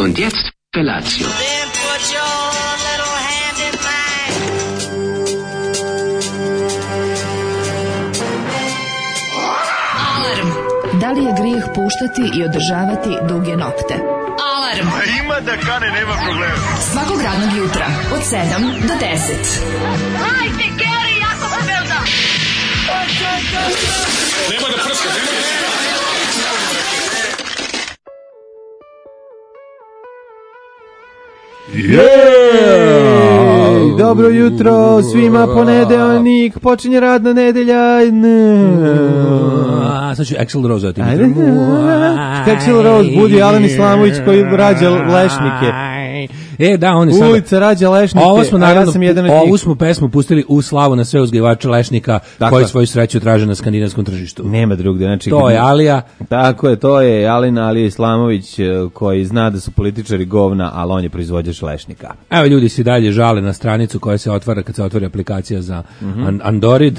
Und jetzt Felatio. Then put your little hand in mine. Alarm. Da li je grijeh puštati i održavati duge nokte? Alarm. A ima da kane, nema problema. Svakog radnog jutra od 7 do 10. Hajde, Geri, jako se velda. Nema da prska, nema da prska. Jej! Dobro jutro svima, ponedeljnik, počinje radna nedelja. Sad ću Axl Rose oti. Axl Rose, Budi Alen Islamović koji rađa lešnike. Da, on je sada. Ulica rađa lešnike, ovo smo naravno, ja sam jedan od njih. Ovu smo pesmu pustili u slavu na sve uzgajivače lešnika koji svoju sreću traže na skandinavskom tržištu. Nema drugde, znači. To je Alija. Tako je, to je Alija Islamović koji zna da su političari govna, ali on je proizvođač lešnika. Evo, ljudi se dalje žale na stranicu koja se otvara kad se otvori aplikacija za Android.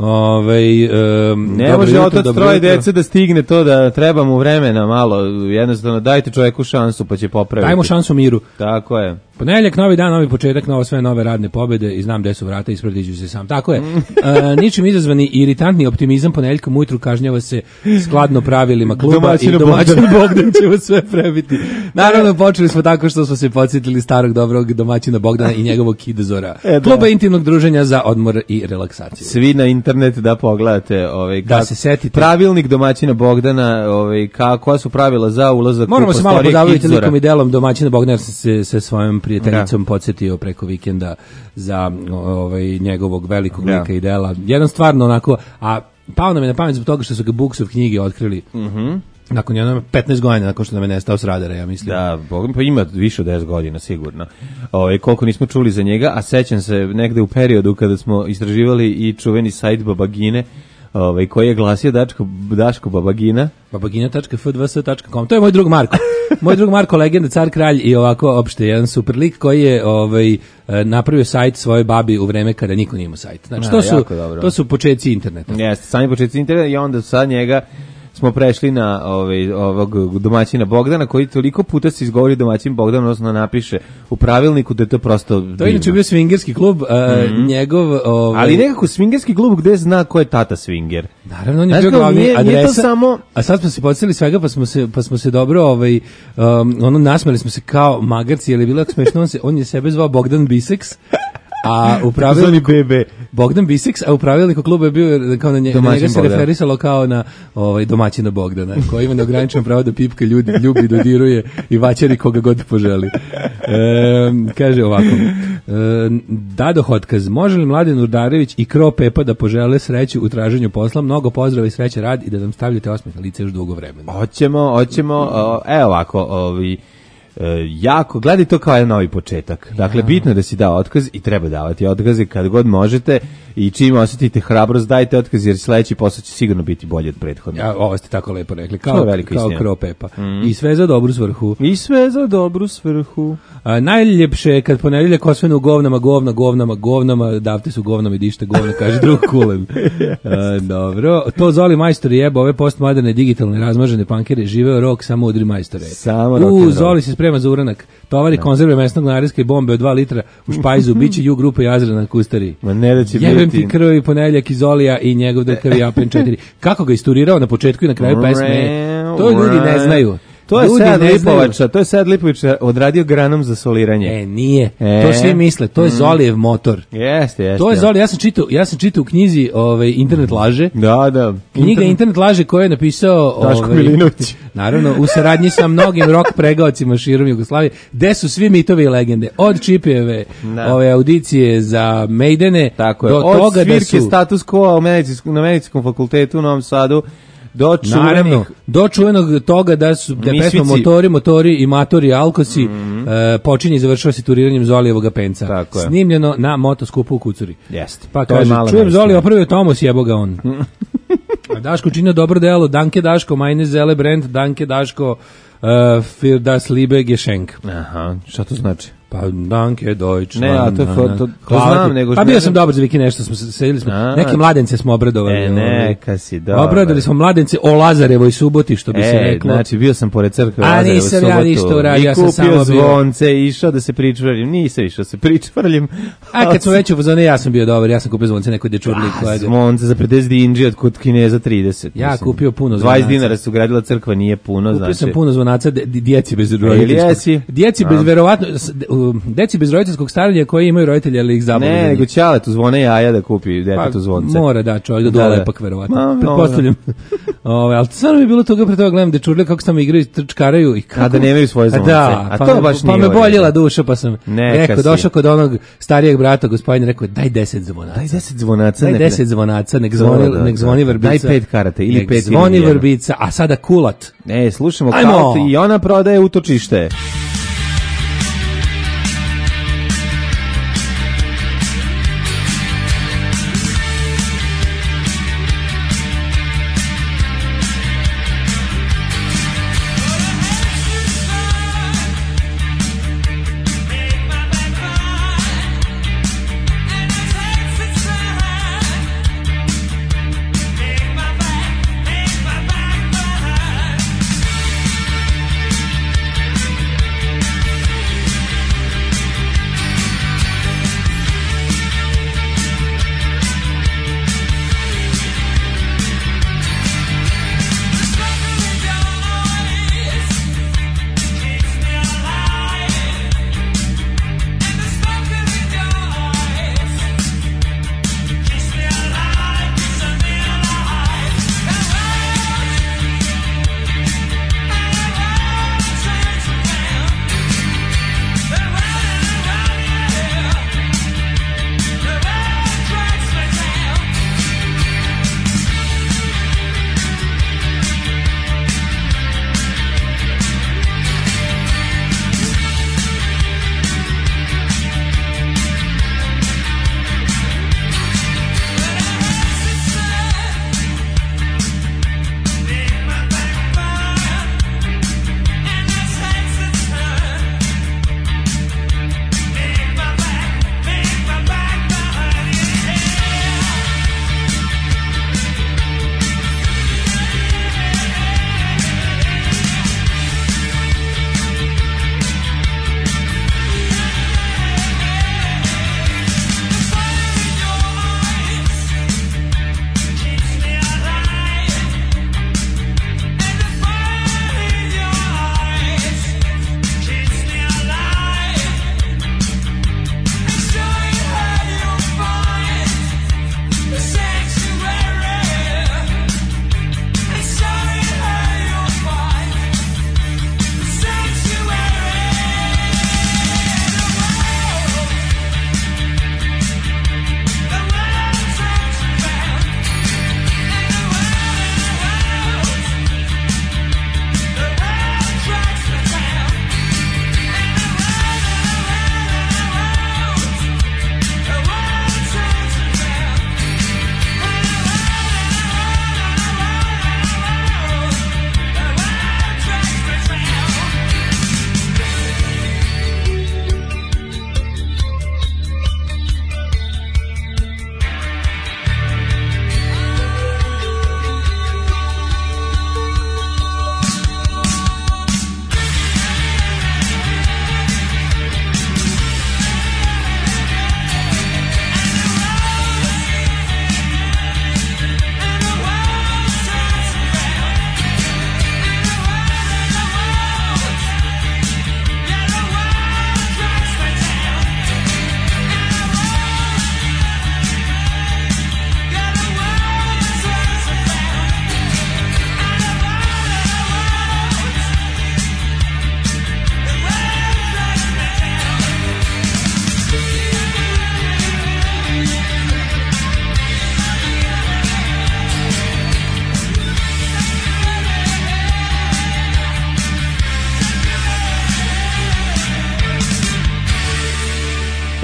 Ne može otac troje dece da stigne to, da treba mu vremena malo, jednostavno dajte čovjeku šansu pa će popraviti. Dajmo šansu miru. Tako je. Ponedeljak, novi dan, novi početak, novo sve nove radne pobede i znam gde su vrata, isprediću se sam. Tako je. Ničim izazvani iritantni optimizam ponedeljkom ujutru kažnjava se skladno pravilima kluba i domaćin Bogdan će vas sve prebiti. Naravno, počeli smo tako što smo se podsjetili starog dobrog domaćina Bogdana i njegovog kidezora. Kluba intimnog druženja za odmor i relaksaciju. Svi na internet da pogledate da se setite. Pravilnik domaćina Bogdana, koja su pravila za ulazak u prostorije kidezora. Moramo se malo pozabaviti likom i delom domaćina Bogdana, jer sam se sa svojom prijateljicom podsjetio preko vikenda za njegovog velikog lika i dela. Jedan stvarno onako, a pao nam je na pamet zbog toga što su ga Buksov knjige otkrili. Nakon 15 godina, nakon što nam je nestao s radara, ja mislim. Da, pa ima više od 10 godina, sigurno. Koliko nismo čuli za njega, a sećam se negde u periodu kada smo istraživali i čuveni sajt Babagine, koji je glasio Daško Babagina. Babagina.f2s.com. To je moj drug Marko. Moj drug Marko, legenda, car, kralj i ovako opšte jedan super lik koji je napravio sajt svojoj babi u vreme kada niko nije imao sajt. Znači, to su početci interneta. Jeste, sami početci interneta i onda sad njega smo prešli na ovog domaćina Bogdana, koji toliko puta se izgovori domaćin Bogdan, odnosno napiše u pravilniku da je to prosto divno. To je inače bio swingerski klub, njegov... Ali nekako swingerski klub gde zna ko je tata swinger. Naravno, on je bio glavni adresa, a sad smo se podsjetili svega, pa smo se dobro, nasmeli smo se kao magarci, jer je bilo smešno, on je sebe zvao Bogdan Bisex, a u pravilniku Bogdan Bisex, a u pravilniku kluba je bio kao na njega se referisalo kao na domaćina Bogdana, koji ima neograničeno pravo da pipka ljubi, dodiruje i vaćari koga god poželi. Kaže ovako, dadoh otkaz, može li Mladen Urdarević i Kro Pepa da požele sreću u traženju posla, mnogo pozdrava i sreće rad i da nam stavljate osmeh na lice još dugo vremena. Hoćemo, evo ovako, jako, gledaj to kao jedan novi početak. Dakle, bitno je da si dao otkaz i treba davati otkaze kad god možete i čim osjetite hrabrost, dajte otkaz jer sledeći posao će sigurno biti bolji od prethodnog. Ovo ste tako lepo rekli, kao Kro Pepa. I sve za dobru svrhu. Najljepše je kad ponedeljak osvene u govnama, davte su govnama i dište govna, kaže drug Kulen. Dobro, to Zoli majstor jeba, ove postmoderne digitalne razmažene pankere, živeo rok, samo udri majstore. Zoli se sprema za uranak, tovari konzerve mesnog nareska i bombe od 2 litra u špajzu, biće ju grupe Jazra na Kustari. Ma ne da će jebem ti krvi ponedeljak iz Zolija i njegov drkavi Apen 4. Kako ga isturirao na početku i na kraju pesme, to ljudi ne znaju. To je Sad Lipovića odradio granom za soliranje. Nije. To svi misle, to je Zolijev motor. Jeste. To je Zoli, ja sam čitao u knjizi Internet laže. Da. Knjiga Internet laže koju je napisao Daško Milinović. Naravno, u saradnji sa mnogim rock pregaocima širom Jugoslavije, gde su svi mitovi i legende, od Čipijeve, audicije za Maidene, tako je, do od toga svirke da su status quo na medicinskom fakultetu u Novom Sadu, do čuvenog toga da je pesma Motori i Matori Alkosi počinje i završava se turiranjem Zolijevog penca. Snimljeno na motoskupu u Kucuri. Jeste. Pa kaže, čujem Zoli opravio Tomos, jebo ga on. Daško činio dobro delo, danke Daško, meine Zele Brand, danke Daško, für das liebe Geschenk. Aha, šta to znači? Pa danke Deutsch. Ne, a to znam, nego pa bio sam dobar za viki nešto, sedeli smo, neke mladence smo obradovali. Neka si dobar. Obradovali smo mladence o Lazarevoj suboti, što bi se reklo. Znači, bio sam pored crkve Lazarevoj subotu. A nisam ja ništa uradio, ja sam samo bio. I kupio zvonce, išao da se pričvrljim, nisam išao se pričvrljim. A kad smo već u fazone, ja sam bio dobar, ja sam kupio zvonce nekoj dečurli. Zvonce za 50 dinđi, od kod Kineza 30. Ja kupio puno zvonaca. 20 dinara su gradila crkva, nije puno, kupio znači. Kupio sam puno zvonaca djeci bez roditeljskog. Djeci bez verovatno, djeci bez roditeljskog staranja koji imaju roditelje, ali ih zabavljaju. Ne, nego ćaletu zvone jaja da kupi detetu zvonce. Mora da čovjek da lepak verovatno. Pretpostavljam. Ali stvarno mi bilo toga pre toga gledam dečurle kako se tamo igraju, trčkaraju i kako. A da nemaju svoje zvonce. Da, a to baš nije. Pa me boljela duša, pa sam rekao, došao kod onog starijeg brata, gospodina, rekao daj 10 zvonaca. Daj 10 zvonaca. Daj 10 zvonaca, nek zvoni vrbica. Daj 5 karata ili 5 ili zvoni vrbica, a sada kulat. Ne, slušamo Kalt i ona prodaje utočište.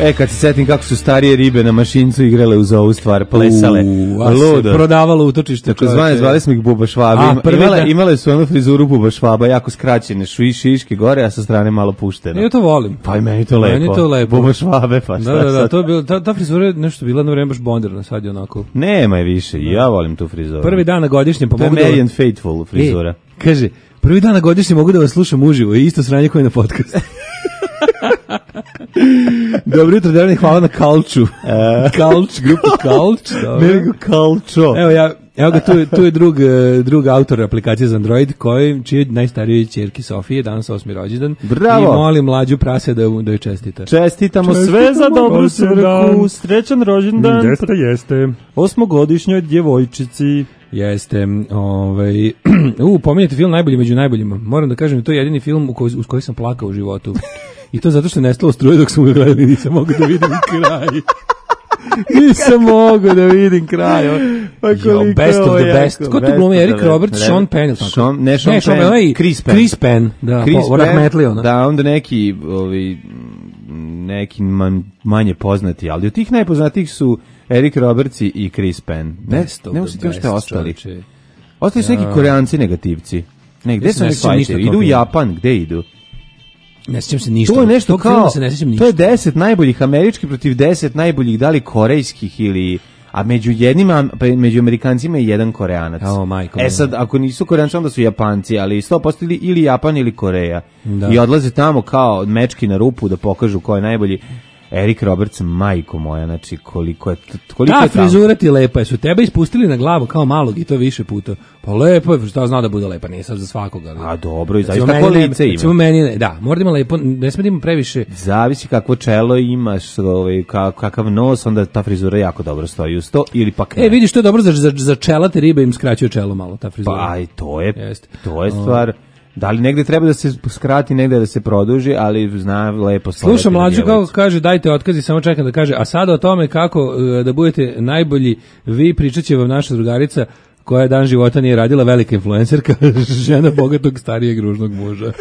Kad se setim kako su starije ribe na mašincu igrale uz ovu stvar, plesale. Ludo. Prodavalo utočište. Tako zvali smo ih buba švabe. Imale su onu frizuru buba švaba, jako skraćene, šiške gore, a sa strane malo pušteno. Ja to volim. Pa i meni to lepo. Buba švabe, pa šta da, to je bilo, ta frizura je nešto bila na vreme baš bonderna, sad je onako. Nema je više, ja volim tu frizuru. Prvi dan na godišnjem, pa mogu da... To je Marian Faithful frizura. Kaže, prvi dan na godišnjem mogu da vas slušam uživo i isto sranje koje na podcastu. Dobro jutro, Dejan, hvala na Kalču. Kalč, grupa Kalč. Nego Kalčo. Evo ga, tu je drug autor aplikacije za Android, čiji najstarijoj ćerki Sofije, danas 8. rođendan. Bravo. I molim mlađu prase da joj čestita. Čestitamo sve za dobru svrhu. Srećan rođendan. Jeste. 8-godišnjoj djevojčici. Jeste, pominjate film Najbolji među najboljima. Moram da kažem, to je jedini film uz koji sam plakao u životu. I to zato što je nestalo struje dok smo ga gledali, nisam mogao da vidim kraj. Nisam mogao da vidim kraj. Best of the best. Ko tu glumi? Eric Roberts, Sean Penn. Ne Sean Penn, Chris Penn. Da, da, onda neki manje poznati, ali od tih najpoznatijih su Eric Roberts i Chris Penn. Ne usjetio što je ostali. Ostali su neki Koreanci negativci. Gde su neki fajteri? Idu u Japan, gde idu? Ne sjećam se ništa. To je nešto kao, to je 10 najboljih američkih protiv 10 najboljih, da li korejskih ili... A među Amerikancima je jedan Koreanac. Sad, ako nisu Koreanci, onda su Japanci, ali 100% ili Japan ili Koreja. Da. I odlaze tamo kao mečki na rupu da pokažu ko je najbolji. Eric Roberts, majko moja, znači koliko je frizura ti lepa, jesu tebe ispustili na glavu kao malog i to više puta. Pa lepo je, šta zna da bude lepa, nije sad za svakog. Ali... A dobro, i zaista kako lice ima. Recimo meni, da, mora da ima lepo, ne sme da ima previše. Zavisi kakvo čelo imaš, kakav nos, onda ta frizura jako dobro stoji uz to, ili pak ne. Vidiš, to je dobro za čelate ribe, im skraćuje čelo malo, ta frizura. Pa i to je stvar. Da li negde treba da se skrati, negde da se produži, ali zna lepo stvarati. Slušam mlađu kako kaže dajte otkazi, samo čekam da kaže, a sada o tome kako da budete najbolji vi, pričat će vam naša drugarica koja dan života nije radila, velika influencerka, žena bogatog starijeg ružnog muža.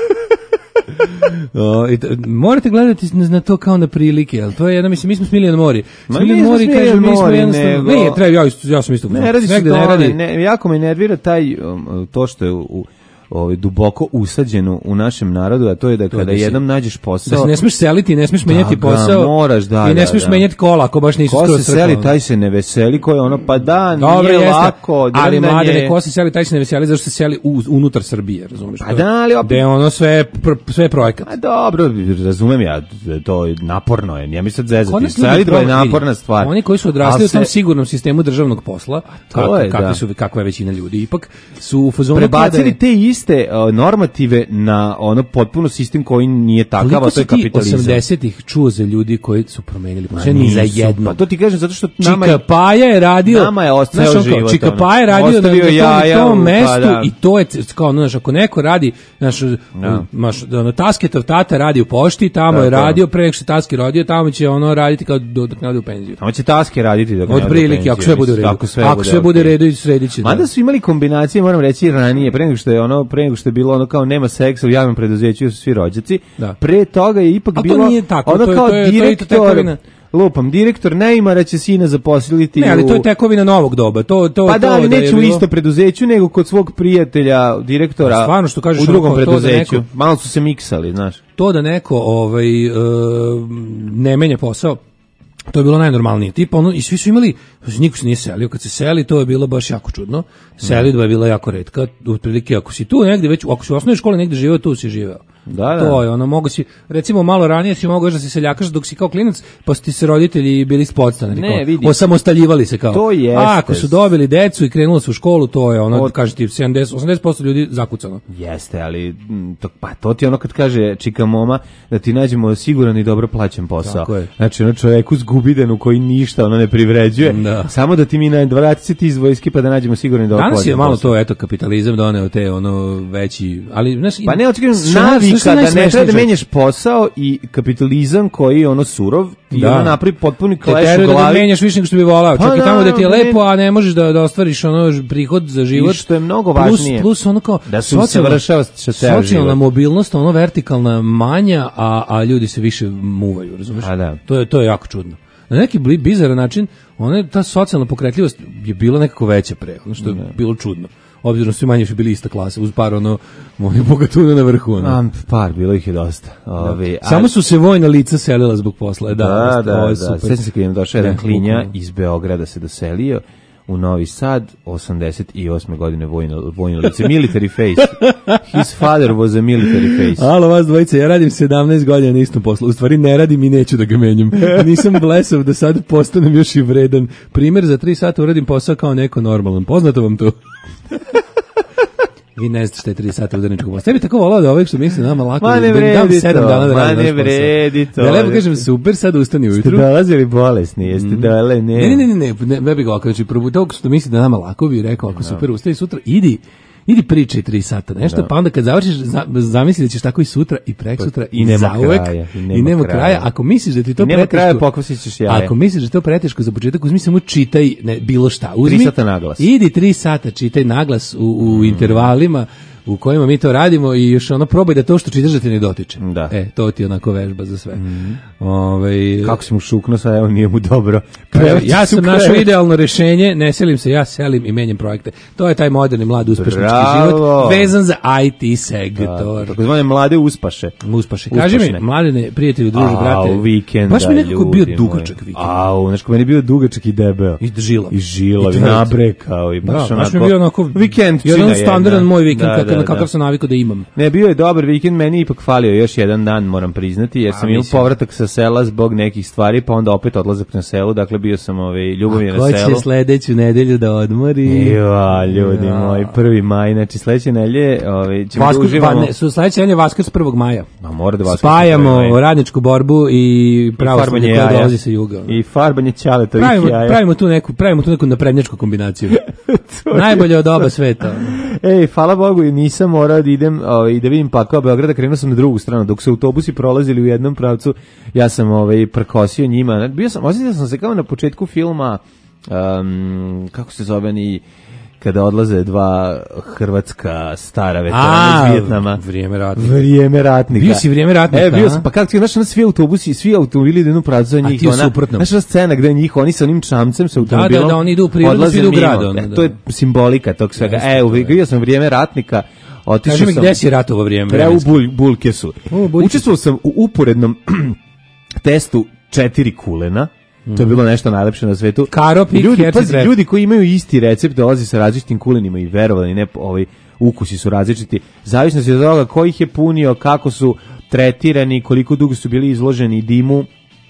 Morate gledati na to kao na prilike, ali to je jedna, mislim, mi smo Smiljan Mori. Smiljan Mori kaže, mi smo jednostavno... Ne, treba, ja sam isto... Ne radi se to, jako me nervira to što je duboko usađeno u našem narodu, a to je da kada jednom nađeš posao... Da se ne smiješ seliti, ne smiješ menjati posao. Moraš, i ne smiješ menjati kola, ako baš nisu skoro crkva. Ko se seli, taj se ne veseli, ko je ono, pa da, nije lako. Ali mladene, ko se seli, taj se ne veseli, zašto se seli unutar Srbije, razumiješ? Pa da, ali opet... Gde ono sve projekat. A dobro, razumem ja, to je naporno je, nije mi sad zezati. Selitba je naporna stvar. Oni koji su odrasli u tom sigurnom sistemu državnog posla, kakva je većina ljudi, ipak su u fazonu... Prebacili te iste normative na ono potpuno sistem koji nije takav, a to je kapitalizam. 80-ih čuo za ljudi koji su promenili sve ni za jedno. Pa to ti kažem zato što Čika Paja je radio, nama je ostao život. Čika Paja je radio na tom mestu i to je kao, znaš, ako neko radi, znaš, Tasketov tata radi u pošti, tamo je radio, pre nek što Taski rodio, tamo će ono raditi kao dok ne ode u penziju. Tamo će Taski raditi dok ne ode u penziju. Otprilike, ako sve bude u redu. Ako sve bude u redu i sredit će. Mada su imali kombinacije, moram reći, ranije, pre nego što je bilo ono kao nema seksa u javnom preduzeću, su svi rođaci. Da. Pre toga je ipak bilo ono kao direktor, direktor Neymara će sina zaposliti. Ne, ali to je tekovina novog doba. Pa da, ali neće u isto preduzeću, nego kod svog prijatelja, direktora, stvarno, što kažeš, u drugom preduzeću. Malo su se miksali, znaš. To da neko ne menja posao, to je bilo najnormalnije. Tipa ono, i svi su imali, niko se nije selio. Kad se seli, to je bilo baš jako čudno. Selidba je bila jako retka. Otprilike, ako si tu negde već, ako si u osnovnoj školi negde živeo, tu si živeo. Da. To je ono, mogu si, recimo malo ranije si mogao da se seljakaš dok si kao klinac, pa su ti se roditelji bili s podstanari. Ne, vidi. Osamostaljivali se kao. To jeste. A ako su dobili decu i krenuli su u školu, to je ono, kaže ti 80% ljudi zakucano. Jeste, ali to ti ono kad kaže čika moma da ti nađemo siguran i dobro plaćen posao. Znači ono čovjeku zgubidenu koji ništa ono ne privređuje. Da. Samo da ti mi vrati se ti iz vojske pa da nađemo siguran i dobro plaćen posao. Danas je malo to, eto, kapitalizam doneo te ono veći, ali znaš, pa ne očekujem I kada ne treba da menjaš posao i kapitalizam koji je ono surov, i ono napravi potpuni kleš u glavi. Da menjaš više nego što bi volao. Čak i tamo da ti je lepo, a ne možeš da ostvariš ono prihod za život. I što je mnogo važnije. Plus ono kao da se usavršava socijalna mobilnost, ono vertikalna manja, a ljudi se više muvaju, razumeš? To je jako čudno. Na neki bizaran način, ta socijalna pokretljivost je bila nekako veća pre, ono što je bilo čudno. Obzirom svi manje su bili ista klasa, uz par bogatuna na vrhu. Par, bilo ih je dosta. Samo su se vojna lica selila zbog posla. Da. Sveći se kad im došao jedan klinja iz Beograda se doselio u Novi Sad, 88. godine vojno lice, military face. His father was a military face. Alo, vas dvojice, ja radim 17 godina na istom poslu. U stvari ne radim i neću da ga menjam. Nisam blesav da sad postanem još i vredan. Primjer, za 3 sata uradim posao kao neko normalan. Poznato vam to? Vi ne znate šta je 3 sata udarničkog posla. Tebi tako volao da ovih što misli nama lako. Ma ne vredi to. Da lepo kažem, super, sad ustani ujutru. Ste dolazili bolesni, jeste dole, ne bih ga okreći. Znači, tog što misli da nama lako bi rekao, ako super, ustani sutra, idi pričaj 3 sata nešto, pa onda kad završiš, zamisli da ćeš tako i sutra i preksutra i zauvek i nema kraja. Ako misliš da ti to preteško, kraja, pokvasit ćeš jaje. Ako misliš da to preteško za početak, uzmi samo čitaj bilo šta. 3 sata naglas. Idi 3 sata, čitaj naglas u intervalima u kojima mi to radimo i još probaj da to što čitaš da te ne dotiče. Da. To ti je onako vežba za sve. Kako si mu šukno, sad evo nije mu dobro. Ja sam našao idealno rešenje, ne selim se, ja selim i menjam projekte. To je taj moderni mladi uspešnički život vezan za IT sektor. Tako zvane mlade uspaše. Kaži mi, mladene, prijatelju, druže, brate. Vikenda, baš mi nekako bio dugačak vikend. Znaš ko meni bio dugačak i debeo. I žilav. I nabrekao. Baš mi bio onako vikendčina. Jedan standardan moj vikend, na kakav sam navikao da imam. Ne, bio je dobar vikend, meni ipak falio još jedan dan, moram priznati, jer sam imao povratak sa sela zbog nekih stvari, pa onda opet odlazak na selu, dakle bio sam ljubavio na selu. Ko će sledeću nedelju da odmori? Ljudi moji, 1. maj, znači sledeće nedelje ćemo da uživamo. Sledeće nedelje Vaskrs 1. maja. Mora da Vaskrs. Spajamo radničku borbu i pravoslavlje koje dolazi sa juga. I farbanje ćaletovih jaja. Pravimo tu neku naprednjačku kombinaciju. Najbolje od oba sveta. Hvala Bogu, nisam morao da idem da vidim pakao Beograda, krenuo sam na drugu stranu, dok su autobusi prolazili u jednom pravcu, ja sam prkosio njima, osjetio sam se kao na početku filma, kako se zove kada odlaze 2 hrvatska stara veterana iz Vijetnama. Vrijeme ratnika. Bio si Vrijeme ratnika. Bio sam, pa kako ti, znaš, svi autobusi, svi automobili idu u pravcu za njih. A ti u suprotnom. Znaš, scena gde njih, oni sa onim čamcem sa automobilom. Da, oni idu u prirodu, svi idu u gradu. To je simbolika tog svega. Bio sam Vrijeme ratnika. Kaži mi gde si ratovo vrijeme? U Bulkesu. Učestvovao sam u uporednom testu 4 kulena. To je bilo nešto najlepše na svetu. Ljudi koji imaju isti recept dolazi sa različitim kulenima i verovali ne, ukusi su različiti. Zavisno se od toga ko ih je punio, kako su tretirani, koliko dugo su bili izloženi dimu.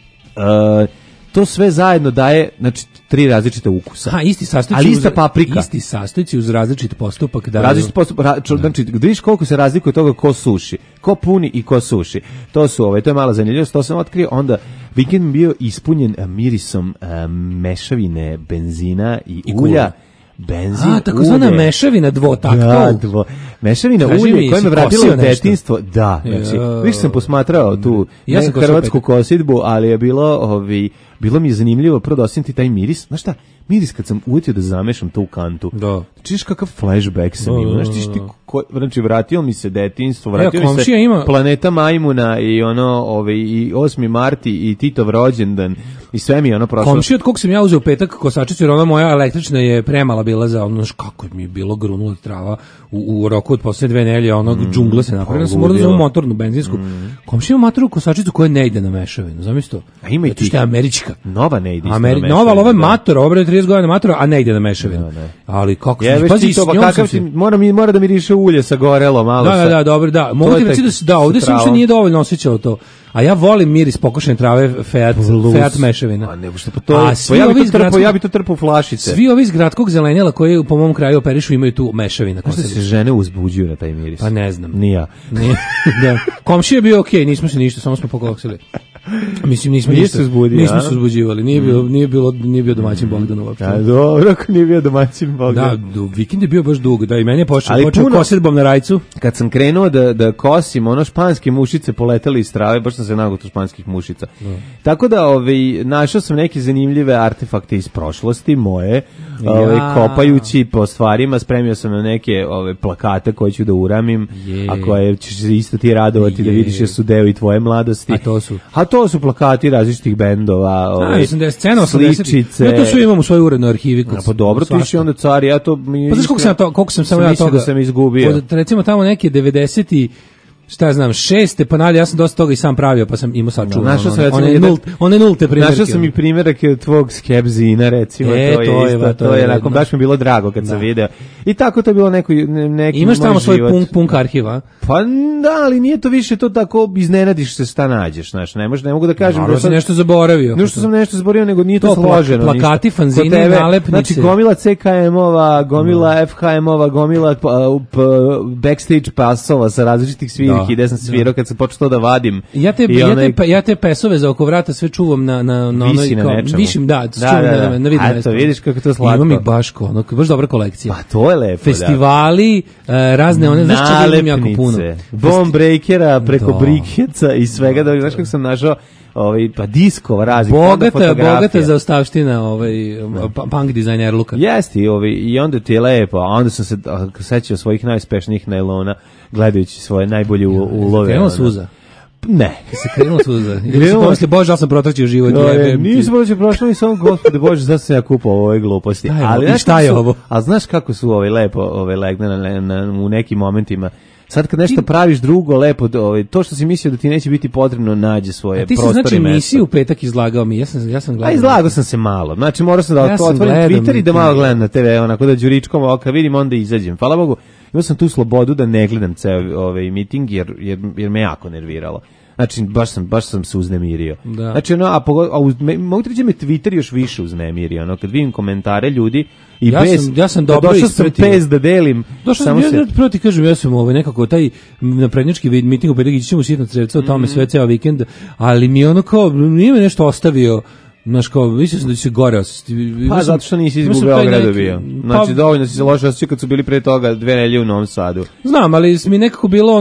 To sve zajedno daje, znači, 3 različite ukusa. Isti sastojci. Ali ista paprika. Isti sastojci uz različit postupak. Različit postupak, znači, vidiš koliko se razlikuje toga ko suši, ko puni i ko suši. To je mala zanimljivost, to sam otkrio. Onda vikend bio ispunjen mirisom mešavine benzina i ulja. Benzin, takozvana mešavina dvotakta. Mešavina ulje koja me vratila u detinjstvo. Da, znači, više sam posmatrao tu hrvatsku kosidbu, ali je bilo mi je zanimljivo prvo da osjetiti taj miris. Znaš šta, miris kad sam uvetio da zamešam to u kantu. Čiš kakav flashback sam imao. Znači, vratio mi se detinjstvo, vratio mi se Planeta Majmuna i i 8. marti i Titov rođendan i sve mi je prošlo. Komšija od kog sam ja uzeo petak kosačicu, jer ona moja električna je premala bila za kako mi je bilo grunula trava u roku od posle 2 nedelje, džungla se napravila, sam morao da uzmem motornu benzinsku. Komšija ima motornu kosačicu koja ne ide na mešavinu, znam isto. A ima i ti. Što je američka. Nova ne ide na mešavinu. Nova, ali ovo je mator, ovo je 30 godina matora, a ne ide na mešavinu. Ali kako se... Pazi, mora da miriše ulje sa gorelo malo. Da, dobro, da. Mogu ti reći da ovdje se uopšte nije dovoljno osjećalo to. A ja volim miris pokošene trave Fiat mešavina. A ne, što ja bi to trpao u flašice. Svi ovi iz gradskog zelenjela koji po mom kraju operišu imaju tu mešavina. Kako se žene uzbuđuju na taj miris? Pa ne znam. Ni ja. Komšija je bio okej, nismo se ništa, samo smo pokoksili. Mislim, nismo se uzbuđivali. Nije bio domaćin Bogdan uopšte. Da, dobro, ako nije bio domaćin Bogdan. Da, vikend je bio baš dug, da, i meni je počeo kosidbom na rajcu. Kad sam krenuo da kosim, španske mušice poletele iz trave, baš sam se nagotao španskih mušica. Tako da, našao sam neke zanimljive artefakte iz prošlosti moje, kopajući po stvarima, spremio sam na neke plakate koje ću da uramim, a koje ćeš se isto ti radovati da vidiš jer su deo i tvoje mladosti. A to su plakati različitih bendova, sličice. Ja to sve imam u svojoj urednoj arhivi. Pa dobro, ti si onda car, ja to... Pa znaš koliko sam samo ja toga... da sam izgubio. Recimo tamo neke 90-ti, šta ja znam, 6. pa nadalje, ja sam dosta toga i sam pravio, pa sam imao sačuvan. One nulte primjerke. Našao sam i primjerke od tvog Skepzina, recimo, to je onako, baš mi bilo drago kad sam video. I tako to je bilo neki imaš tamo svoj punk arhiva? Pa da, ali nije to više to tako, iznenadiš se šta nađeš, znaš, ne mogu da kažem da sam nešto zaboravio. Ne što sam nešto zaboravio, nego nije to složeno. Plakati, fanzini, nalepnice. Znači, gomila CKM-ova, gomila FHM-ova, gomila backstage pasova sa različitih svirki, gde sam svirao kad sam počeo to da vadim. Ja te pesove za oko vrata sve čuvam na visi na nečemu. Višim, na vidim mesto. Eto, vidiš kako to slatko. Imam ih baš dobra kolekcija. Pa to je lepo, festivali, razne one, znaš čega imam jako puno. Bomb breakera preko brikeca i svega, da znaš kako sam našao pa diskova raznih, bogata zaostavština punk dizajner Luka. Jeste, i onda ti je lepo, a onda sam se sećao svojih najuspešnijih nailona gledajući svoje najbolje ulove. Krenuo suza? Ne. Se krenulo suza. Pomisli, Bože, ja sam protračio život. Nisam prošlo i samo, gospode Bože, zašto sam ja kupao ove gluposti. Ali šta je ovo? A znaš kako su lepo legne u nekim momentima. Sad kad nešto praviš drugo lepo, to što si mislio da ti neće biti potrebno, nađe svoje prostore i mesta. Ti si znači emisiju u petak izlagao mi, ja sam gledao. A izlagao sam se malo, znači morao sam da otvorim Twitter i da malo gledam na TV, onako da đuričkom oka vidim, onda izađem. Hvala Bogu, imao sam tu slobodu da ne gledam ceo miting jer me jako nerviralo. Znači, baš sam se uznemirio. Da. Znači, mogu ti reći me Twitter još više uznemirio, kad vidim komentare ljudi i ja sam dobro ispratio. Došao sam da delim. Prvo ti kažem, ja sam nekako taj naprednjački miting u petak, ićemo sitno crevca o tome sve ceo vikend, ali mi kao, nije me nešto ostavio. Znaš, kao, mislim da će se gore osjećati. Pa zato što nisi iz Beograda bio. Znači, dovoljno si se loše osjećao kad su bili pre toga 2 nedelje u Novom Sadu. Znam, ali mi nekako bilo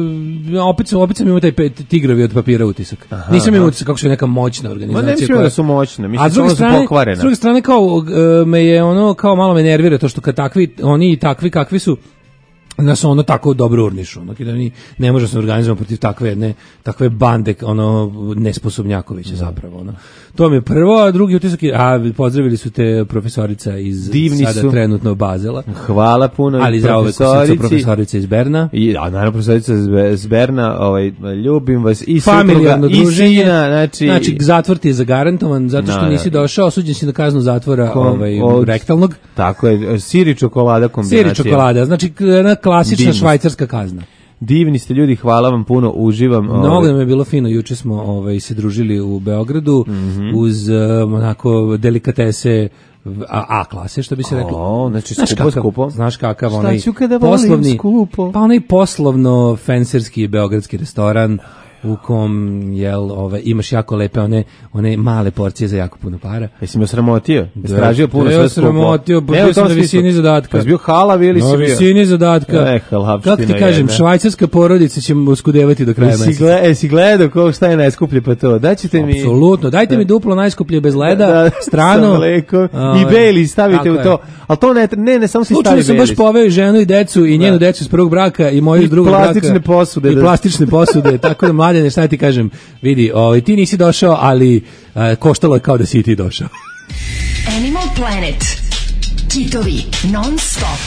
opet sam imao taj tigrovi od papira utisak. Nisam imao utisak kako su neka moćna organizacija. Ma ne mislim da su moćne, mislim da su pokvarena. S druge strane, kao, me je kao malo me nervira to što kad oni i takvi kakvi su, nas tako dobro urnišu, da mi ne možemo se organizovati protiv takve bande, nesposobnjakovića zapravo, To mi je prvo, a drugi utisak je, pozdravili su te profesorica iz sada trenutno Bazela. Hvala puno ali profesorica iz Berna. Naravno profesorica iz Berna, ljubim vas i familijarno druženje, znači zatvor ti je zagarantovan, zato što nisi došao, osuđen si na kaznu zatvora rektalnog. Tako je, sir i čokolada kombinacija. Sir i čokolada, znači klasična švajcarska kazna. Divni ste ljudi, hvala vam puno, uživam. Mnogo nam je bilo fino, juče smo se družili u Beogradu uz onako delikatese A klase, što bi se reklo. Znači skupo. Znaš kakav onaj poslovni, pa onaj poslovno fenserski beogradski restoran u kom imaš jako lepe one male porcije za jako puno para. Jesi me sramotio? Stražio puno sve skupo. Sramotio, bio sam na visini zadatka. Pa bio halav ili si bio? Na visini zadatka. Kako ti kažem, švajcarska porodica će uskudevati do kraja meseca. Jesi gledao šta je najskuplje pa to? Daćete mi... Apsolutno, dajte mi duplo najskuplje bez leda, strano. I Bailey stavite u to. Ali to ne, samo si stavi Bailey. Slučajno sam baš poveo ženu i decu i njenu decu iz prvog braka i moju iz drugog braka. I plastične posude, tako da mladene, šta ti kažem, vidi, ti nisi došao, ali koštalo je kao da si ti došao. Animal Planet. Kitovi non stop.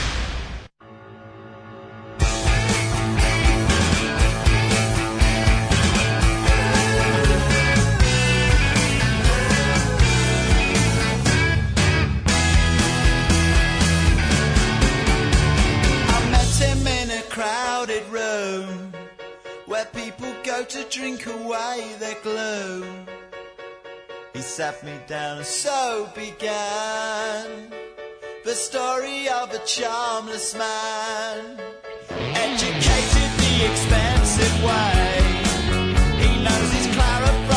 To drink away their gloom. He sat me down and so began the story of a charmless man, educated the expensive way. He knows his Clara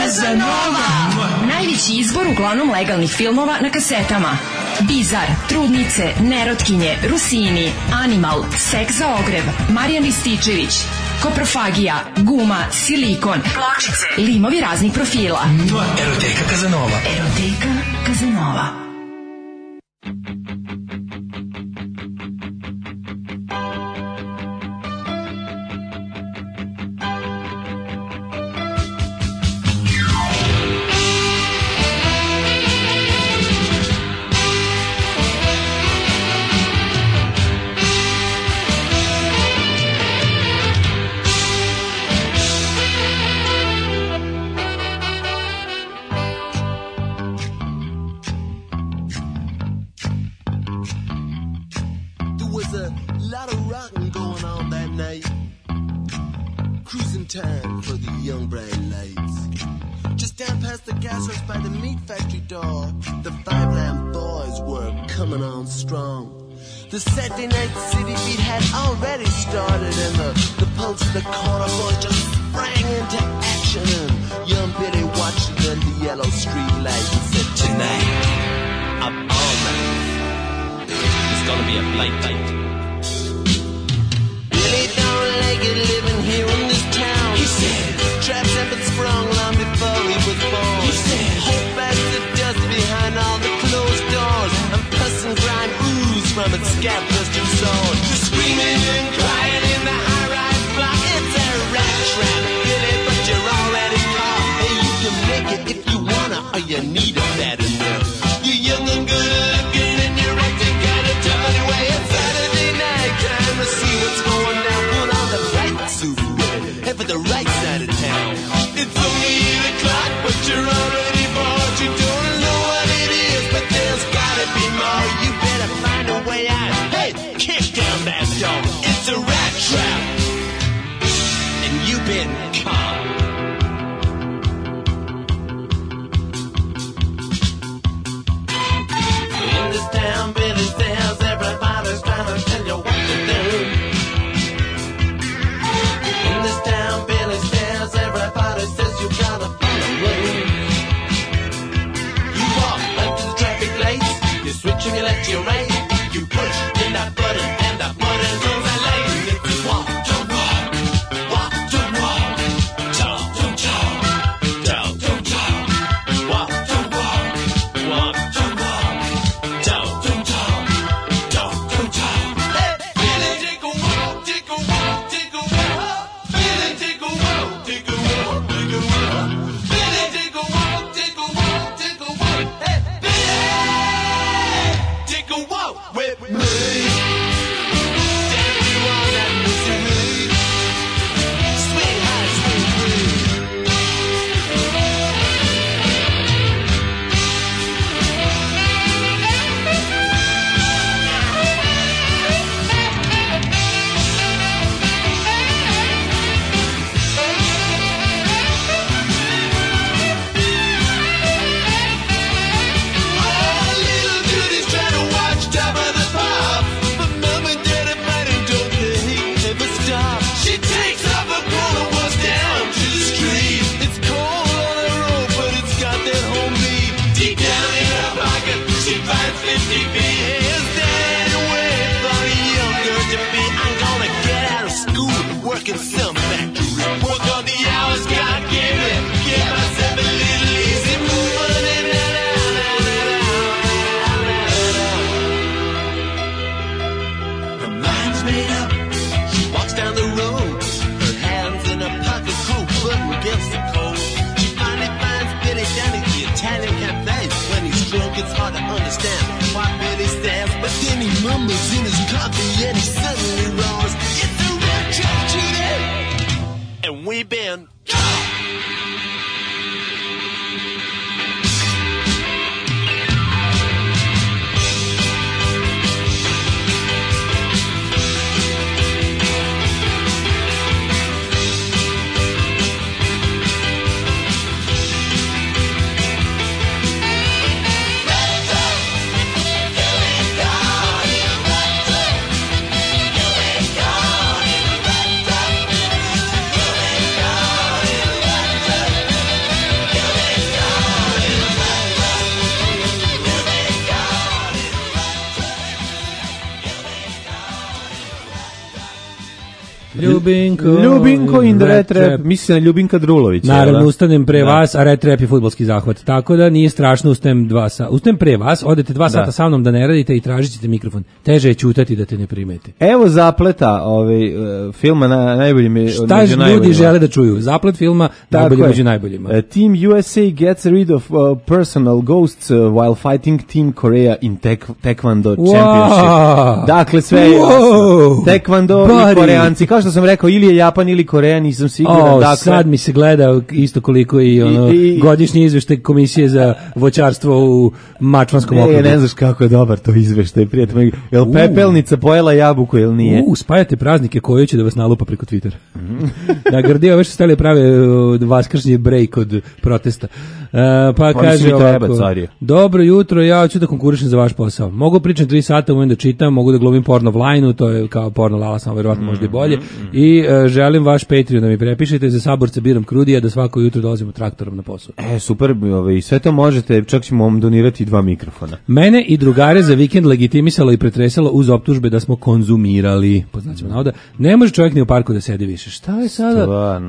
Kazanova. Najveći izbor uglavnom legalnih filmova na kasetama. Bizar, Trudnice, Nerotkinje, Rusini, Animal, Seks za ogrev, Marijan Rističević, Koprofagija, Guma, Silikon, Pločice, limovi raznih profila. Eroteka Kazanova. Eroteka Kazanova. Time for the young bright lights. Just down past the gas house by the meat factory door, the Five Lamb Boys were coming on strong. The Saturday night city beat had already started, and the pulse of the corner boys just sprang into action. And young Billy watched it under the yellow street light and said, "Tonight, of all nights, it's gonna be a blight night." Billy don't like it living here in this town. He said, traps have been sprung long before he was born. He said, hope as the dust behind all the closed doors, and pus and grime ooze from its scab-dusted sword. You're screaming and crying in the high-rise block. It's a rat trap, Billy, but you're already caught. Hey, you can make it if you wanna, or you need it bad enough. You're young and good-looking, and you're acting kinda tough anyway. It's Saturday night, time to see what's going down. Put on the right suit, head for the right side of town. It's only 8 o'clock, but you're already bored. You don't know what it is, but there's gotta be more. You better find a way out. Hey, kick down that door. It's a rat trap, and you've been caught. In this town, Billy says everybody's trying to tell you what to do. In this town, Billy says everybody says you gotta follow rules. You walk up to the traffic lights, you switch from your left to your right, you push in that button, and that button goes that light. It's walk to walk, walk to walk, talk to talk, talk to talk, walk to walk, walk to walk, talk to talk, talk to talk. Hey, Billy, take a walk, take a walk, take a walk. Billy, take a walk, take a walk, take a walk. Billy, take a walk, take a walk, take a walk. Hey, Billy, take a walk with me. Dance you on that misery. Swing high, swing free. Oh, little Judy's trying to watch Top of the Pop, but Mom and Daddy might and don't they ever stop. She takes off her coat and walks down to the street. It's cold on the road, but it's got that home beat. Deep down in her pocket, she finds 50 feet. Here's Dad wait for the young girl to be. I'm gonna get out of school, work in some factory, work on the hours God gave me, get myself a little easy moving in and out. Her mind's made up. She walks down the road, her hands in her pocket, coat button against the cold. She finally finds Billy down at the Italian cafe. When he's drunk, it's hard to understand why Billy stands, but then he mumbles in his coffee and he suddenly roars, "It's a red trap, Judy!" And we've been caught. Ljubinko in the Red Trap. Misli na Ljubinka Drulović. Naravno, ustanem pre vas, a Red Trap je fudbalski zahvat. Tako da nije strašno, ustanem 2 sata. Ustanem pre vas, odete 2 sata sa mnom da ne radite i tražit ćete mikrofon. Teže je ćutati da te ne primete. Evo zapleta filma najboljim među najboljima. Šta ljudi žele da čuju? Zaplet filma najbolji među najboljima. Team USA gets rid of personal ghosts while fighting Team Korea in Taekwondo Championship. Dakle, sve je jasno. Taekwondo i Koreanci. Kao što sam rekao, ili je Japan ili Korea, nisam siguran. Dakle, sad mi se gleda isto koliko i godišnji izveštaj Komisije za voćarstvo u Mačvanskom okrugu. Ne znaš kako je dobar to izveštaj, prijatelj. Jel pepelnica pojela jabuku ili nije? Spajate praznike koji će da vas nalupa preko Twittera. Na Grdija ove što stali prave vaskršnji break od protesta. Pa kaže ovako, dobro jutro, ja hoću da konkurišem za vaš posao. Mogu pričati 3 sata, umem da čitam, mogu da glumim porno Vline-u, to je kao porno Lala, samo verovatno možda i bolje. I želim vaš Patreon da mi prepišete, za saborca biram Krudija, da svako jutro dolazimo traktorom na posao. Super, i sve to možete, čak ćemo vam donirati 2 mikrofona. Mene i drugare za vikend legitimisalo i pretresalo uz optužbe da smo konzumirali. Poznaćemo navoda. Ne može čovjek ni u parku da sedi više. Šta je sada?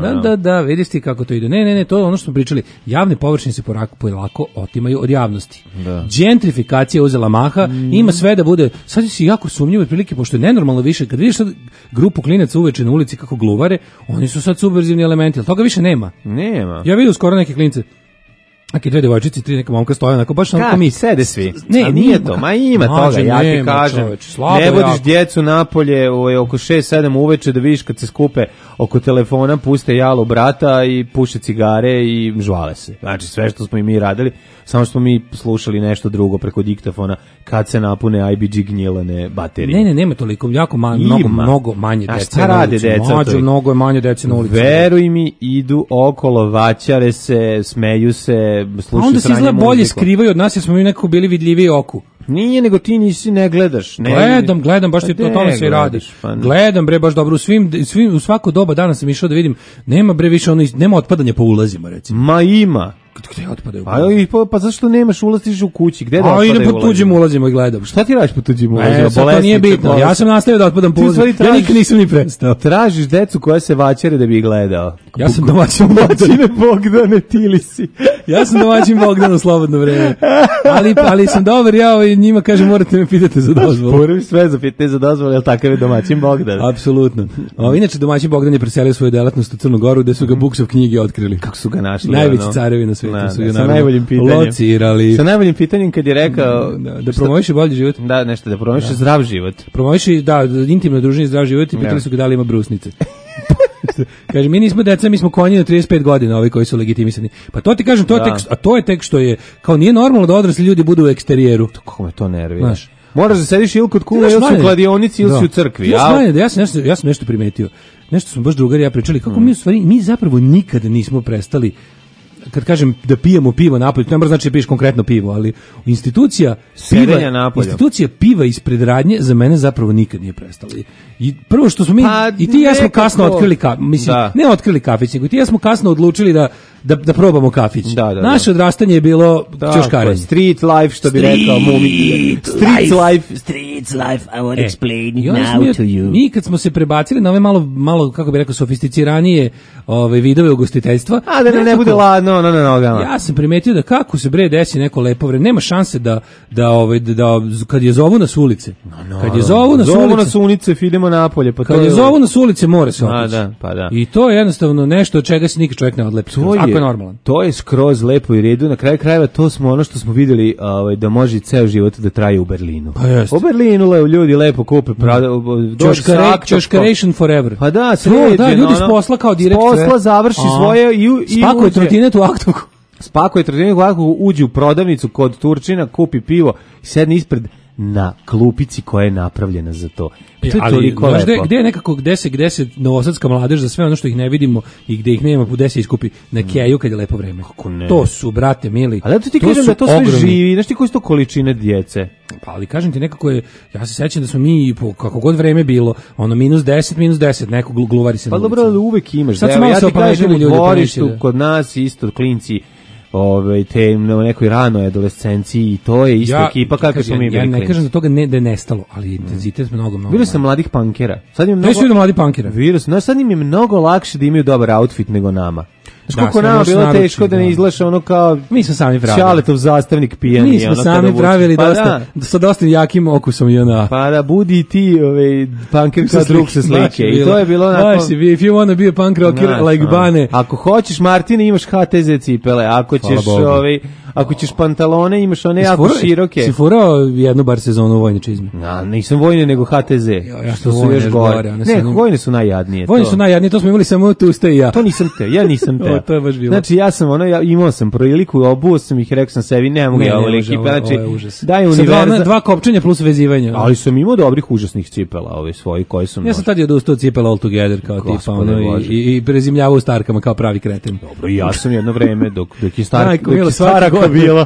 Da, vidiš ti kako to ide. Ne, to je ono što smo pričali. Javne površine se polako otimaju od javnosti. Gentrifikacija uzela maha, ima sve da bude, sad si jako sumnjivo prilike, pošto je nenormalno više, kad vidiš sad grupu klinaca uveče na ulici kako gluvare, oni su sad subverzivni elementi, ali toga više nema. Ja vidim skoro neke klince, neke 2 devojčice, 3 neka momka stoje, onako baš onako mi sede svi. Ne, nije to, ima toga, ja ti kažem. Ne vodiš djecu napolje oko 6-7 uveče da vidiš kad se skupe oko telefona, puste jalo brata i puše cigare i žvale se. Znači sve što smo i mi radili, samo što smo mi slušali nešto drugo preko diktafona kad se napune IBG gnjilane baterije. Ne, nema toliko, jako mnogo manje dece. A šta rade deca? Mnogo je manje dece na ulici. Veruj mi, idu okolo, vaćare se, smeju se, slušaju onda se izgleda bolje skrivaju od nas jer smo mi nekako bili vidljiviji oku. Nije, nego ti ne gledaš. Gledam, baš ti to tome se i radiš. Gledam, bre, baš dobro, u svako doba dana sam išao da vidim, nema bre više nema otpadanja po ulazima, recimo. Ma ima. Gde otpadaju? Pa zašto nemaš ulaziš u kući? Gde da otpadaju? Idem po tuđim ulazima i gledam. Šta ti radiš po tuđim ulazima? To nije bitno. Ja sam nastavio da otpadam po ulazima. Ja nikad nisam ni prestao. Tražiš decu koja se vaćare da bi ih gledao. Ja sam domaćin Bogdane, tili si. Ja sam domaćin Bogdan u slobodno vreme. Ali sam dobar, ja njima kažem morate me pitati za dozvolu. Moram sve zapitati za dozvolu, jer takav je domaćin Bogdan. Apsolutno. Inače, domaćin Bogdan je preselio svoju delatnost u Crnu Goru, gde su ga Buksov knjige otkrili. Kako su ga našli? Najveći carevi na svijetu su ga sa najboljim pitanjem. Locirali. Sa najboljim pitanjem kad je rekao da promoviše bolji život. Da, nešto da promoviše zdrav život. Promoviše intimno druženje, zdrav život i pitali su ga da li ima brusnice. Kaže, mi nismo deca, mi smo konji na 35 godina, ovi koji su legitimisani. Pa to ti kažem, to je tek što je, kao nije normalno da odrasli ljudi budu u eksterijeru. Kako me to nervira. Moraš da sediš ili kod kume, ili su u kladionici, ili su u crkvi. Ja sam nešto primetio. Nešto smo baš drugari ja pričali, kako mi zapravo nikad nismo prestali, kad kažem da pijemo pivo napolje, to ne mora znači da piješ konkretno pivo, ali institucija piva ispred radnje za mene zapravo nikad nije prestala. I prvo što smo mi, i ti i ja smo kasno otkrili ne otkrili kafić, nego ti i ja smo kasno odlučili da probamo kafić. Naše odrastanje je bilo ćoškarenje. Street life, što bi rekao Mumi. Street life, I want to explain it now to you. Mi kad smo se prebacili na ove malo kako bi rekao, sofisticiranije vidove ugostiteljstva. A da ne bude ladno na nogama. Ja sam primetio da kako se bre desi neko lepo vreme, nema šanse da kad je zovu nas ulice. Kad je zovu nas ulice, idemo napolje. Kad je zovu nas ulice, mora se otići. Da. I to je jednostavno nešto od čega se nikad čovjek ne odlepi. Ako je normalan. To je skroz lepo i redu. Na kraju krajeva to smo ono što smo vidjeli da može ceo život da traje u Berlinu. Pa u Berlinu ljudi lepo kupe Čoškaration forever. Pa da, ljudi s posla kao direkt. S posla završi svoje i spakuje trotinet u aktoku. Spakuje trotinet u aktoku, uđe u prodavnicu kod Turčina, kupi pivo i sedne ispred na klupici koja je napravljena za to. To je toliko lepo. Gde je nekako, gde se novosadska mladež za sve ono što ih ne vidimo i gde ih nema, gde se iskupi na keju kad je lepo vreme. To su, brate mili, ali da ti kažem da to sve živi, znaš ti koji su to količine djece? Pa ali kažem ti, nekako je, ja se sećam da smo mi, kako god vreme bilo, ono -10, neko gluvari se na ulici. Pa dobro, ali uvek imaš. Sad su malo se u dvorištu kod nas isto klinci te na nekoj ranoj adolescenciji i to je ista ekipa kako smo mi bili. Ja ne kažem da toga da je nestalo, ali intenzitet mnogo. Vidio sam mladih punkera. Sad im mnogo mladih punkera. Vidio sam, sad im je mnogo lakše da imaju dobar outfit nego nama. Koliko nama bilo teško da ne izgledaš ono kao mi smo sami pravili. Šaletov zastavnik pijani. Mi smo sami pravili sa dosta jakim okusom i ona. Pa da budi ti punker kao drug sa slike. I to je bilo onako. If you wanna be a punk rocker like Bane. Ako hoćeš Martine imaš HTZ cipele, ako ćeš pantalone imaš one jako široke. Si furao jednu bar sezonu u vojne čizme? Nisam vojne nego HTZ. Što su još gore. Ne, vojne su najjadnije. Vojne su najjadnije, to smo imali samo tu ste i ja. To nisam te, ja nisam te. To je baš bilo. Znači ja sam imao sam priliku, obuo sam ih, rekao sam sebi ne mogu ja ovo ekipa, znači daj univerzal. Dva kopčenja plus vezivanje. Ali sam imao dobrih užasnih cipela, svoji koji sam. Ja sam tad odustao od cipela all together kao tipa i prezimljavao u starkama kao pravi kreten. Dobro, ja sam jedno vreme dok je starka bila.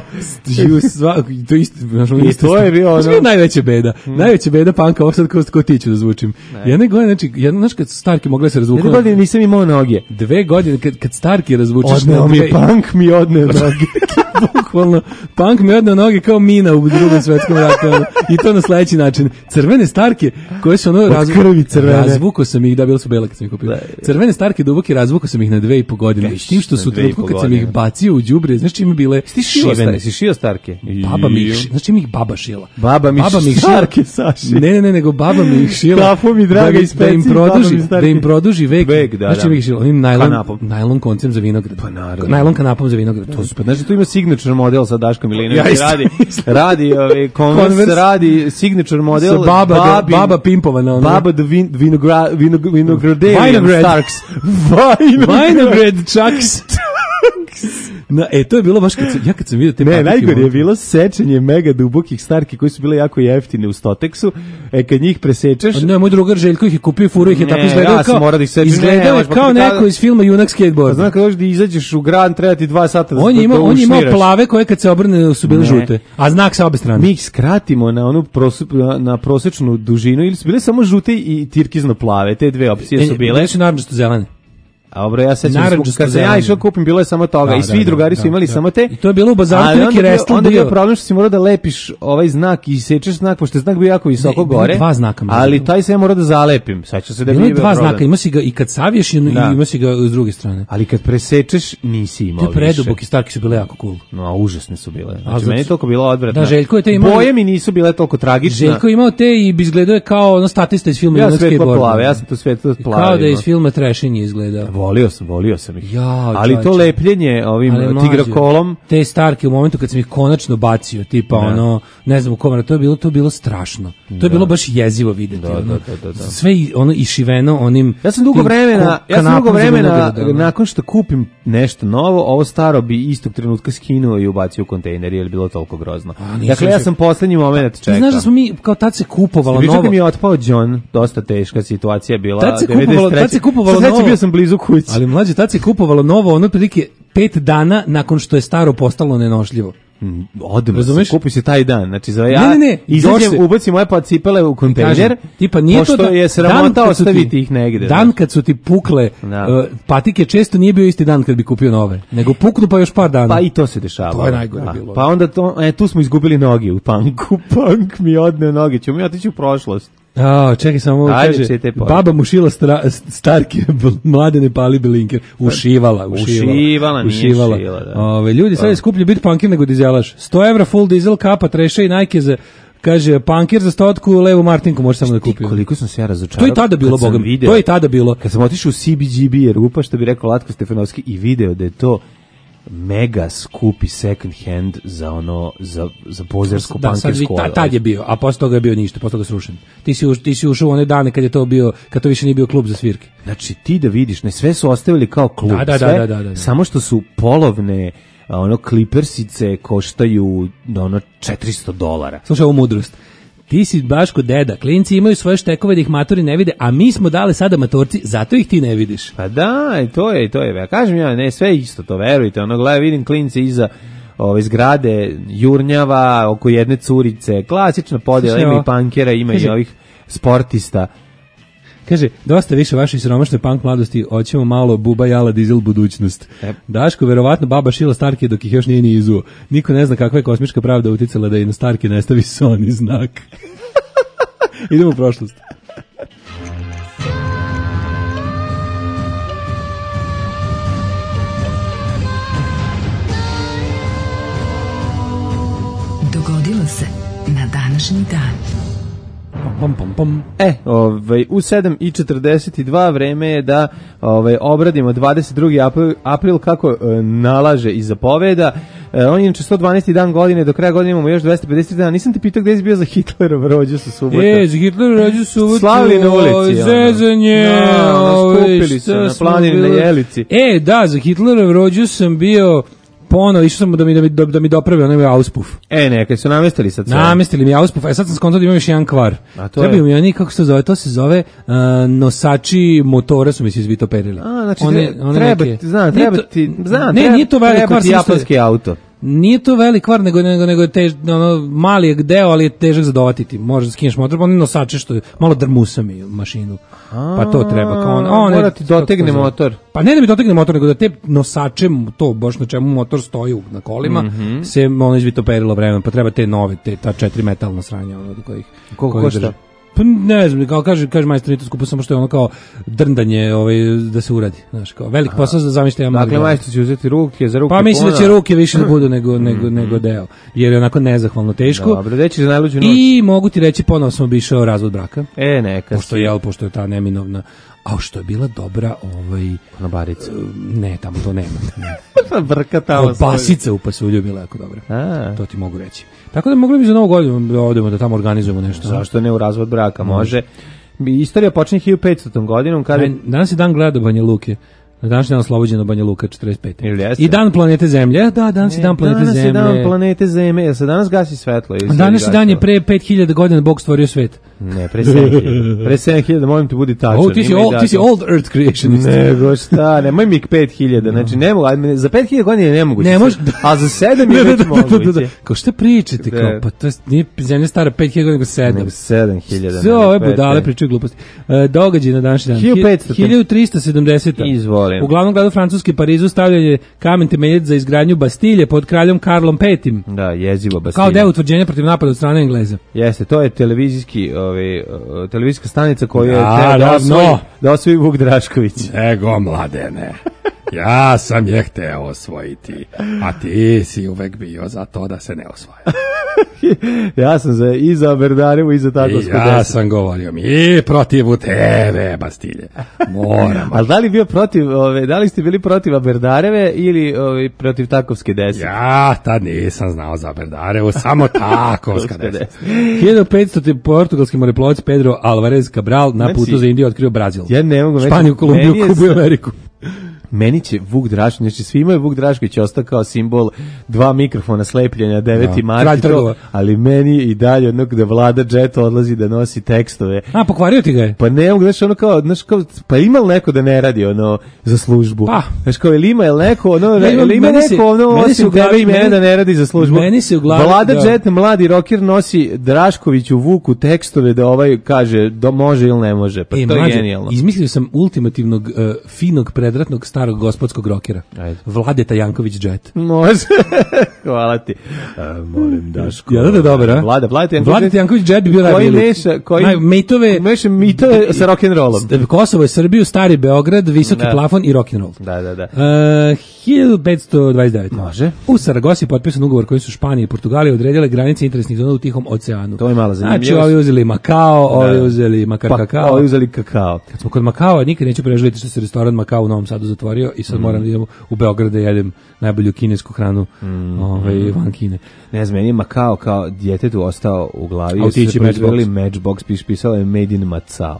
To je bilo ono. Najveća beda. Najveća beda panka, ovo sad ko tiću da zvučim. Jedne godine, znači, znaš kad Starki mogli se razvuku. 2 godine nisam imao noge. 2 godine, kad Starki razvučeš. Odneo mi punk mi odneo noge. Bukvalno, punk mi odneo noge kao mina u Drugom svetskom ratu. I to na sledeći način. Crvene Starke, koje su ono razvuko sam ih, da bili su bela kad sam ih kupio. Crvene Starke duboke razvuko sam ih na 2,5 godine. S tim što su trenutku kad sam ih bacio u đubre, znaš čime bile šivene. Si šio Starke? Baba mi ih, znači mi ih baba šila. Baba mi ih Starke saši. Ne, nego baba mi ih šila. Kafu mi draga iz peci. Da im produži vek. Znači mi ih šila. Onim najlon koncem za vinograd. Pa naravno. Najlon kanapom za vinograd. To su, znači tu ima signature model sa Daškom Milinović. Radi Converse, radi signature model. Baba pimpovana. Baba the Vinogradarian Starks. Vinograd Chucks. To je bilo baš kad sam vidio te papike. Ne, najgore je bilo sečenje mega dubokih Starki koji su bile jako jeftine u Stoteksu. Kad njih presečeš... Ne, moj drugar Željko ih je kupio, furo ih je tako izgledao kao neko iz filma Junak skateboard. Znam kad da izađeš u grad, treba ti 2 sata da on je imao plave koje kad se obrne su bile žute, a znak sa obe strane. Mi ih skratimo na onu na prosečnu dužinu ili su bile samo žute i tirkizno plave, te dve opcije su bile. Bile su naranđasto zelene. A dobro, ja sećam kad sam ja išao kupim bilo je samo toga i svi drugari su imali samo te. I to je bilo u bazaru neki restel. Onda je problem što si morao da lepiš ovaj znak i sečeš znak, pošto je znak bio jako visoko gore. 2 znaka. Ali taj se ja morao da zalepim. Sećam se da bilo 2 znaka, ima si ga i kad saviješ i ima si ga s druge strane. Ali kad presečeš nisi imao više. Te preduboki Starki su bile jako cool. No, užasne su bile. Znači meni toliko bilo odvratno. Da, Željko je te imao. Boje mi nisu bile toliko tragične. Željko imao te i izgledao je kao ono statista iz filma Junak skateboard. Ja sam to svetlo plave. Kao da iz filma Trešenje izgledao. Volio sam ih. Ali to lepljenje ovim tigrokolom, te Starke u momentu kad sam ih konačno bacio, tipa ono, ne znam u kom, to je bilo strašno. To je bilo baš jezivo videti. Sve ono išiveno onim. Ja sam dugo vremena nakon što kupim nešto novo, ovo staro bi istog trenutka skinuo i ubacio u kontejner, jer je bilo toliko grozno. Dakle, ja sam poslednji moment čekao. Znaš da smo mi kao tad se kupovalo novo. Vičak mi je otpao John, dosta teška situacija bila. Tad se kupovalo novo. Bio sam blizu kući. Ali mlađe, tad se kupovalo novo, ono prilike 5 dana nakon što je staro postalo nenošljivo. Odmah se kupi se taj dan. Znači za izađem, ubacim moje cipele u kontejner. Tipa nije pošto to je sramota ostaviti ih negde. Dan kad su ti pukle patike često nije bio isti dan kad bi kupio nove, nego puknu pa još par dana. Pa i to se dešavalo. To je najgore bilo. Pa onda tu smo izgubili noge u punku. Punk mi odneo noge. Ćemo mi otići u prošlost. Čekaj samo, kaže, baba mu šila Starke, Mladene Pali Belinker, ušivala. Ljudi, sad je skuplje biti punker nego dizelaš. 100 evra full dizel, kapa, treša i Nike za, kaže, punker za 100 levu Martinku može samo da kupi. Koliko sam se ja razočarao. To je tada bilo, bogam. To je tada bilo. Kad sam otišao u CBGB Rupa, što bi rekao Latko Stefanovski, i video da je to mega skupi second hand za pozersku punkersku. Tad je bio, a posle toga je bio ništa, posle toga srušen. Ti si ušao u one dane kad je to bio, kad to više nije bio klub za svirke. Znači ti da vidiš, ne sve su ostavili kao klub, da. Samo što su polovne klipersice koštaju $400. Slušaj ovu mudrost. Ti si baš kod deda, klinci imaju svoje štekove da ih matori ne vide, a mi smo dali sada matorci, zato ih ti ne vidiš. Pa da, to je. Ja kažem ja, ne, sve isto to, verujte. Gledaj, vidim klinci iza ove zgrade, jurnjava, oko jedne curice, klasična podjela, ima i pankera, ima i ovih sportista. Kaže, dosta više vaše siromašne punk mladosti, hoćemo malo buba jala dizel budućnost. Daško, verovatno baba šila Starke dok ih još nije ni izuo. Niko ne zna kakva je kosmička pravda uticala da i na Starke ne stavi Sony znak. Idemo u prošlost. Dogodilo se na današnji dan. U 7:42 vreme je da obradimo 22. april kako nalaže i zapoveda. On je inače 112. dan godine, do kraja godine imamo još 253 dana. Nisam te pitao gde si bio za Hitlerov rođus u subotu. Za Hitlerov rođus u subotu. Slavili na ulici. Zezanje. Skupili se na planini na Jelici. Da, za Hitlerov rođus sam bio ponovo, išao sam da mi doprave onaj auspuff. Neka su namestili sad sve. Namestili mi auspuff, sad sam skontao da imam još jedan kvar. Trebaju mi oni, kako se to zove? To se zove nosači motora su mi se izvitoperili. Znači treba ti japanski auto. Nije to velik kvar, nego je mali je deo, ali je težak za dovatiti. Možeš da skineš motor, pa oni nosače što je malo drmusa mi mašinu. Pa to treba. Mora ti dotegne motor. Pa ne da mi dotegne motor, nego da te nosače, to baš na čemu motor stoji na kolima, se ono izvitoperilo vremenom, pa treba te nove, ta 4 metalna sranja. Koliko košta? Pa ne znam, kao kaže majstor, nije to skupo, samo što je ono kao drndanje da se uradi, znaš, kao velik posao za zamišljati. Dakle, majstor će uzeti ruke, za ruke pa mislim da će ruke više da budu nego deo, jer je onako nezahvalno teško. Dobro, reći za najluđu noć. I mogu ti reći, ponovo sam obišao razvod braka. Neka pošto je ta neminovna. A što je bila dobra konobarica. Ne, tamo to nema. Brka tamo. Basica u pasulju bila jako dobra. To ti mogu reći. Tako da mogli bi za Novu godinu da odemo da tamo organizujemo nešto. Zašto ne u razvod braka? Može. Istorija počinje 1500. godinom. Danas je dan grada Banja Luke. Na današnji dan oslobođeno Banja Luka 45. I dan planete Zemlje. Da, danas je dan planete Zemlje. Danas je dan planete Zemlje. Jel se danas gasi svetlo? Današnji dan je pre 5000 godina Bog stvorio svet. Ne, pre 7000. Pre 7000, molim te, budi tačan. Ti si old earth creationist. Nego šta, nemoj mi 5000. Znači, ne mogu, za 5000 godina je nemoguće. Ne može. A za 7 je već moguće. Kao šta pričate? Pa to nije Zemlja stara 5000 godina, nego 7. 7000. Sve ove budale pričaju gluposti. Događaj na današnji dan. 1370. Izvolim. U glavnom gradu Francuske, Parizu, stavljen je kamen temeljac za izgradnju Bastilje pod kraljom Karlom V. Da, jezivo Bastilje. Kao deo utvrđenja protiv napada od strane Engleza. Jeste, to je televizijska stanica koju je da osvoji Vuk Drašković. Nego, Mladene, ja sam je hteo osvojiti, a ti si uvek bio za to da se ne osvaja. Ja sam i za Berdarevu i za Takovsko 10. Ja sam govorio mi protiv tebe, Bastilje. Moram. Ali da li ste bili protiv Berdareve ili protiv Takovske 10? Ja tad nisam znao za Berdarevu, samo Takovska 10. 1500. portugalski moreplovac Pedro Alvarez Cabral na putu za Indiju otkrio Brazil. Ja ne mogu Španiju, Kolumbiju, Kubu i Ameriku. Meni će Vuk Drašković, znači svima je Vuk Drašković ostao kao simbol 2 mikrofona slepljenja 9. marta, ali meni i dalje onog da Vlada Jet odlazi da nosi tekstove. A, pokvario ti ga je? Pa ne mogu, znaš kao, pa ima li neko da ne radi za službu? Pa. Znaš kao, ili ima neko osim tebe i mene da ne radi za službu? Meni se u glavi... Vlada Jet, mladi rocker, nosi Draškoviću Vuku tekstove da kaže da može ili ne može, pa to je genijalno. Izmislio sam ultimativnog, finog, predratnog, starog gospodskog rokera. Vladeta Janković Jet. Može. Hvala ti. Molim, Daško. Ja da je dobar, a? Vladeta Janković Jet bi bio najbolji. Koji meša mitove sa rock'n'rollom. Kosovo je Srbiju, Stari Beograd, Visoki plafon i rock'n'roll. Da. 1529. Može. U Saragosi potpisan ugovor koji su Španija i Portugalija odredile granice interesnih zona u Tihom oceanu. To je malo zanimljivo. Znači, ovi uzeli Makao, ovi uzeli kakao. Ovi uzeli kakao. Kad smo kod Makao, nikad neću preželiti što se restoran Makao u Novom Sadu zatvorio i sad moram da idem u Beograd da jedem najbolju kinesku hranu van Kine. Ne znam, meni je Makao kao djetetu ostao u glavi. Autići Matchbox, pisalo je Made in Macao.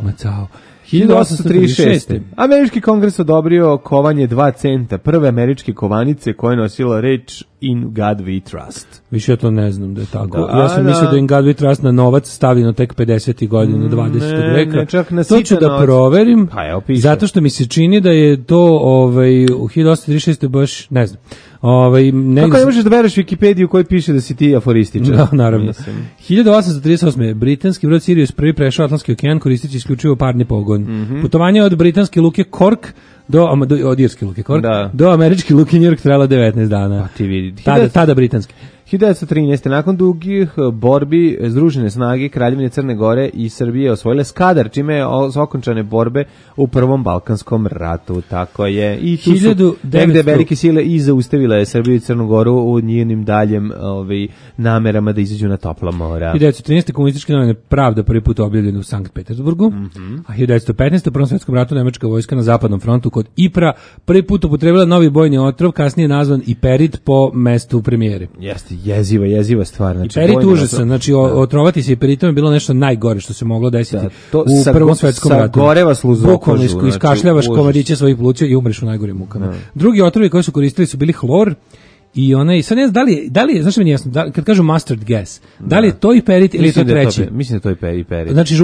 1836. Američki kongres odobrio kovanje 2 centa, prve američke kovanice koje je nosila reč In God We Trust. Više ja to ne znam da je tako. Ja sam mislio da In God We Trust na novac stavljeno tek 50. godina 20. veka. To ću da proverim, zato što mi se čini da je to u 1836. baš, ne znam. Kako ne možeš da bereš Wikipediju koji piše da si ti aforističar? Da, naravno. 1838. britanski brod Sirius prvi prešao Atlantski okean koristeći isključivo parni pogon. Putovanje od britanske luke Cork od irske luke Cork do američke luke New York trajalo 19 dana. Pa ti vidi. Tada britanski. 1913. nakon dugih borbi Združene snage Kraljevine Crne Gore i Srbije osvojile Skadar, čime je okončane borbe u Prvom Balkanskom ratu. Tako je. I tu su negde velike sile i zaustavile Srbiju i Crnu Goru u njenim daljem namerama da izađu na topla mora. 1913. komunističke novine Pravda prvi put objavljene u Sankt Petersburgu, a 1915. u Prvom svetskom ratu nemačka vojska na zapadnom frontu kod Ipra prvi put upotrebila novi bojni otrov, kasnije nazvan Iperit po mestu premijere. Jeste. Jeziva stvar. Znači, Iperit užasan, znači otrovati se Iperitom je bilo nešto najgore što se moglo desiti u Prvom svetskom ratu. Goreva sluzu bukvalno iskašljavaš komadiće svojih pluća i umreš u najgorim mukama. Drugi otrovi koji su koristili su bili hlor i sad ne znam da li je, znaš mi nije jasno, kad kažu mustard gas, da li je to Iperit ili to treći? Mislim da to je Iperit. Znači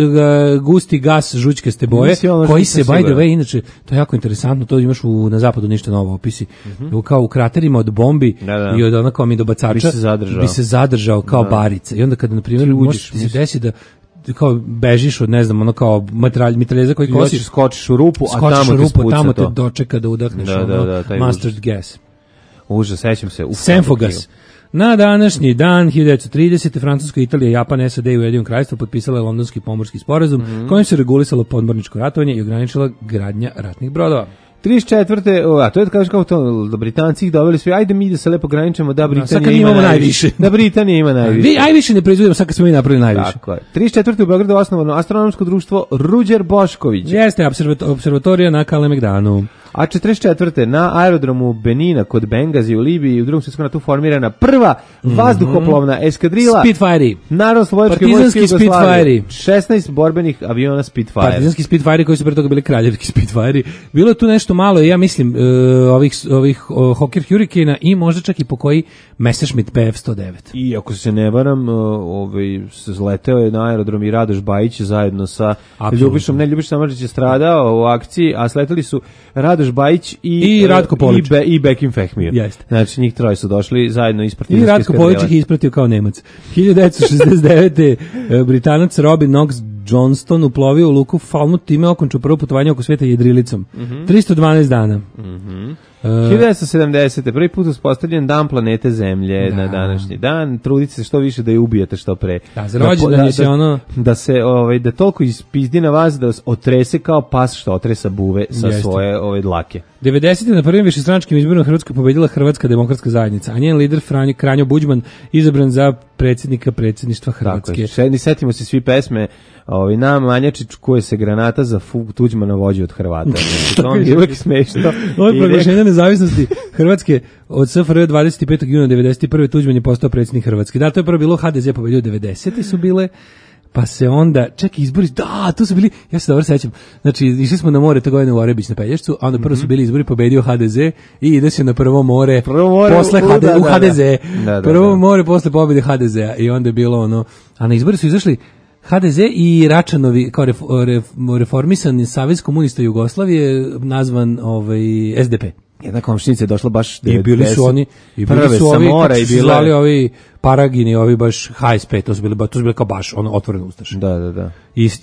gusti gas žučkaste boje koji se by the way, inače to je jako interesantno, to imaš na zapadu ništa novo opisi. Kao u kraterima od bombi i od onako mi dobacača bi se zadržao kao barice. I onda kada na primjer može se desi da kao bežiš od ne znam ono kao mitraljeza koji kosi, skočiš u rupu, tamo te dočeka da udahneš mustard gas. Užas, sećam se. Senfogas. Na današnji dan, 1930. Francuska, Italija, Japan, SAD i Ujedinjeno Kraljevstvo potpisale Londonski pomorski sporazum kojim se regulisalo podmorničko ratovanje i ograničila gradnja ratnih brodova. 34. A to je kažeš kao to, da Britanci ih doveli svi, ajde mi da se lepo graničimo, da Britanija ima najviše. Da Britanija ima najviše. Vi najviše ne proizvodimo, sad kad smo mi napravili najviše. Tako je. 34. u Beogradu osnovano astronomsko društvo Ruđer Bošković. Jeste, observatorija na Kalemegdanu. A 44. na aerodromu Benina kod Bengazi u Libiji u drugom svjetskom ratu formirana prva vazduhoplovna eskadrila Spitfire. Narodnooslobodilačke vojske Jugoslavije. 16 borbenih aviona Spitfire. Partizanski Spitfire koji su pre toga bili kraljevski Spitfire. Bilo je tu nešto malo, ja mislim, ovih Hawker Hurricane i možda čak i po koji Messerschmitt PF-109. I ako se ne varam, zleteo je na aerodrom i Radoš Bajić zajedno sa Ljubišom Samardžić je stradao u akciji, a sleteli su Radoš Bajić i Ratko Polić i Bekim Fehmiju. Jeste. Znači njih troje su došli zajedno iz partizanske skadrile. I Ratko Polić ih ispratio kao Nemac. 1969. Britanac Robin Knox Johnston uplovio u luku Falmouth, time okončao prvo putovanje oko sveta jedrilicom. 312 dana. 1970. prvi put uspostavljen dan planete Zemlje na današnji dan. Trudite se što više da je ubijete što pre. Da, za rođendan se ono da toliko ispizdi na vas da vas otrese kao pas što otresa buve sa svoje dlake. 90. na prvim višestranačkim izborima Hrvatskoj pobedila Hrvatska demokratska zajednica, a njen lider Kranjo Buđman izabran za predsjedništva Hrvatske. Tako je. Setimo se svi pesme na Manjačić koje se granata za Tuđmana vođi od Hrvata. To je uvijek smešno. Od proglašenja nezavisnosti Hrvatske od SFRJ 25. juna 91. Tuđman je postao predsjednik Hrvatske. Da, to je prvo bilo HDZ pobedio 90. su bile, pa se onda, čekaj, izbori, da, tu su bili, ja se dobro sećam, znači, išli smo na more to godine u Orebić na Pelješcu, a onda prvo su bili izbori, pobedio HDZ i ide se na prvo more posle u HDZ. Prvo more posle pobjede HDZ-a i onda je bilo ono, a na izbori su izašli HDZ i Račanovi kao reformisani Savez komunista Jugoslavije nazvan SDP. Jedna komšinica je došla baš 90. I bili su oni, i zvali ovi Paragini, ovi baš HSP, to su bili kao baš otvoreno ustaše. Da.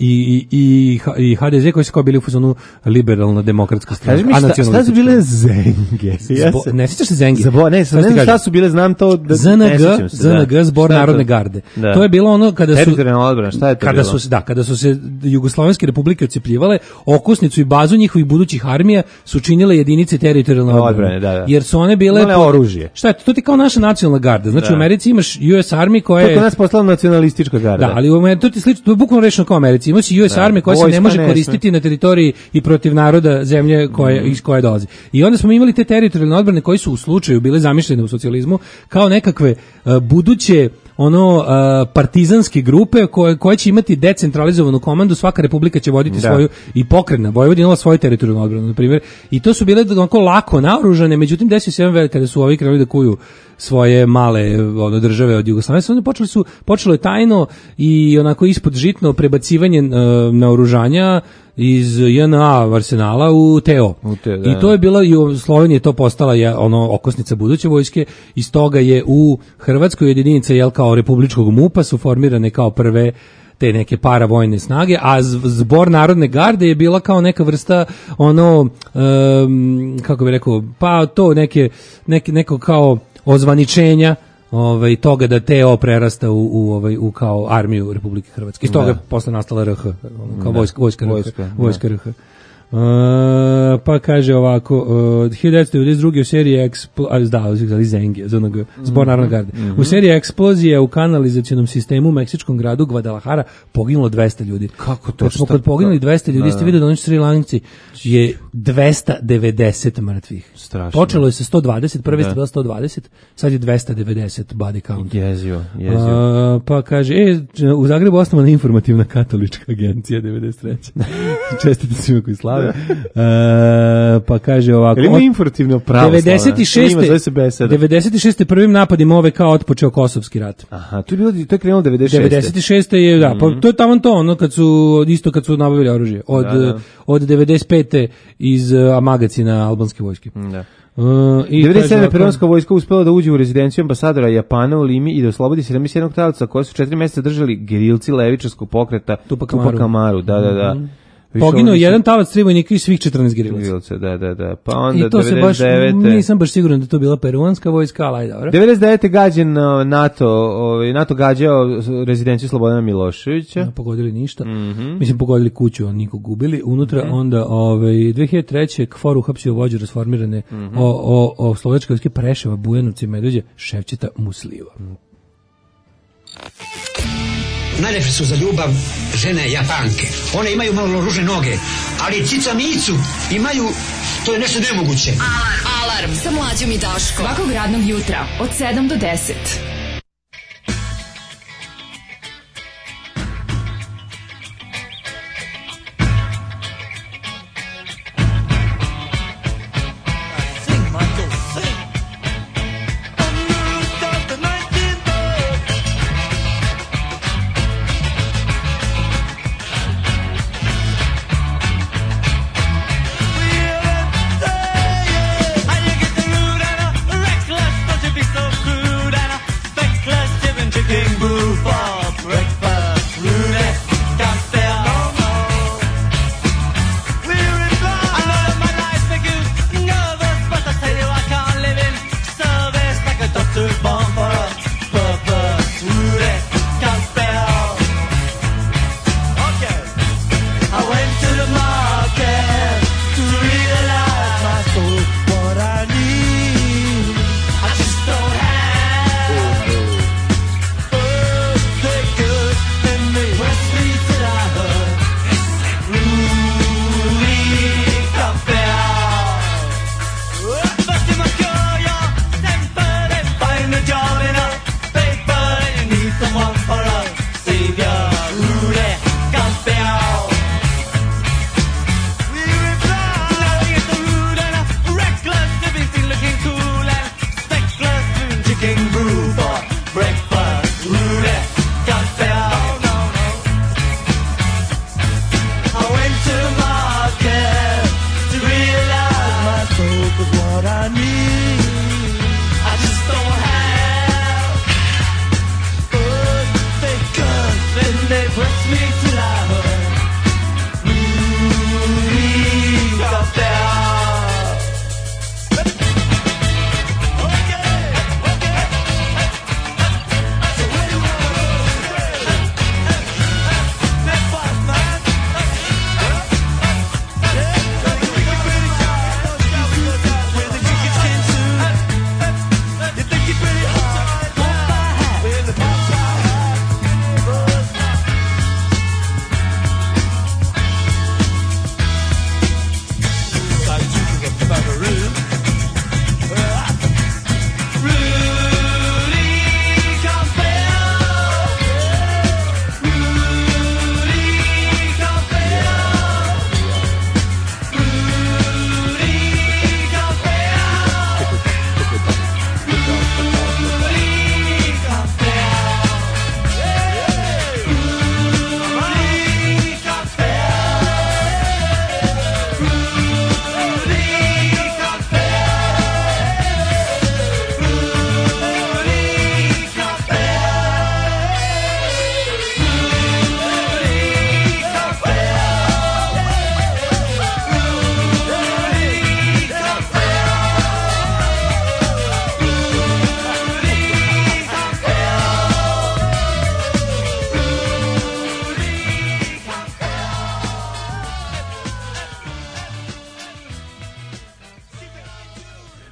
I HDZ koji su kao bili u fazonu liberalna demokratska stranka. Kaži mi šta su bile Zenge? Ne sjećaš se Zengi? Ne znam šta su bile, znam to. ZNG, Zbor Narodne garde. To je bilo ono kada su... Teritorijalna odbrana, šta je to bilo? Kada su se Jugoslovenske republike odcepljivale, okosnicu i bazu njihovih budućih armija su činile jedinice teritorijalne odbrane. Jer su one bile... Male oružje. Šta je to? To ti kao naša nacionalna garda. Znači u Americi imaš US Army koja je... To je nas postala nacionalistička garda. Da, ali to ti slično, to je bukvalno rečeno kao u Americi. Imaš US Army koja se ne može koristiti na teritoriji i protiv naroda zemlje iz koje dolazi. I onda smo imali te teritorijalne odbrane koji su u slučaju bile zamišljene u socijalizmu kao nekakve buduće partizanske grupe koje će imati decentralizovanu komandu, svaka republika će voditi svoju i pokretna Vojvodina imala svoju teritorijalnu odbranu, na primjer. I to su bile onako lako naoružane, međutim desio se jedan velik kada su ovi krenuli da kuju svoje male države od Jugoslavije, onda počelo je tajno i onako ispod žitno prebacivanje naoružanja iz JNA Arsenala u TO. I to je bila, i u Sloveniji je to postala okosnica buduće vojske, iz toga je u Hrvatskoj jedinica kao republičkog MUP-a su formirane kao prve te neke paravojne snage, a zbor Narodne garde je bila kao neka vrsta kako bih rekao, pa to neko kao ozvaničenja toga da TO prerasta u kao armiju Republike Hrvatske. Iz toga je posle nastala RH, kao vojska RH. Pa kaže ovako, 1992. u seriji zbor Narodne garde. U seriji eksplozije u kanalizacionom sistemu u meksičkom gradu Guadalajara poginulo 200 ljudi. Kako to? Smo kod poginuli 200 ljudi, ste videli da oni Sri Lanci je 290 mrtvih. Strašno. Počelo je sa 120, prvi ste bila 120, sad je 290 body count. Jezio. Pa kaže, u Zagrebu osnovana informativna katolička agencija 93. Čestite svima koji slave. Pa kaže ovako, ima informativno pravo 96. prvim napadima OVK otpočeo Kosovski rat. Aha, to je krenulo 96. 96. je, da, pa to je tamo to, kad su nabavili oružje. Od 95. iz magacina albanske vojske. Da. 97. peruanska vojska uspela da uđe u rezidenciju ambasadora Japana u Limi i da oslobodi 71 talca koje su 4 mjeseca držali gerilci levičarskog pokreta Tupac Amaru. Da. Poginuo jedan talac, 3 vojnika i svih 14 gerilaca. Da. Pa onda i to 99. se baš, nisam baš siguran da to bila peruanska vojska, ali dobro. 99. gađen NATO gađao rezidenciju Slobodana Miloševića. Ne pogodili ništa. Mislim, pogodili kuću, a nikog gubili. Unutra onda 2003. KFOR uhapsio vođu rasformirane o slovačke vojske Preševa, Bujanovci, Medveđe, Ševčeta, Musliva. Najlepše su za ljubav žene Japanke. One imaju malo ružne noge, ali cica micu imaju, to je nešto nemoguće. Alarm sa Mlađom i Daškom. Svakog radnog jutra od 7 do 10.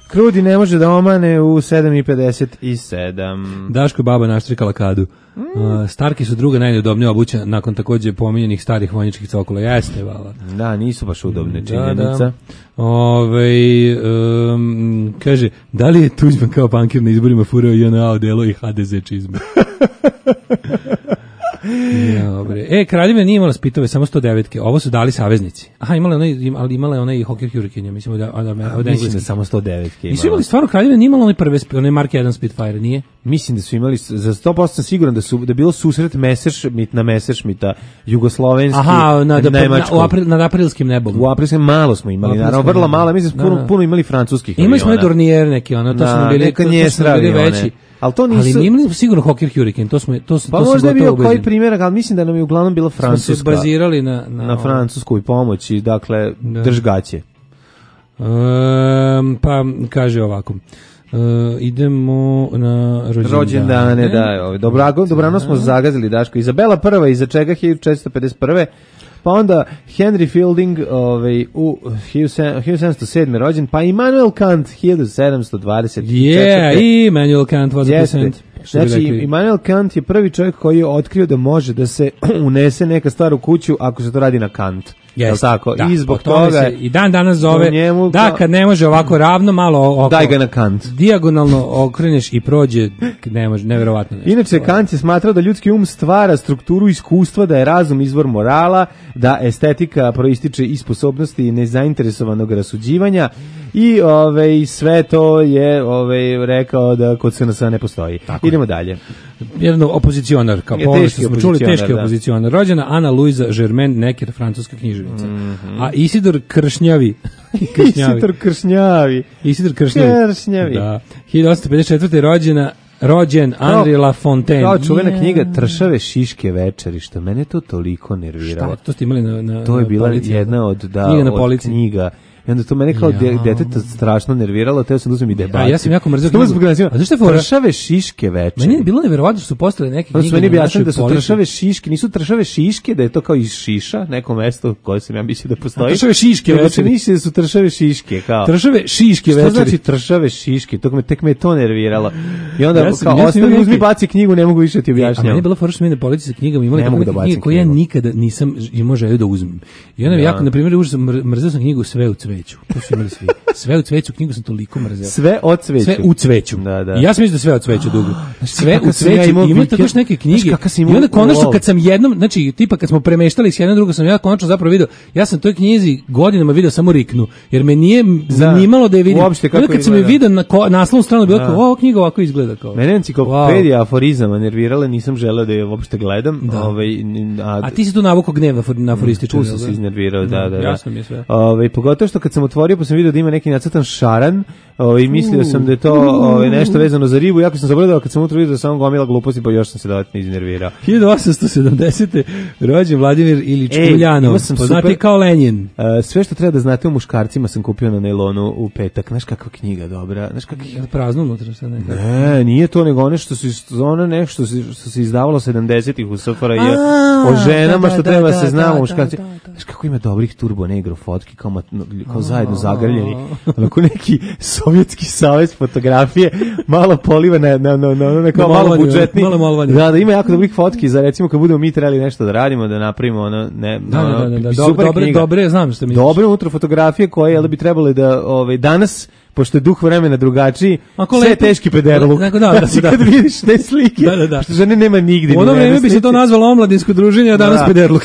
Krudi ne može da omane u 7:57. Daško baba naštrikala kadu. Starki su druga najneudobnija obuća nakon takođe pominjenih starih vojničkih cokula. Jeste, vala. Da, nisu baš udobne, činjenica. Da. Kaže, da li je Tuđman kao pankir na izborima furao JNA odelo i HDZ čizme? Dobre. Kraljevina nije imala spitove, samo 109-ke. Ovo su dali saveznici. Aha, imala je onaj Hawker Hurricane, mislim da samo 109-ke. Nisu imali stvarno Kraljevina, nije imala onaj Mark 1 Spitfire, nije? Mislim da su imali, za 100% sam siguran da je bilo susret Messerschmitta jugoslovenski, nad aprilskim nebom. U aprilskim malo smo imali, naravno, vrlo malo, mislim da puno imali francuskih aviona. Imali smo Dornier neki, to su bili veći. Ali to nisu. Ali nije imali sigurno Hawker Hurricane, to pa možda je bio koji primjerak, ali mislim da nam je uglavnom bila francuska. Smo se bazirali na francusku i pomoći, dakle, držgaće. Pa kaže ovako. Idemo na rođendane. Dobrano smo zagazili, Daško. Izabela prva, iza čega 1451. Pa onda Henry Fielding u 1707. rođen, pa Immanuel Kant 1724. Immanuel Kant was a percent. Znači, Immanuel Kant je prvi čovjek koji je otkrio da može da se unese neka stvar u kuću ako se to radi na Kant. Yes, tako? Da, i zbog toga se i dan danas zove njemu, kad ne može ovako ravno, malo daj ga na Kant. Dijagonalno okreneš i prođe, ne može, neverovatno nešto. Inače, Kant je smatrao da ljudski um stvara strukturu iskustva, da je razum izvor morala, da estetika proističe iz sposobnosti nezainteresovanog rasuđivanja i sve to je rekao da kod SNS ne postoji. Tako. Idemo dalje. Jedan opozicionar, kao što smo čuli, teški opozicionar. Rođena Ana Luisa Germain Necker, francuska književnica. A Isidor Kršnjavi. Isidor Kršnjavi. Da. 1854. rođen Henri Lafontaine. Kao čuvena knjiga Tršave šiške večeri, što mene to toliko nerviralo. Šta? To ste imali na to je bila policiji, jedna od knjiga. I onda to mene kao deteta strašno nerviralo, teo sam da uzmem i debati. Ja sam jako mrzio knjigu. A zašto je Tršave šiške večeri? Meni je bilo neverovatno što su postale neke knjige. Meni bi jasno da su tršave šiške, nisu tršave šiške, da je to kao iz Šiša, neko mesto koje sam ja mislio da postoji. Tršave šiške večeri. Mislim da su tršave šiške, kao. Tršave šiške večeri. Što znači tršave šiške? Tek me to nerviralo. I onda kao uzmi baci knjigu, ne mogu više ti objašnjavati. A meni je bilo fora što mi na policiji sa knjigama imali knjige koje ja nikada nisam imao želju da uzmem. I onda jako, na primjer, mrzeo sam knjigu Sve u cveću. To su imali svi. Sve u cveću knjigu sam toliko mrzeo. Sve o cveću. Sve u cveću. Da. I ja sam mislio da sve o cveću dugo. Sve u cveću. Ima tako neke knjige. I onda konačno kad sam jednom, znači tipa kad smo premeštali s jedno drugo, sam ja konačno zapravo video. Ja sam toj knjizi godinama video samo Riknu, jer me nije zanimalo da je vidim. Onda kad sam je video na naslovnu stranu bilo kao, ovo knjiga ovako izgleda kao. Mene enciklopedija aforizama nervirala, nisam želeo da je uopšte gledam. A ti si tu navukao gnev na aforističar. Tu sam se iznervirao, da. Ja sam je sve. Pogotovo što kad sam otvorio pa sam vidio da ima neki nacrtan šaran, i mislio sam da je to nešto vezano za ribu, jako sam zabledao kad sam utro vidio da sam gomila gluposti, pa još sam se dodatno iznervirao. 1870. rođen Vladimir Ilić Uljanov, poznati kao Lenin. Sve što treba da znate o muškarcima sam kupio na nailonu u petak. Znaš kakva knjiga dobra? Znaš kakva prazno unutra sad nekako. Ne, nije to nego nešto što se izdavalo 70-ih u SFRJ o ženama što treba se znamo muškarci. Znaš kako ima dobrih turbo negro fotki kao zajedno zagrljeni. Onako neki Sovjetski savez fotografije, malo poliva na malo budžetni. Da, ima jako dobrih fotki za recimo kad budemo mi trebali nešto da radimo, da napravimo dobre, znam što misliš. Dobre unutra fotografije koje bi trebali da danas, pošto je duh vremena drugačiji, sve teški pederluk. Kad vidiš te slike, što žene nema nigdje. U ono vreme bi se to nazvalo omladinsko druženje, a danas pederluk.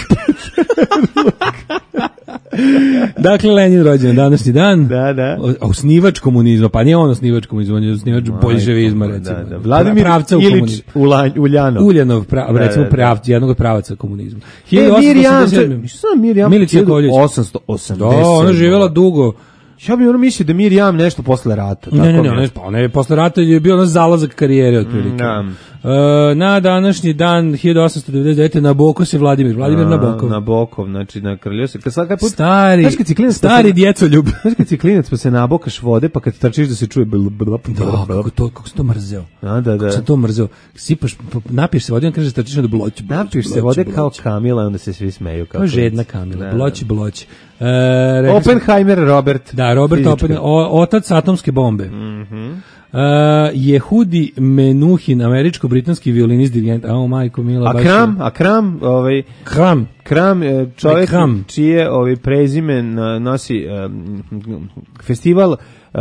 Dakle, Lenin rođen današnji dan. Da. Osnivač komunizma, pa nije on osnivač komunizma, on je osnivač boljševizma, recimo. Da. Vladimir Ilić Uljanov. Uljanov, recimo, jednog od pravaca komunizma. Mirjam, Milić Jakovljević. 1880. Da, ona je živjela dugo. Ja bih mislio da Mirjam nešto posle rata. Ne, posle rata je bio zalazak karijere, otprilike. Na današnji dan 1899. Nabokov se Vladimir Nabokov. Nabokov, znači na Kraljevstvu. Stari djecoljub. Znaš kad si klinac pa se nabokaš vode, pa kad trčiš da se čuje kako sam to mrzeo. Da. Kako sam to mrzeo. Sipaš, napiješ se vode, on kaže da trčiš na bloć. Napiješ se vode kao Kamila, onda se svi smeju. Kao žedna Kamila. Bloć. Oppenheimer Robert. Da, Da, Robert Oppenheimer, otac atomske bombe. Jehudi Menuhin, američko-britanski violinist, dirigent, majko mila. Kram, čovjek čije prezime nosi festival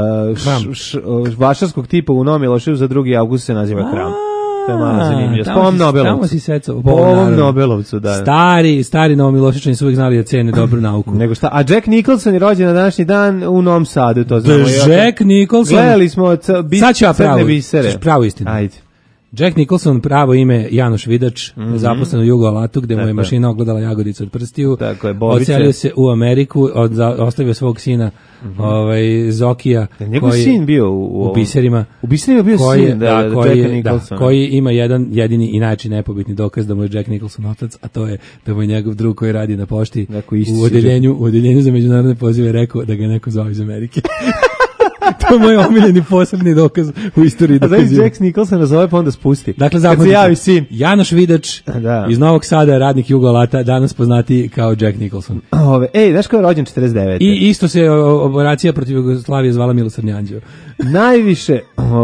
vašarskog tipa u Novom Miloševu za 2. avgust se naziva Kram. To je malo zanimljivo. Po ovom Nobelovcu. Tamo si secao. Po ovom Nobelovcu, da. Stari Novomiloševčani su uvijek znali da cene dobru nauku. Nego šta? A Jack Nicholson je rođen na današnji dan u Novom Sadu, to znamo. Jack Nicholson. Gledali smo crne bisere. Pravo istinu. Ajde. Jack Nicholson, pravo ime Janoš Vidač, zaposlen u Jugo Alatu, gde mu je mašina ogledala jagodicu od prstiju. Tako je, Bobice. Ocelio se u Ameriku, ostavio svog sina Zokija. Njegov sin bio u biserima. U biserima bio sin, Jacka Nicholsona. Koji ima jedan jedini i najči nepobitni dokaz da mu je Jack Nicholson otac, a to je da mu je njegov drug koji radi na pošti u odeljenju za međunarodne pozive rekao da ga neko zvao iz Amerike. To je moj omiljeni posebni dokaz u istoriji dokazivanja. A da Jack Nicholson nazove pa onda spusti. Dakle, kad se javi sin. Janoš Vidač iz Novog Sada, radnik Jugo Alata, danas poznati kao Jack Nicholson. Znaš ko je rođen 49. I isto se operacija protiv Jugoslavije zvala Milosrdni anđeo. Najviše,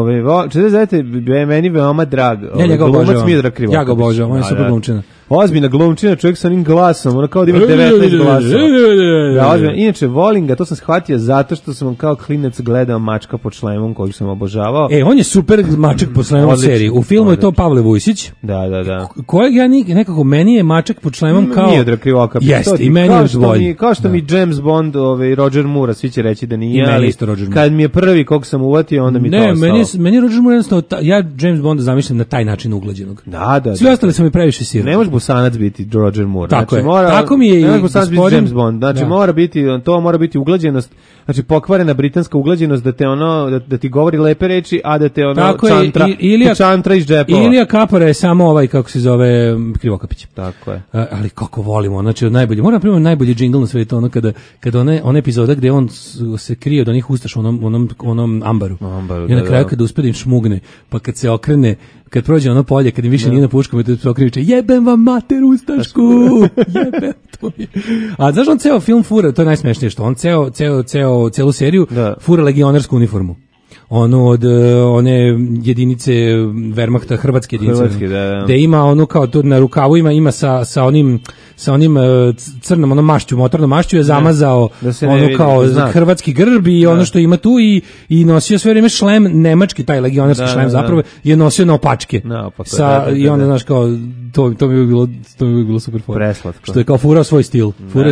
49. je meni veoma drag. Glumac Miodrag Krivokapć. Ja ga obožavam, on je super glumčina. Ozbiljna glumčina, čovjek sa onim glasom, ono kao da ima 19 glasova. Inače, volim ga, to sam shvatio zato što sam kao klinac gledao Mačka pod šlemom koju sam obožavao. On je super Mačak pod šlemom u seriji. U filmu je to Pavle Vujsić. Da. Kojeg ja nekako, meni je Mačak pod šlemom kao... Miodrag Krivokapć. Jeste, i meni je bolji. Kao što mi James Bond, Roger Moore, svi će reći da nije, ali kad mi je prvi kog sam uvatio, onda mi to ostalo. Meni je Roger Moore jednostavno, ja James Bonda zamišljam na taj način uglađenog. Da. Svi ostali su mi previše sirni. Ne može Bosanac biti Roger Moore. Tako je. Tako mi je i gospodin James Bond. Znači mora biti uglađenost, znači pokvarena britanska uglađenost da ti govori lepe reči, a da te čantra iz džepova. Ilija Kapara je samo kako se zove Krivokapić. Tako je. Ali kako volimo, znači od najbolji. Moram primiti najbolji džingl na svetu, kada ona epizoda gde on se krije od onih ustaša u onom ambaru. I na kraju kada uspe da im šmugne, pa kad se okrene, kad prođe ono polje, kad im više nije na puškom, i se okriče, jebem vam mater ustašku, jebem to je. A znaš on ceo film fura, to je najsmešnije što on celu seriju fura legionarsku uniformu. Od one jedinice Wehrmachta, hrvatske jedinice, gde ima ono kao to na rukavu ima sa onim crnom mašću, motornom mašću je zamazao kao hrvatski grb i ono što ima tu i nosio sve vrijeme šlem, nemački taj legionarski šlem zapravo je nosio na opačke. I onda znaš kao to mi bi bilo super fora. Što je kao furao svoj stil.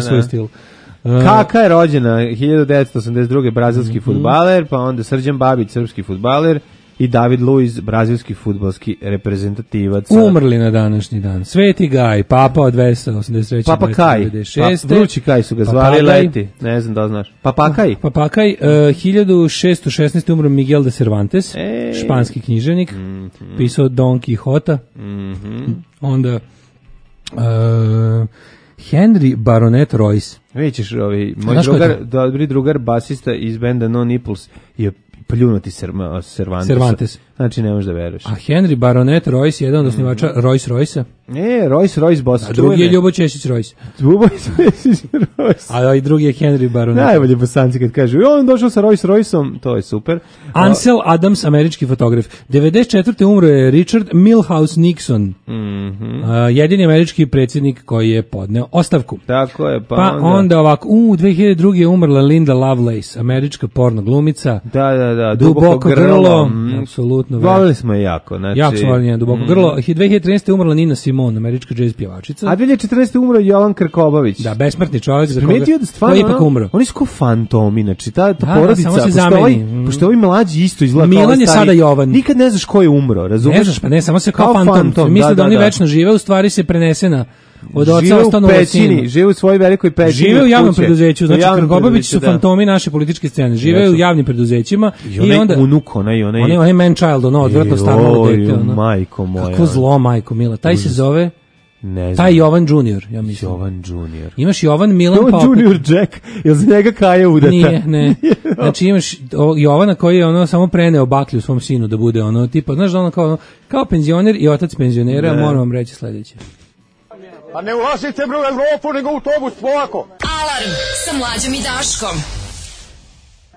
Kaka je rođena 1982. brazilski fudbaler, pa onda Srđan Babić, srpski fudbaler, i David Luiz, brazilski fudbalski reprezentativac. Umrli na današnji dan. Sveti Gaj, Papa od 283. Papa Kaj. Vrući Kaj su ga zvali leti. Ne znam da znaš. Papa Kaj. 1616. umro Miguel de Cervantes, španski književnik, pisao Don Quixota. Onda Henry Baronet Royce. Vidiš, moj drugar basista iz benda No Nipples je pljunuti Cervantes. Znači ne možeš da veruješ. A Henry Baronet Royce, jedan od osnivača Rolls-Royce-a. Rolls-Royce boss. A drugi je Ljubo Ćesić Royce. A i drugi je Henry Baronet. Najbolji bosanci kad kažu, on došao sa Rolls-Royceom, to je super. Ansel Adams, američki fotograf. 94. umro je Richard Milhouse Nixon. Jedini američki predsjednik koji je podneo ostavku. Tako je, pa onda ovako, 2002. je umrla Linda Lovelace, američka porno glumica. Da, duboko grlo. Apsolutno. Volili smo je jako. Jako smo volili duboko grlo. 2013. umrla Nina Simone, američka jazz pjevačica. A 2014. umro Jovan Krkobabić. Da, besmrtni čovjek za koga je ipak umro. Oni su kao fantomi, znači ta porodica, pošto ovi mlađi isto izgleda kao Milan je sada Jovan. Nikad ne znaš ko je umro, razumiješ? Ne znaš, pa ne, samo se kao fantom. Misle da oni večno žive, u stvari se prenesena od oca ostanu sinu. Žive u svojoj velikoj pećini. Žive u javnom preduzeću, znači Krkobabić su fantomi naše političke scene. Žive u javnim preduzećima i onda unuk, onaj man child, odvratno starno dete, majko moja. Kako zlo, majko mila. Taj se zove taj Jovan Junior, ja mislim. Jovan Junior. Imaš Jovan Milan pa Junior Jack, jel za njega Kaja udata? Nije, ne. Znači imaš Jovana koji je samo preneo baklju svom sinu da bude tipa, znaš da kao penzioner i otac penzionera, moram vam reći sledeće. A ne ulazite u Evropu, nego u autobus, polako. Alarm sa Mlađom i Daškom.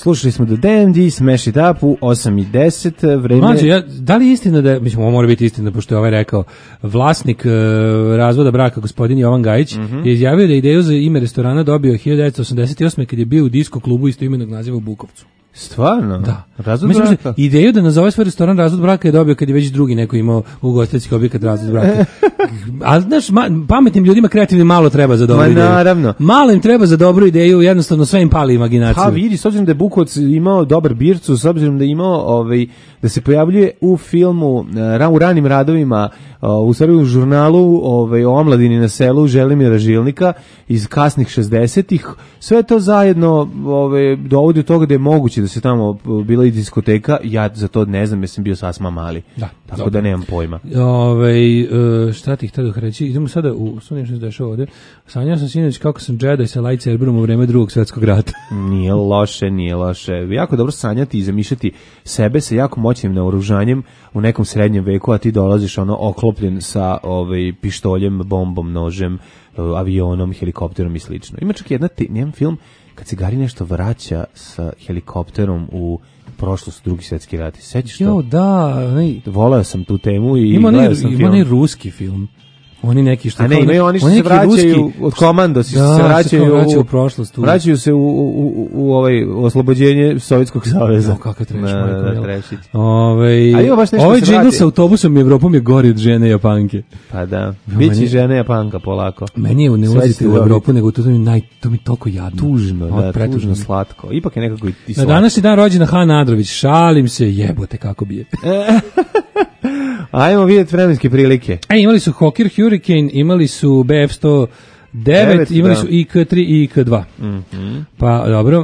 Slušali smo The DMD, Smash It Up u 8:10 vreme. Mlađe, da li je istina da, mislim, ovo mora biti istina, pošto je ovaj rekao, vlasnik razvoda braka, gospodin Jovan Gajić, je izjavio da je ideju za ime restorana dobio 1988. kad je bio u disko klubu istoimenog naziva u Bukovcu. Stvarno? Da. Razvod braka? Ideju da nazove svoj restoran Razvod braka je dobio kad je već drugi neko imao ugostiteljski objekat Razvod braka. Ali znaš, pametnim ljudima kreativnim malo treba za dobru ideju. Naravno. Malo im treba za dobru ideju, jednostavno sve im pali imaginaciju. Pa vidi, s obzirom da je Bukovac imao dobar bircu, s obzirom da je imao da se pojavljuje u filmu u ranim radovima, u stvari u žurnalu o omladini na selu Želimira Žilnika iz kasnih 60-ih, sve to zajedno dovodi do toga da je moguće da se tamo bila i diskoteka. Ja za to ne znam, jer sam bio sasma mali. Da, tako dobro. Da nemam pojma. Šta ti htio da reći? Idemo sada u što se dešava ovde. Sanjao sam sinoć kako sam Jedi sa lightsaberom u vreme Drugog svjetskog rata. Nije loše. Jako dobro sanjati i zamišljati sebe sa jako moćnim naoružanjem u nekom srednjem veku, a ti dolaziš oklopljen sa pištoljem, bombom, nožem, avionom, helikopterom i slično. Ima čak jedan film kad se Gari nešto vraća sa helikopterom u prošlost, Drugi svjetski rat. Sećaš to? Jo, da. Voleo sam tu temu i ima onaj ruski film. Oni neki što... A ne, imaju oni što se vraćaju od komando, se vraćaju u prošlost. Vraćaju se u oslobođenje Sovjetskog saveza. Kako treš, majko. Trešić. Ovaj džingl sa autobusom i Evropom je gori od žene Japanke. Pa da, biće žene Japanka polako. Meni je ne ulazite u Evropu, nego to mi toliko jadno. Tužno slatko. Ipak je nekako i slatko. Na današnji dan rođena Hana Andrović, šalim se, jebote kako bije. Ajmo vidjeti vremenske prilike. Imali su Hawker Hurricane, imali su BF109, imali su IK3 i IK2. Pa dobro,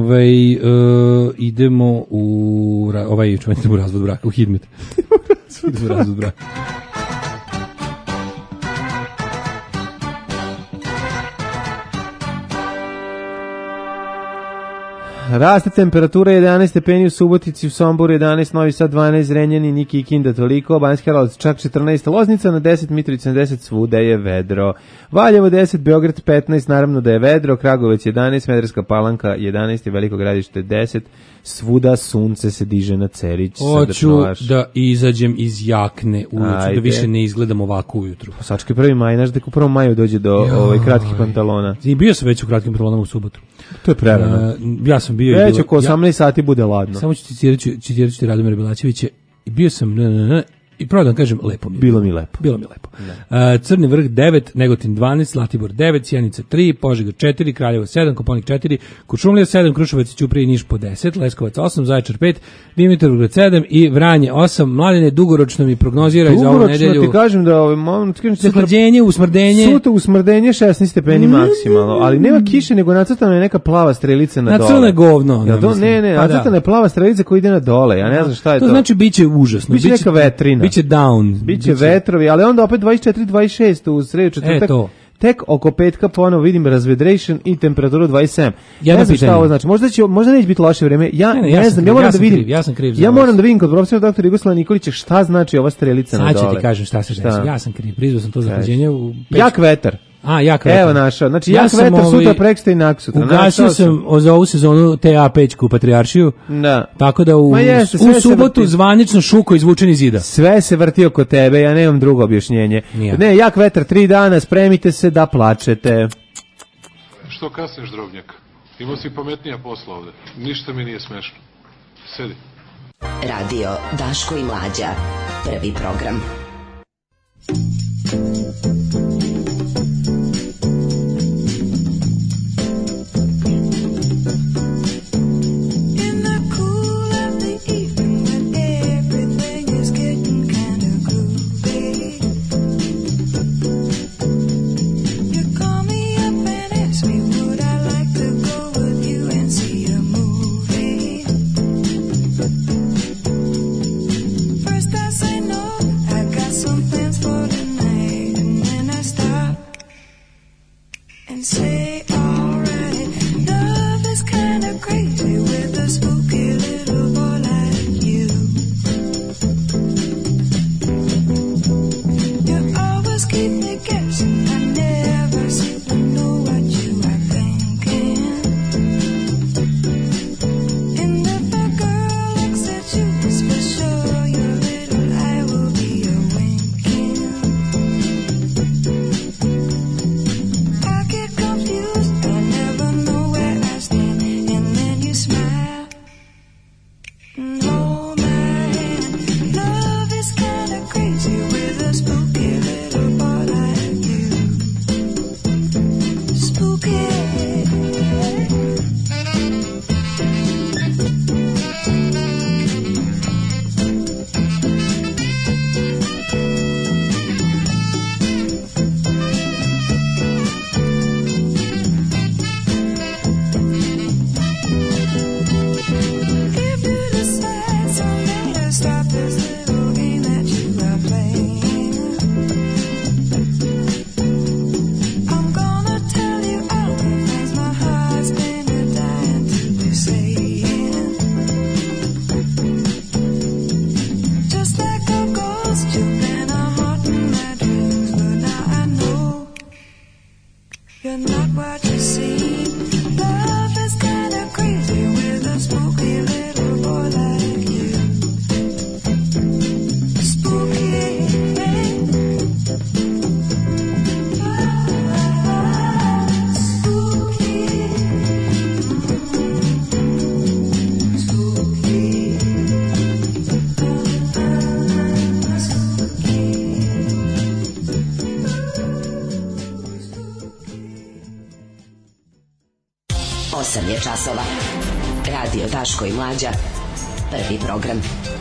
idemo u u razvod braka, u Hidmet. Idemo u razvod braka. Raste temperatura 11 stepeni u Subotici, u Somboru 11, Novi Sad 12, Zrenjanin, Niki i Kinda toliko, Banjski Karlovac čak 14, Loznica na 10, Mitrovica na 10, svuda je vedro. Valjevo 10, Beograd 15, naravno da je vedro, Kragovec 11, Smederevska Palanka 11 i Veliko Gradište 10, svuda sunce se diže na Cerić. Hoću da izađem iz jakne ujutru, da više ne izgledam ovako ujutru. Sački 1. maj, znaš da u 1. maju dođe do kratkih pantalona. I bio sam već u kratkim pantalonama u subotu. To je prerano. Ja sam bio već oko 18 sati bude ladno. Samo ću citirati Radomira Belačevića. Bio sam i pravo da vam kažem, lepo mi je. Bilo mi lepo. Crni vrh 9, Negotin 12, Zlatibor 9, Sjenica 3, Požega 4, Kraljevo 7, Koponik 4, Kuršumlija 7, Kruševac i Ćuprija i Niš po 10, Leskovac 8, Zaječar 5, Dimitrovgrad 7 i Vranje 8. Mladine dugoročno mi prognozira za ovu nedelju. Dugoročno ti kažem da zahlađenje, usmrdenje. Sutra usmrdenje 16 stepeni maksimalno, ali nema kiše, nego nacrtana je neka plava strelica na dole. Nacrtana je govno. Ne, nacrtana je plava strelica koja ide na dole. Ja ne znam šta je to. To znači biće užasno. Biće neka vetrina. Biće down. Biće vetrovi, ali onda opet 24-26 u sredu četvrtak. Tek oko petka ponovo vidim razvedration i temperaturu 27. Ne znam šta ovo znači. Možda neće biti loše vreme. Ja ne znam, ja moram da vidim. Ja moram da vidim kod profesora dr. Jugoslava Nikolića šta znači ova strelica na dole. Sad ću ti kažem šta se desi. Ja sam kriv. Prizvao sam to zahlađenje u jak vetar. Jak vetar. Evo našao. Znači jak vetar sutra preksta i naksutra. Ugasio sam za ovu sezonu TA pećku u Patrijaršiju. Da. Tako da u subotu zvanično šuko izvučen iz zida. Sve se vrti oko tebe, ja nemam drugo objašnjenje. Ne, jak vetar 3 dana, spremite se da plačete. Što kasniš, drobnjak? Imao si pametnija posla ovde. Ništa mi nije smešno. Sedi. Radio Daško i Mlađa. Prvi program. First I say no, I got časova. Radio Daško i Mlađa. Prvi program.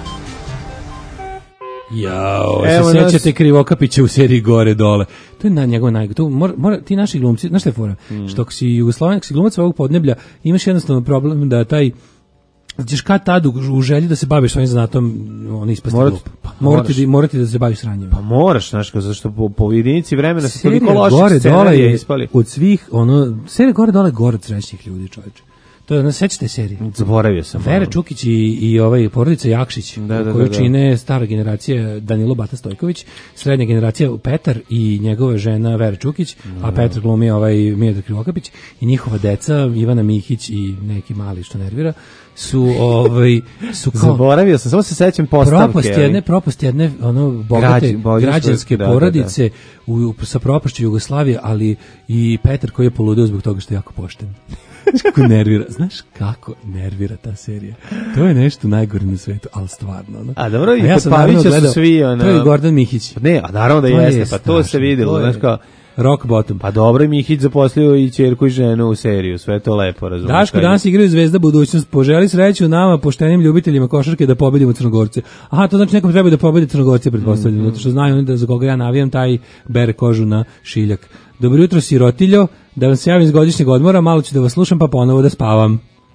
Jao, se sjećate Krivokapića u seriji Gore dole. To je na njegov najgore. To mora ti naši glumci, znaš šta je fora? Što ako si Jugosloven, ako si glumac ovog podneblja, imaš jednostavno problem da taj ćeš kad tad u želji da se baviš svojim zanatom, on ispasti glup. Morati da se baviš sranjem. Pa moraš, znaš, zato što po jedinici vremena se toliko loših Gore dole je ispali. Od svih, serija Gore dole gore od srećnih ljudi, čovječe. To je, sećate serije? Zaboravio sam. Vera Čukić i porodica Jakšić, koju čine stara generacija Danilo Bata Stojković, srednja generacija Petar i njegova žena Vera Čukić, a Petar glumi Miodrag Krivokapić i njihova deca Ivana Mihić i neki mali što nervira su kao zaboravio sam, samo se sećam postavke. Propast jedne bogate građanske porodice sa propašću Jugoslavije, ali i Petar koji je poludeo zbog toga što je jako pošten. Kako nervira, znaš kako nervira ta serija. To je nešto najgore na svetu, ali stvarno. A dobro, i kod Pavića su svi to je Gordon Mihić. Ne, a naravno da jeste, pa to se vidjelo, znaš kao rock bottom. Pa dobro, Mihić zaposlio i ćerku i ženu u seriju, sve to lepo, razumiješ. Daško, danas igraju Zvezda budućnost, poželi sreću nama, poštenim ljubiteljima košarke da pobedimo Crnogorce. Aha, to znači nekom treba da pobedi Crnogorce, pretpostavljam, zato što znaju da za koga ja navijam, taj bere kožu na šiljak. Dobro jutro, sirotiljo, da vam se javim iz godišnjeg odmora, malo ću da vas slušam pa ponovo da spavam.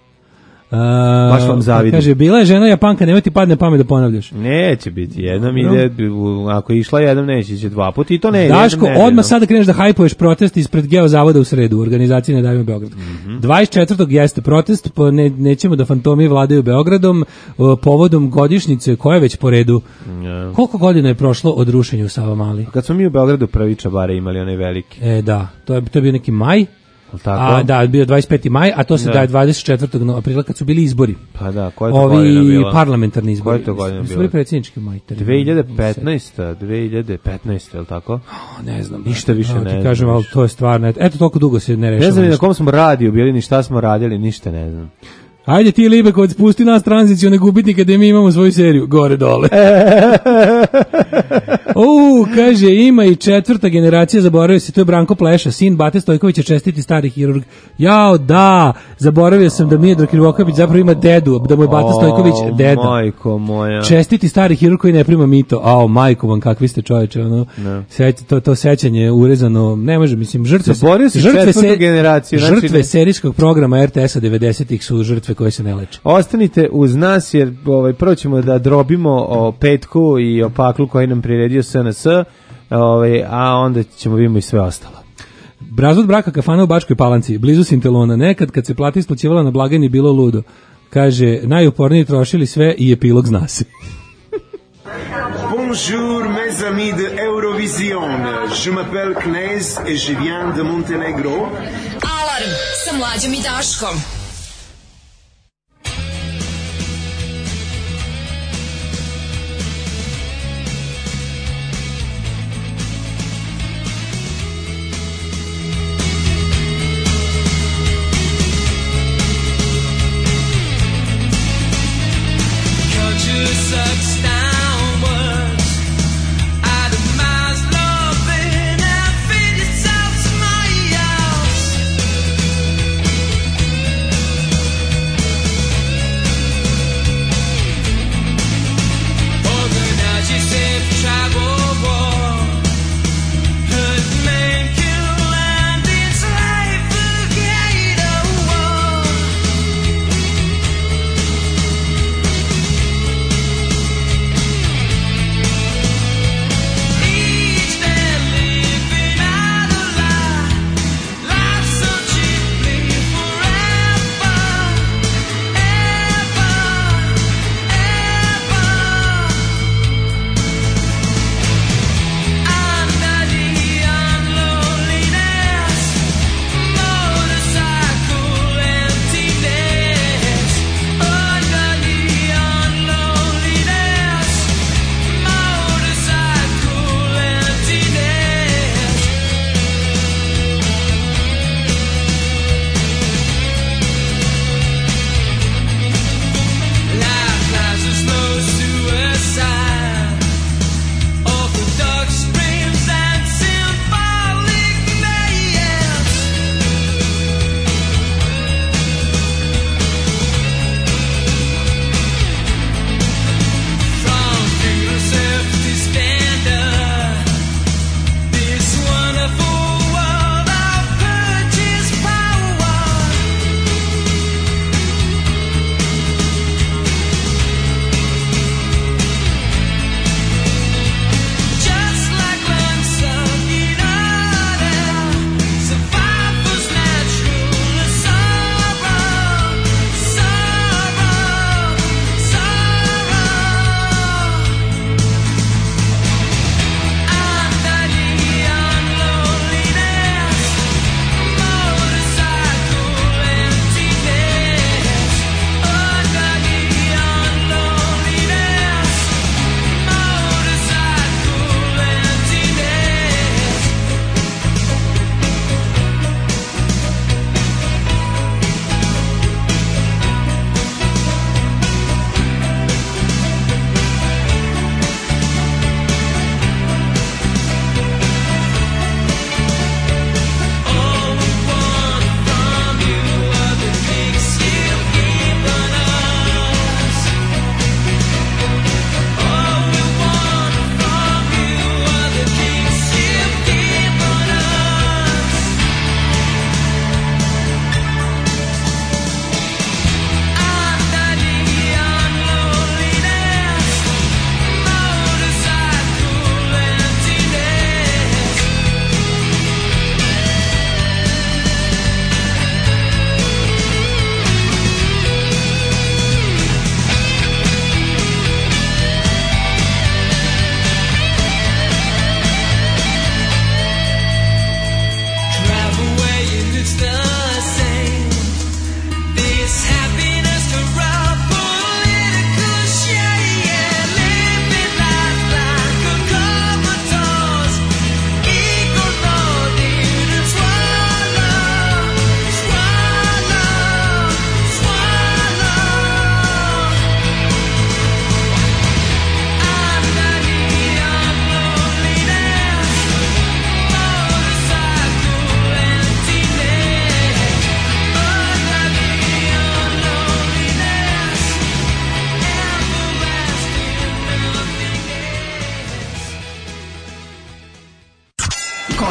Baš vam zavidim. Kaže, bila je žena Japanka, nema ti padne pamet da ponavljaš. Neće biti, jednom ide, ako je išla jednom neće, iće dva puta i to ne. Daško, odmah sada kreneš da hajpuješ protest ispred Geozavoda u sredu, organizacije Ne davimo Beograd. 24. jeste protest, nećemo da fantomi vladaju Beogradom, povodom godišnjice, koja je već po redu. Koliko godina je prošlo od rušenja u Savamali? Kad smo mi u Beogradu prvi čabare imali, onaj veliki. Da, to je bio neki maj. Tako? Da, bio 25. maj, a to se daje 24. aprila kad su bili izbori. Pa da, koja je to godina bila? Parlamentarni izbori. Koja je to godina bila? Su bili predsjednički maj. 2015, je li tako? Ne znam. Ništa više ne znam. Ti kažem, ali to je stvarno, eto toliko dugo se ne rešava. Ne znam ni na kom smo radiju bili, ni šta smo radili, ništa ne znam. Ajde ti Libekovac, pusti nas tranzicione gubitnike da mi imamo svoju seriju. Gore dole. Kaže, ima i četvrta generacija, zaboravio se, to je Branko Pleša, sin Bate Stojkovića, čestiti stari hirurg. Jao, da, zaboravio sam da Miodrag Krivokapić zapravo ima dedu, da mu je Bata Stojković deda. Majko moja. Čestiti stari hirurg koji ne prima mito. Majko vam, kakvi ste čoveče, to sećanje urezano, ne može, mislim, žrtve serijskog programa RTS-a 90-ih su žrtve koje se ne leče. Ostanite uz nas jer prvo ćemo da drobimo o petku i o paklu koji nam priredio SNS, a onda ćemo vidimo i sve ostalo. Razvod braka kafana u Bačkoj Palanci, blizu Sintelona. Nekad kad se plata isplaćivala na blagajni bilo ludo. Kaže, najuporniji trošili sve i epilog zna se. Bonjour mes amis de Eurovision. Je m'appelle Knez et je viens de Montenegro. Alarm sa Mlađom i Daškom.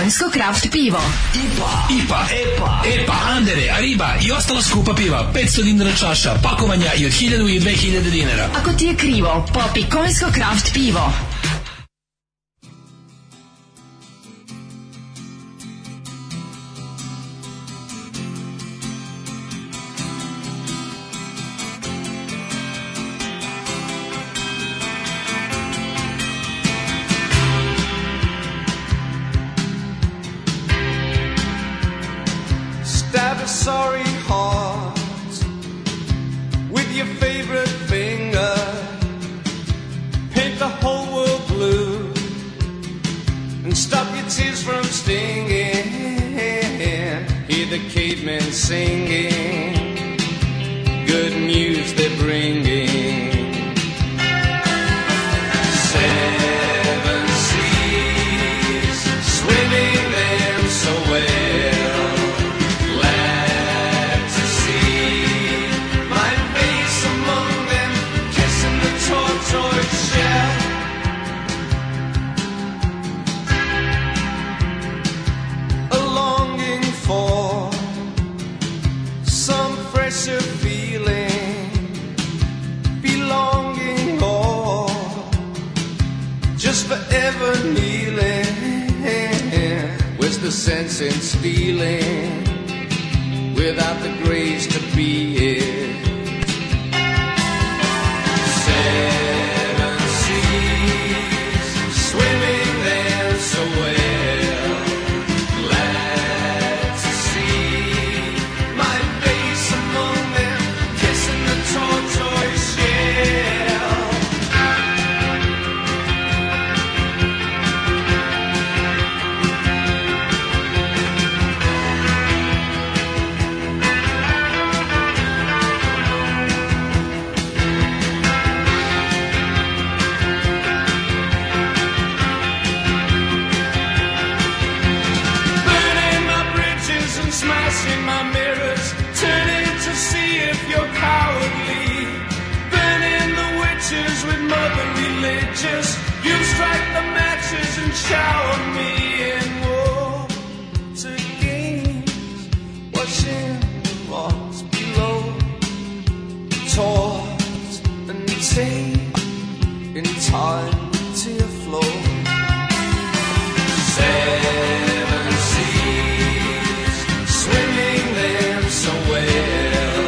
konjsko kraft pivo. IPA, EPA, Andere, Ariba i ostala skupa piva. 500 dinara čaša, pakovanja i od 1000 i 2000 dinara. Ako ti je krivo, popi konjsko kraft pivo. Sorry heart with your favorite finger, paint the whole world blue and stop your tears from stinging. Hear the cavemen singing, good news they're bringing. 7 seas swimming them so well. Forever kneeling, where's the sense in stealing without the grace to be it? 7 seas swimming there so well, glad to see my face among them, kissing the tortoise shell. You strike the matches and shower me in water games, watching the rocks below, tossed and take in time to your flow. 7 seas swimming them so well,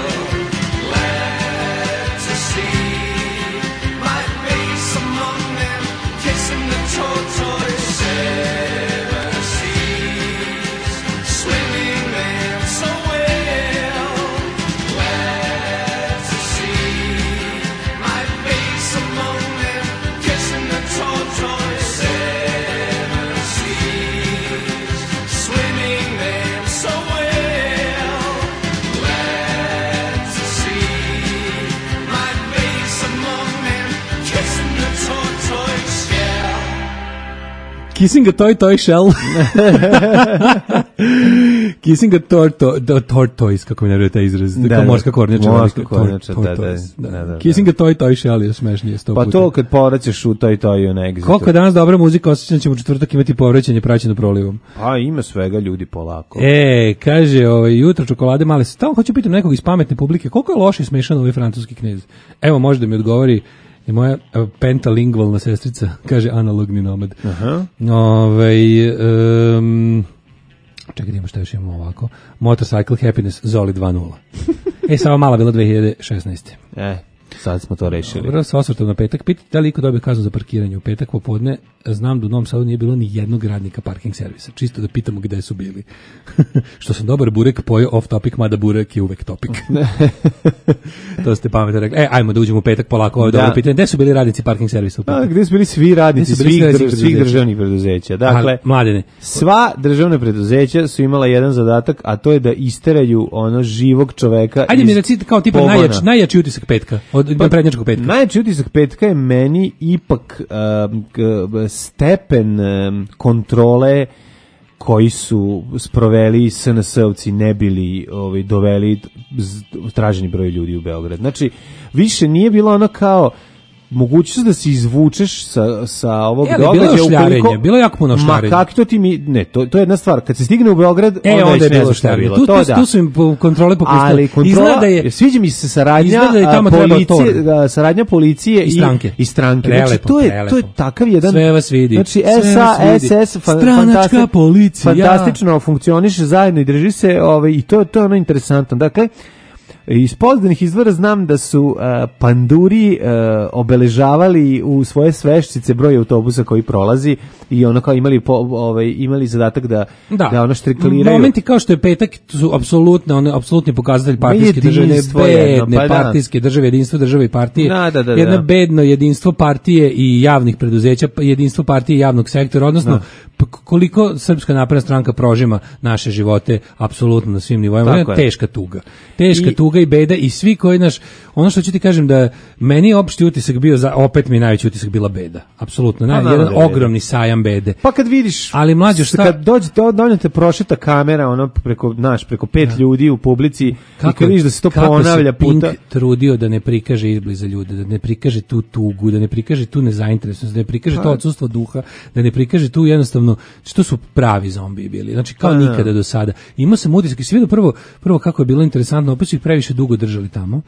glad to see my face among them, kissing the tortoise. 7 seas swimming them so well, glad to see my face among them, kissing the tortoise. 7 seas swimming them so well, glad to see my face among them, kissing the tortoise shell. Kissing a toy shell. Kissing a tortoise, kako mi nervio taj izraz. Da, morska kornjača. Morska kornjača, da. Kissing a toy shell je smešnije 100 puta. Pa to kad povraćaš u toj na Exitu. Koliko je danas dobra muzika, osjećam ćemo u četvrtak imati povraćanje praćeno prolivom. Pa ima svega, ljudi, polako. Kaže, jutro čokolade male. Tamo hoću pitam nekog iz pametne publike, koliko je loš i smešan ovaj francuski knez? Evo, može da mi odgovori i moja pentalingvalna sestrica, kaže analogni nomad. Aha. Čekaj, da ima šta još imamo ovako. Motorcycle Happiness, Zoli 2.0. Sama mala bila 2016. Sad smo to rešili. Dobro, s osvrtom na petak. Pitite da li iko dobio kaznu za parkiranje u petak popodne. Znam da u Novom Sadu nije bilo ni jednog radnika parking servisa. Čisto da pitamo gde su bili. Što sam dobar burek pojeo off topic, mada burek je uvek topic. To ste pametno rekli. Ajmo da uđemo u petak polako. Ovo dobro pitanje. Gde su bili radnici parking servisa u petak? Gde su bili svi radnici svih državnih preduzeća? Dakle, mladene. Sva državna preduzeća su imala jedan zadatak, a to je da isteraju ono živog čoveka. Ajde mi recite kao tipa najjači utisak petka. Od prednjačkog petka. Najjači utisak petka je meni ipak stepen kontrole koji su sproveli SNS-ovci ne bili doveli traženi broj ljudi u Beograd. Znači, više nije bilo ono kao mogućnost da se izvučeš sa ovog događaja. Bilo jako puno šljarenja. Ma kako to ti mi... Ne, to je jedna stvar. Kad se stigne u Beograd, onda je bilo šljarenja. Tu su im kontrole popustile. Ali kontrola, sviđa mi se saradnja policije i stranke. Znači, to je takav jedan... Sve vas vidi. Znači, SS, stranačka policija. Fantastično funkcioniše zajedno i drži se i to je ono interesantno. Dakle, iz pouzdanih izvora znam da su panduri obeležavali u svoje sveščice broj autobusa koji prolazi i ono kao imali zadatak da ono štrikliraju. Momenti kao što je petak su apsolutni pokazatelj partijske države, bedne partijske države, jedinstvo države i partije. Jedno bedno jedinstvo partije i javnih preduzeća, jedinstvo partije i javnog sektora, odnosno koliko Srpska napredna stranka prožima naše živote apsolutno na svim nivoima. Teška tuga i beda i svi koji ono što ću ti kažem da meni opšti utisak bio opet mi najveći utisak bila beda. Apsolutno, jedan ogromni sajam bede. Pa kad vidiš, ali mlađo kad dođete prošeta kamera preko 5 ljudi u publici i kad vidiš da se to ponavlja puta. Pink trudio da ne prikaže izbliza ljude, da ne prikaže tu tugu, da ne prikaže tu nezainteresovanost, da ne prikaže to odsustvo duha, da ne prikaže tu jednostavno što su pravi zombiji bili. Znači kao nikada do sada. Imao sam utisak i sve do prvo kako je bilo interesantno, opet su ih previše dugo držali tamo.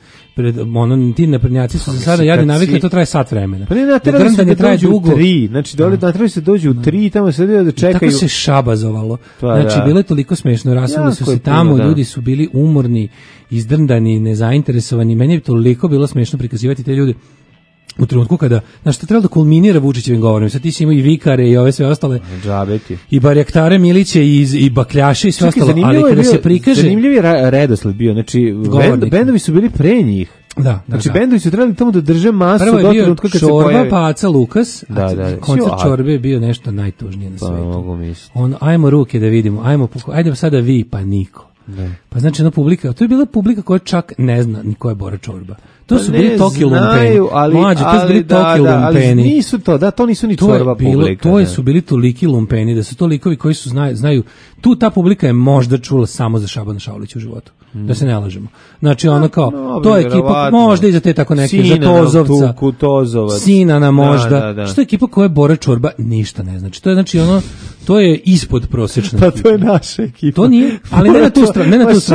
Ti naprednjaci su za sada jadni navikli, to traje sat vremena. Pa ne, naterali se da dođu u 3, znači naterali se dođu u 3, tamo se da čekaju. Tako se šabazovalo. Znači, bilo je toliko smešno, rasuli su se tamo, ljudi su bili umorni, izdrndani, nezainteresovani, meni je toliko bilo smešno prikazivati te ljude. U trenutku kada, što trebalo da kulminira Vučićevim govorom, sad ti si imao i vikare i ove sve ostale, i barjaktare, miliće i bakljaše i sve ostalo, ali kada se prikaže... Zanimljiv je redosled bio, znači bendovi su bili pre njih. Znači bendovi su trebali tamo da drže masu do trenutka kad se pojavi. Čorba, Paca, Lukas, koncert Čorbe je bio nešto najtužnije na svetu. Ajmo ruke da vidimo, ajde sada vi, pa niko. Pa znači jedna publika, to je bila publika koja čak ne zna ni ko je Bora Čorba. To su bili toki lumpeni. Mlađe, to su bili toki lumpeni. Ali nisu to nisu ni Čorba publika. To su bili toliki lumpeni, da su to likovi koji su znaju, ta publika je možda čula samo za Šabana Šaulića u životu. Da se ne lažemo. Znači ono kao, to je ekipa, možda i za te tako neke, za Tozovca, Sinana možda, što je ekipa koja je Bora Čorba, ništa ne znači. To je znači ono, to je ispod prosječna ekipa. Pa to je naša ekipa. To nije, ali ne na tu stranu,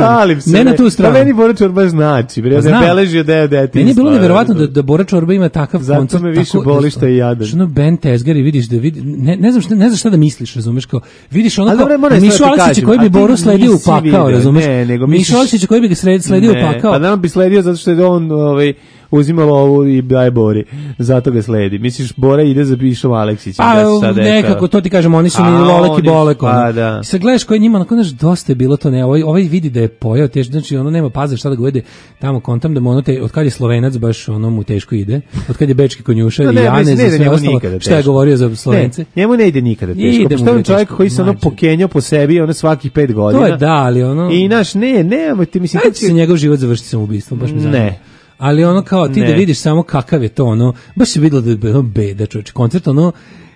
ne na tu stranu. Pa meni Bora Čorba znači, ne beležio detinjstva. Meni je bilo neverovatno da Bora Čorba ima takav koncert. Zato me više boli što je jadan. Što Ben Tezgar i vidiš da ne znaš šta da misliš, razumeš, kao vidiš ono kao Mišo Aleksić koji bi Boru sledio u pakao, razumeš? Mišo Aleksić koji bi ga sledio u pakao. Pa da bi sledio zato što je on uzima lovu i daje Bori. Zato ga sledi. Misliš, Bora ide za Mišom Aleksićem. Pa nekako, to ti kažem, oni su mi Lolek i Bolek. I sad gledaš koji njima, dosta je bilo to, ne, ovaj vidi da je pojao teško, znači ono nema paze šta da ga uvede tamo kontam, da mu ono, od kad je Slovenac baš ono mu teško ide, od kad je Bečki konjuša i Janez i sve ostalo, šta je govorio za Slovence. Njemu ne ide nikada teško. Što je čovjek koji se ono pokenjao po sebi, ono svakih 5 godina. To je da, ali ono... I naš, ti mislim... Ajde se njegov život završiti samobistvom, baš me zanima. Ne. Ali ono kao, ti da vidiš samo kakav je to, ono, baš je vidjelo da je bilo beda, čovječ, koncert, ono,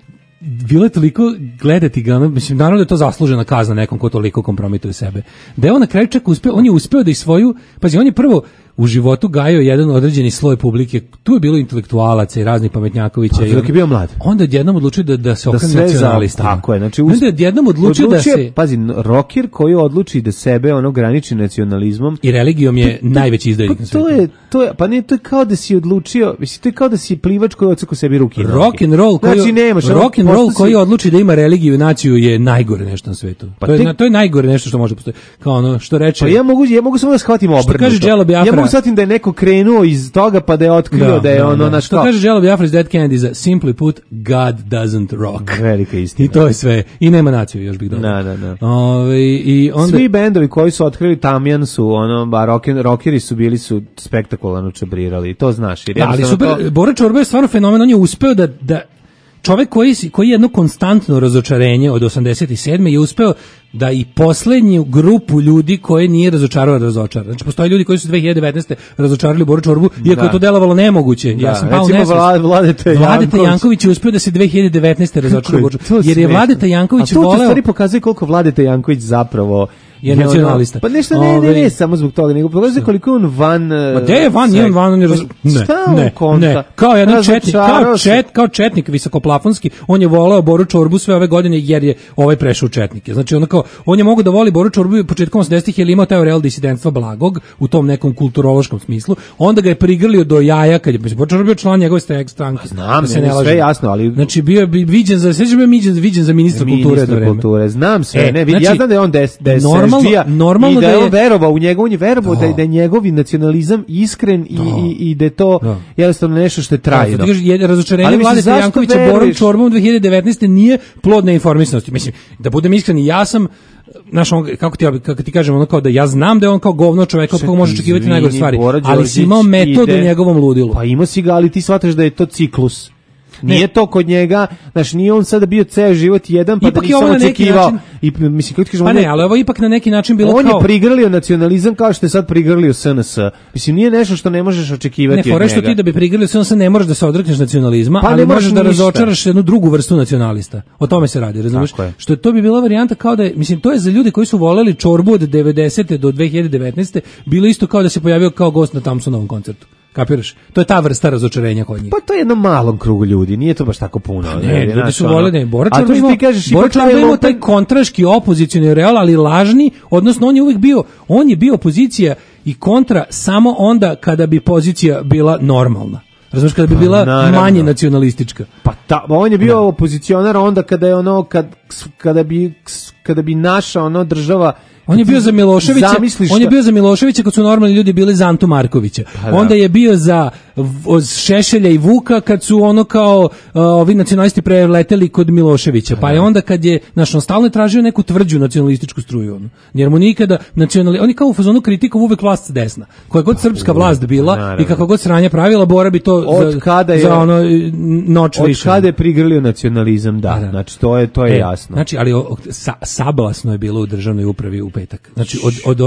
bilo je toliko gledati ga, mislim, naravno da je to zaslužena kazna nekom ko toliko kompromituje sebe. Da je on na kraju čak uspeo, on je uspeo da i svoju, pazi, on je prvo u životu gajio jedan određeni sloj publike, tu je bilo intelektualaca i raznih pametnjakovića. Dok je bio mlad. Onda odjednom odlučio da se okrene nacionalistima. Tako je, znači onda odjednom odlučio da se... Pazi, rocker koji odluči da sebe graniči nacionalizmom. I religijom je najveći izdajnik na svijetu. Pa ne, to je kao da si odlučio, mislim, to je kao da si plivač koji odseku sebi ruke. Rock and roll koji odluči da ima religiju i naciju je najgore nešto na svetu. To je najgore nešto što može postojati. Kao ono što reče... Pa ja mogu samo da shvatim obrnuto. Što kaže Jello Biafra, shvatim da je neko krenuo iz toga pa da je otkrio da je ono naš što kaže Jello Biafra iz Dead Kennedy, simply put, God doesn't rock. Velika istina. I to je sve. I nema naciju, još bih dodao. Da. I onda... Svi bendovi koji su otkrili Tamjan su rockeri su bili spektakularno čabrirali. To znaš. Ali super, Bora Čorba je stvarno fenomen, on je uspeo da čovjek koji je jedno konstantno razočarenje od 87. je uspeo da i poslednju grupu ljudi koje nije razočara. Znači, postoje ljudi koji su 2019. razočarali Boru Čorbu, iako je to delovalo nemoguće. Ja sam pao nesvest. Vladeta Janković je uspio da se 2019. razočara Boru Čorbu. Jer je Vladeta Janković voleo... A to u stvari pokazuje koliko Vladeta Janković zapravo je nacionalista. Pa nešto ne, samo zbog toga, nego pogledaj koliko on van... Ma gde je van, nije on van, on je... Ne, kao jedan četnik, kao četnik visokoplafonski, on je voleo Boru Čorbu sve ove godine jer je ovaj prešao u četnike. Znači on je mogao da voli Boru Čorbu početkom 80-ih jer je imao taj real disidentstva blagog u tom nekom kulturološkom smislu. Onda ga je prigrlio do jaja kad je Boru Čorbu bio član njegove stranke. Znam, sve jasno, ali znači bio je viđen za viđen za ministra kulture. Znam sve, ja znam da je on normalno i da je on verovao u njega, on je verovao da je njegovi nacionalizam iskren i da je to jednostavno nešto što je trajno. Razočarenje Vladeta Jankovića Borom Čorbom 2019. nije plod neinformisanosti. Mislim, da budem iskren, ja sam kako ti kažem, ono kao da ja znam da je on kao govno čovjek kako može očekivati najgore stvari, ali si imao metod u njegovom ludilu. Pa imao si ga, ali ti shvataš da je to ciklus. Nije to kod njega, znači nije on sada bio ceo život jedan, pa ipak da nisam očekivao. I mislim, kako ti kažem, pa ne, ali ovo ipak na neki način bilo on kao... On je prigrlio nacionalizam kao što je sad prigrlio SNS. Mislim, nije nešto što ne možeš očekivati od njega. Ne, fore što ti da bi prigrlio SNS ne možeš da se odrekneš nacionalizma, ali možeš da razočaraš jednu drugu vrstu nacionalista. O tome se radi, razumiješ? Što to bi bila varijanta kao da je, mislim, to je za ljude koji su voleli Čorbu od 90. do 2019. bilo isto kao da se pojavio kao gost na Thompsonovom koncertu. Kapiraš? To je ta vrsta razočarenja kod njih. Pa to je jednom malom krugu ljudi, nije to baš tako puno. Ne, ljudi su voljeni. Bora Čorba imao taj kontraški opozicioni real, ali lažni, odnosno on je bio opozicija i kontra samo onda kada bi pozicija bila normalna. Razumiješ, kada bi bila manje nacionalistička. Pa on je bio opozicionar onda kada je kada bi naša država. On je bio za Miloševića, kad su normalni ljudi bili za Antu Markovića. Onda je bio za Šešelja i Vuka kad su ovi nacionalisti preleteli kod Miloševića. Pa je onda kad je on stalno tražio neku tvrđu nacionalističku struju. Jer mu nikada on je kao u fazonu kritikom uvek vlast s desna. Koja god srpska vlast bila i kako god sranja pravila, Bora bi to za noć više. Od kada je prigrlio nacionalizam, da. Znači to je jasno. Znači, ali sablasno je bilo u državnoj upravi u petak. Znači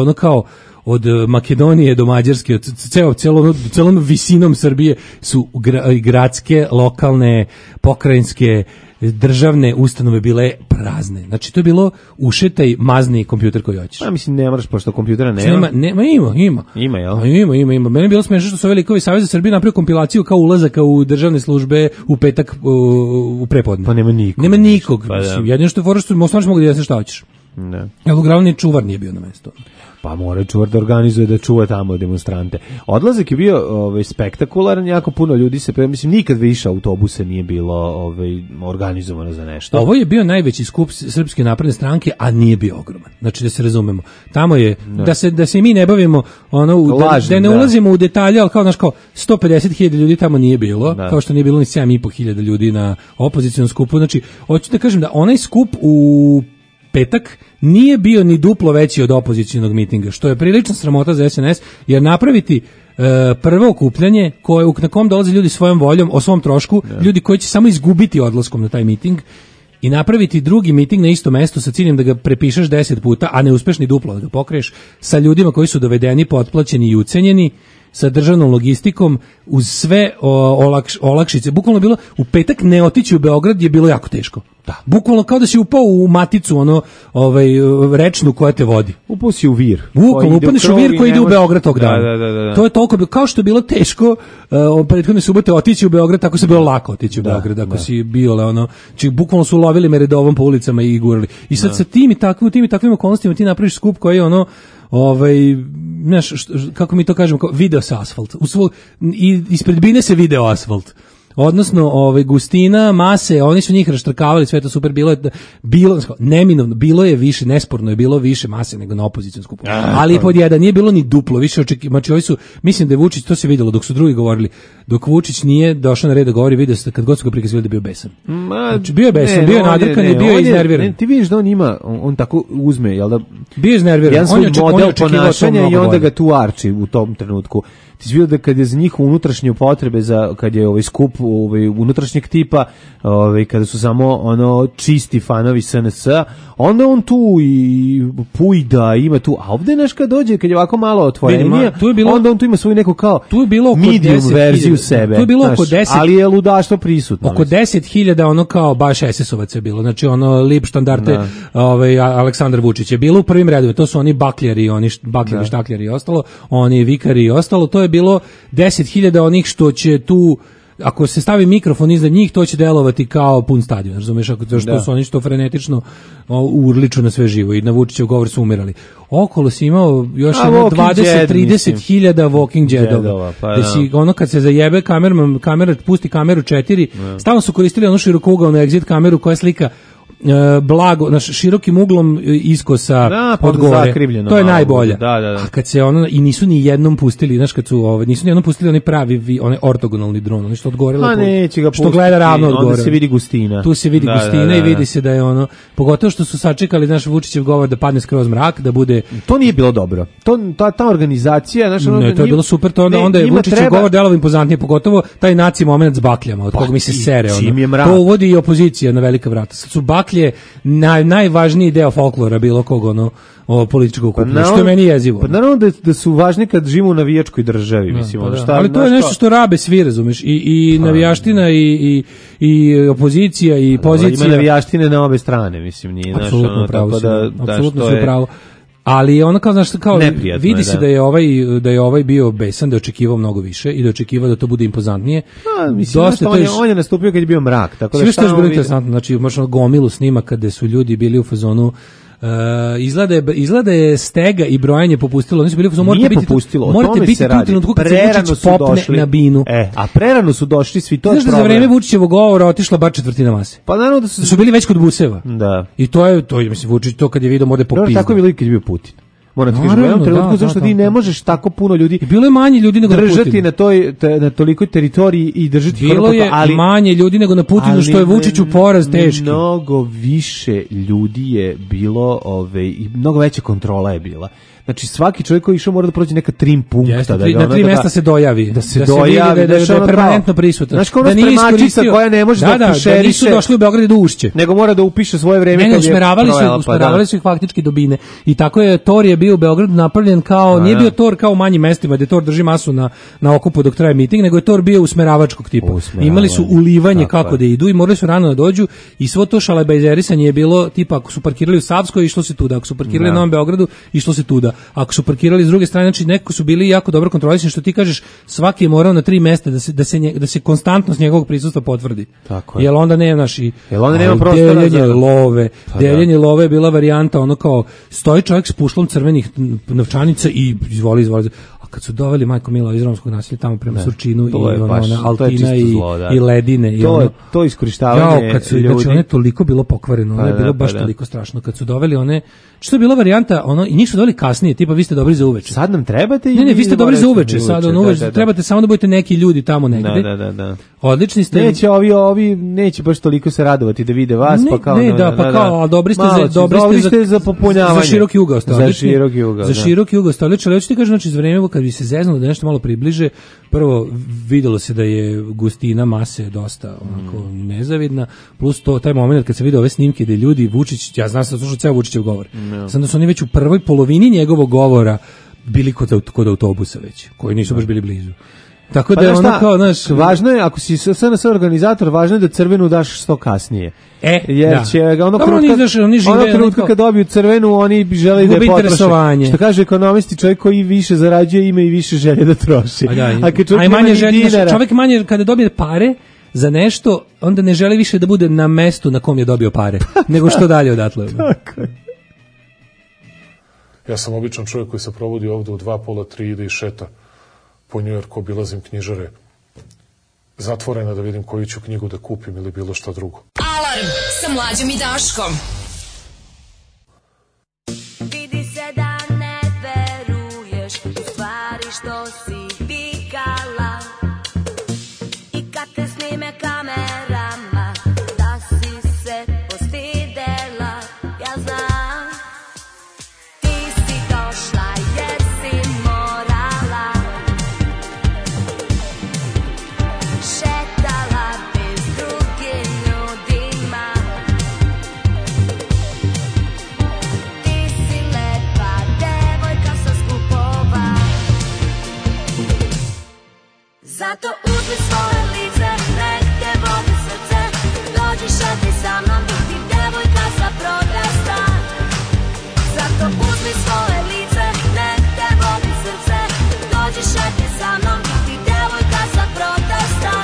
od Makedonije do Mađarske, od celom visinom Srbije su gradske, lokalne, pokrajinske, državne ustanove bile prazne. Znači to je bilo ušetaj, mazni kompjuter koji hoćeš. Pa mislim ne moraš, pošto kompjutera nema. Ima. Ima, jel? Ima. Meni je bilo smešno što su ovi likovi Savez za Srbiju napravio kompilaciju kao ulazaka u državne službe u petak u prepodne. Pa nema nikog. Nema nikog. Jedino što je fora što mogu da jesi šta hoćeš. Ne. Jel uglavnom ni čuvar nije bio na mestu. Pa mora čuvar da organizuje, da čuva tamo demonstrante. Odlazak je bio spektakularan, jako puno ljudi mislim nikad više autobusa nije bilo organizovano za nešto. Ovo je bio najveći skup Srpske napredne stranke, a nije bio ogroman. Znači da se razumemo. Tamo je da se mi ne bavimo da ne ulazimo u detalje, al kao 150.000 ljudi tamo nije bilo, kao što nije bilo ni 7.500 ljudi na opozicionom skupu. Znači hoću da kažem da onaj skup u petak nije bio ni duplo veći od opozicionog mitinga, što je prilična sramota za SNS, jer napraviti prvo okupljanje na kom dolaze ljudi svojom voljom, o svom trošku, ljudi koji će samo izgubiti odlaskom na taj miting, i napraviti drugi miting na isto mesto sa ciljem da ga prepišeš 10 puta, a ne uspeš ni duplo da ga pokriješ, sa ljudima koji su dovedeni, potplaćeni i ucenjeni, sa državnom logistikom, uz sve olakšice. Bukvalno bilo, u petak ne otići u Beograd je bilo jako teško. Da. Bukvalno kao da si upao u maticu, rečnu koja te vodi. Upao si u vir. Bukvalno, upadneš u vir koji ide u Beograd tog dana. Da. To je toliko, kao što je bilo teško prethodne subote otići u Beograd, tako se bilo lako otići u Beograd, ako si bio, bukvalno su lovili me redovom po ulicama i gurali. I sad sa tim i takvim okolnostima ti napraviš skup koji je kako mi to kažemo, video se asfalt. I ispred bine se video asfalt. Odnosno, gustina, mase, oni su njih raštrkavali, sve to super, bilo neminovno, bilo je više, nesporno je bilo više mase nego na opozicijskom skupu. Ali pod jedan, nije bilo ni duplo, više znači ovi su, mislim da je Vučić, to se vidjelo dok su drugi govorili, dok Vučić nije došao na red da govori, vidio se kad god su ga prikazivali da bio besan. Znači, bio je besan, bio je nadrkan i bio je iznerviran. Ti vidiš da on ima, on tako uzme, jel da? Bio je iznerviran. Jedan svoj model ponašanja i onda ga tu arči u tom trenutku. ti si vidio da kad je za njih unutrašnje potrebe, kad je skup unutrašnjeg tipa, kada su samo čisti fanovi SNS, onda on tu i pujda, ima tu, a ovde kad dođe, kad je ovako malo otvorenija, onda on tu ima svoju neku kao medium verziju sebe. Tu je bilo oko 10, ali je ludaštvo prisutno. Oko 10.000 kao baš SS-ovaca je bilo, znači lip štandarte Aleksandar Vučić je bilo u prvim redovima, to su oni bakljari, štakljari i ostalo, oni vikari i ostalo, to je bilo 10.000 onih što će tu, ako se stavi mikrofon iznad njih, to će delovati kao pun stadion, razumeš, što su oni što frenetično urliču na sve živo i na Vučićev govor su umirali. Okolo si imao još 20-30.000 Walking Deadova. Da si, kad se zajebe kamera pusti kameru 4, stalno su koristili širokougalnu exit kameru koja slika blago, širokim uglom iskosa od gore. To je najbolja. A kad se i nisu ni jednom pustili, znaš, kad su nisu ni jednom pustili oni pravi, onaj ortogonalni dron, oni što od gore što gleda ravno od gore. Onda se vidi gustina. Tu se vidi gustina i vidi se da je pogotovo što su sačekali naš Vučićev govor da padne skroz mrak, da bude. To nije bilo dobro. Ta organizacija, znaš, ne, to je bilo super, to onda je Vučićev govor delovao impozantnije, pogotovo taj naci moment s bakljama, od koga mi se sere. To uvodi i opozicija na velika vrata. Sad su baklje najvažniji deo folklora bilo kog političkog okupljenja, što je meni jezivo. Pa naravno da su važni kad živimo u navijačkoj državi, mislim. Ali to je nešto što rabe svi, razumeš, i navijaština i opozicija i pozicija. Ima navijaštine na obe strane, mislim, nije naš. Apsolutno su pravo. Ali kao, znaš, kao vidi se da je ovaj bio besan, da je očekivao mnogo više i da je očekivao da to bude impozantnije. Mislim, on je nastupio kad je bio mrak, tako da sve što je bilo interesantno, znači možda gomilu snima kada su ljudi bili u fazonu. Izgleda je stega i brojanje popustilo. Oni su bili morate biti tu trenutku kad se Vučić popne na binu. A prerano su došli svi, to je problem. Znaš da za vreme Vučićevog govora otišla bar četvrtina mase. Pa naravno da su bili već kod buseva. Da. I to je mislim, Vučić to kad je vidio mode popizda. Tako je bilo i kad je bio Putin. Moram ti kažem, u jednom trenutku zašto ti ne možeš tako puno ljudi i bilo je manje ljudi nego držati na tolikoj teritoriji i držati bilo je manje ljudi nego na Putinu, što je Vučiću poraz teški. Mnogo više ljudi je bilo, i mnogo veća kontrola je bila. Znači svaki čovjek koji išao mora da prođe neka trim punkta, na 3 mesta se dojavi, da se dojavi, da je permanentno prisutan. Znači kao spremačica koja ne može da pušeriše. Da nisu došli u Beograd da ušće. Nego mora da upiše svoje vreme kad je usmeravali su ih faktički do bine. I tako je Tor je bio u Beogradu napravljen kao, nije bio Tor kao u manjim mestima gde Tor drži masu na okupu dok traje miting, nego je Tor bio usmeravačkog tipa. Imali su ulivanje kako da idu i morali su rano da dođu i svo to šalabajzerisanje je bilo tipa ako su parkirali u Savskoj išlo se tuda, ako su parkirali na Novom Beogradu išlo se tuda. Ako su parkirali s druge strane, znači neko su bili jako dobro kontrolisani, što ti kažeš, svaki je morao na 3 mesta da se konstantnost njegovog prisustva potvrdi. Tako je. Jel onda nema deljenje love je bila varijanta, kao stoji čovjek s pušlom crvenih novčanica i izvoli. A kad su doveli majko Mila iz romskog naselja tamo prema Surčinu i Altina i Ledine i to iskorištavanje ljudi. Ono je toliko bilo pokvareno, ono je bilo baš toliko strašno. Kad su doveli one, što je bila varijanta, i njih su doveli kasnije, tipa vi ste dobri za uveče. Sad nam trebate? Ne, vi ste dobri za uveče, sad uveče, trebate samo da budete neki ljudi tamo negde. Da. Odlični ste. Neće ovi neće baš toliko se radovati da vide vas, pa kao a dobri ste za popunjavanje. Za široki ugao ste. Za široki ugao ste. Ali hoću ti kažem, znači iz vremena kad bi se zeznulo da nešto malo približe, prvo videlo se da je gustina mase dosta onako nezavidna, plus to taj momenat kad se vide ove snimke gde ljudi Vučić, ja znam sam slušao ceo Vučićev govor. Sad da su oni već u prvoj polovini njegovog govora bili kod autobusa već, koji nisu baš bili blizu. Tako da je ono kao, znaš, važno je, ako si SNS organizator, važno je da crvenu daš što kasnije. Jer će ga onog trenutka kad dobiju crvenu, oni bi želi da je potroše. Što kaže ekonomisti, čovjek koji više zarađuje ima i više želje da troši. A manje želje, čovjek manje kada dobije pare za nešto, onda ne želi više da bude na mestu na kom je dobio pare, nego što dalje odatle. Tako je. Ja sam običan čovjek koji se provodi ovdje u 2:30 ide i šeta po Njujorku, obilazim knjižare zatvorena da vidim koju ću knjigu da kupim ili bilo šta drugo. Alarm sa Mlađom i Daškom. Vidi se da ne veruješ u stvari što si vikala i kad te snime kamerama da si se postidela, ja znam ti si došla jer si morala šetala bez drugim ljudima. Ti si lepa devojka sa skupova, zato uzmi svoje lice, nek te vodi srce, dođi šeti sa mnom, biti devojka sa protesta. Zato uzmi svoje lice, nek te vodi srce, dođi šeti sa mnom, biti devojka sa protesta.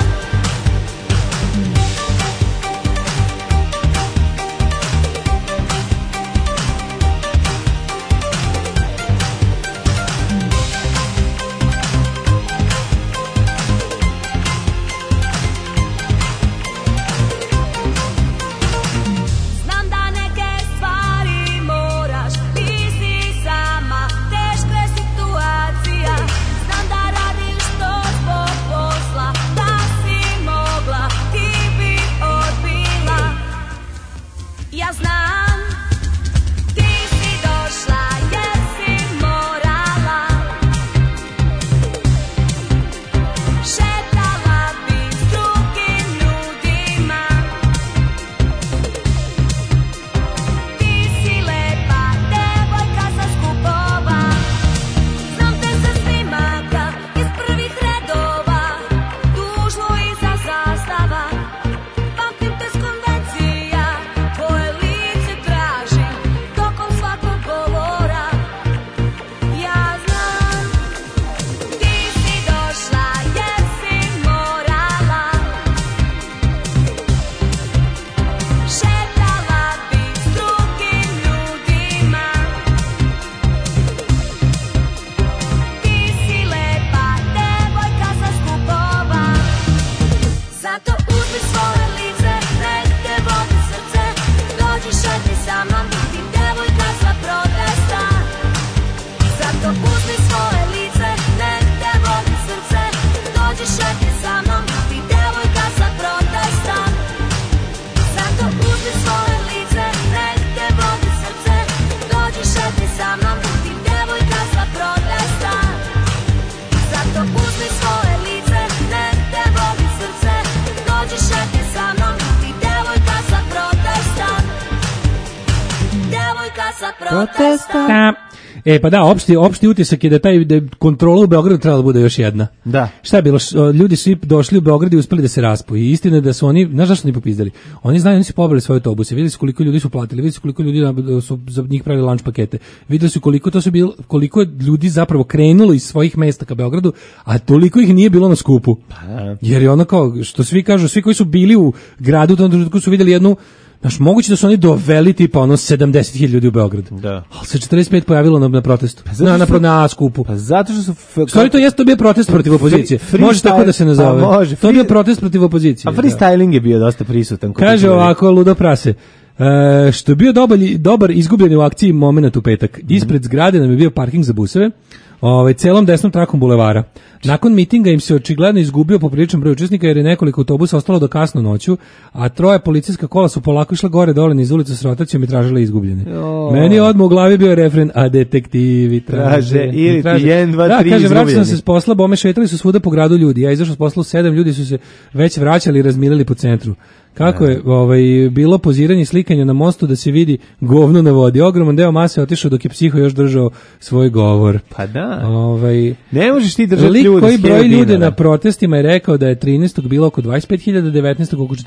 Znam da neke stvari moraš, ti si sama, teška je situacija. Znam da radiš to zbog posla, da si mogla, ti bi odbila. Ja znam, ti si došla jer si morala, šetala bi s drugim ljudima. Ti si lepa devojka sa skupova, znam te sa snimaka iz prvih redova, tužnu iza zastava. Pamtim te s konvencija, tvoje lice tražim tokom svakog govora. Ja znam, ti si došla jer si morala, šetala bi s drugim ljudima. Ti si lepa devojka sa skupova, zato uzmi svoje lice, nek te vodi srce, dođi šeti sa mnom, biti devojka sa protesta. Zato uzmi svoje lice, nek te vodi srce, dođi šeti sa mnom, biti devojka sa protesta. Zato uzmi svoje lice, nek te vodi srce, dođi šeti sa mnom, biti devojka sa protesta. Zato uzmi svoje lice, nek te vodi srce, dođi šeti sa mnom, biti devojka sa protesta. Devojka sa protesta. Pa da, opšti utisak je da je kontrola u Beogradu trebala da bude još jedna. Da. Šta je bilo? Ljudi su došli u Beograd i uspeli da se raspoju. I istina je da su oni, znaš zašto oni popizdali? Oni znaju, oni su pobili svoje autobuse, videli su koliko ljudi su platili, videli su koliko ljudi su za njih pravili lunch pakete, videli su koliko ljudi zapravo krenulo iz svojih mesta ka Beogradu, a toliko ih nije bilo na skupu. Jer je ono kao, što svi kažu, svi koji su bili u gradu u tom trenutku su videli jednu, znaš, moguće da su oni doveli tipa 70.000 ljudi u Beograd. Da. Ali se 45 pojavilo na protestu. Na skupu. Pa zato što su... Stvari, to je bio protest protiv opozicije. Može tako da se nazove. Može. To je bio protest protiv opozicije. A freestyling je bio dosta prisutan. Kaže ovako, ludo prase. Što je bio dobar izgubljeni u akciji moment u petak. Ispred zgrade nam je bio parking za buseve, celom desnom trakom bulevara. Nakon mitinga im se očigledno izgubio popriličan broj učesnika jer je nekoliko autobusa ostalo do kasno noću, a troje policijska kola su polako išla gore dole niz ulicu s rotacijom i tražile izgubljene. Meni je odmah u glavi bio refren, a detektivi traže ili 1, 2, 3 izgubljeni. Kaže, vraćao sam se s posla, bome šetali su svuda po gradu ljudi. Ja izašao s posla u 7, ljudi su se već vraćali i razmilili po centru. Kako je bilo poziranje i slikanje na mostu da se vidi govno na vodi. Ogroman deo mase otišao dok je psiho još držao svoj govor. Pa da. Ne možeš ti držati ljude. Lik koji broj ljude na protestima je rekao da je 13. bilo oko 25.000, 19. oko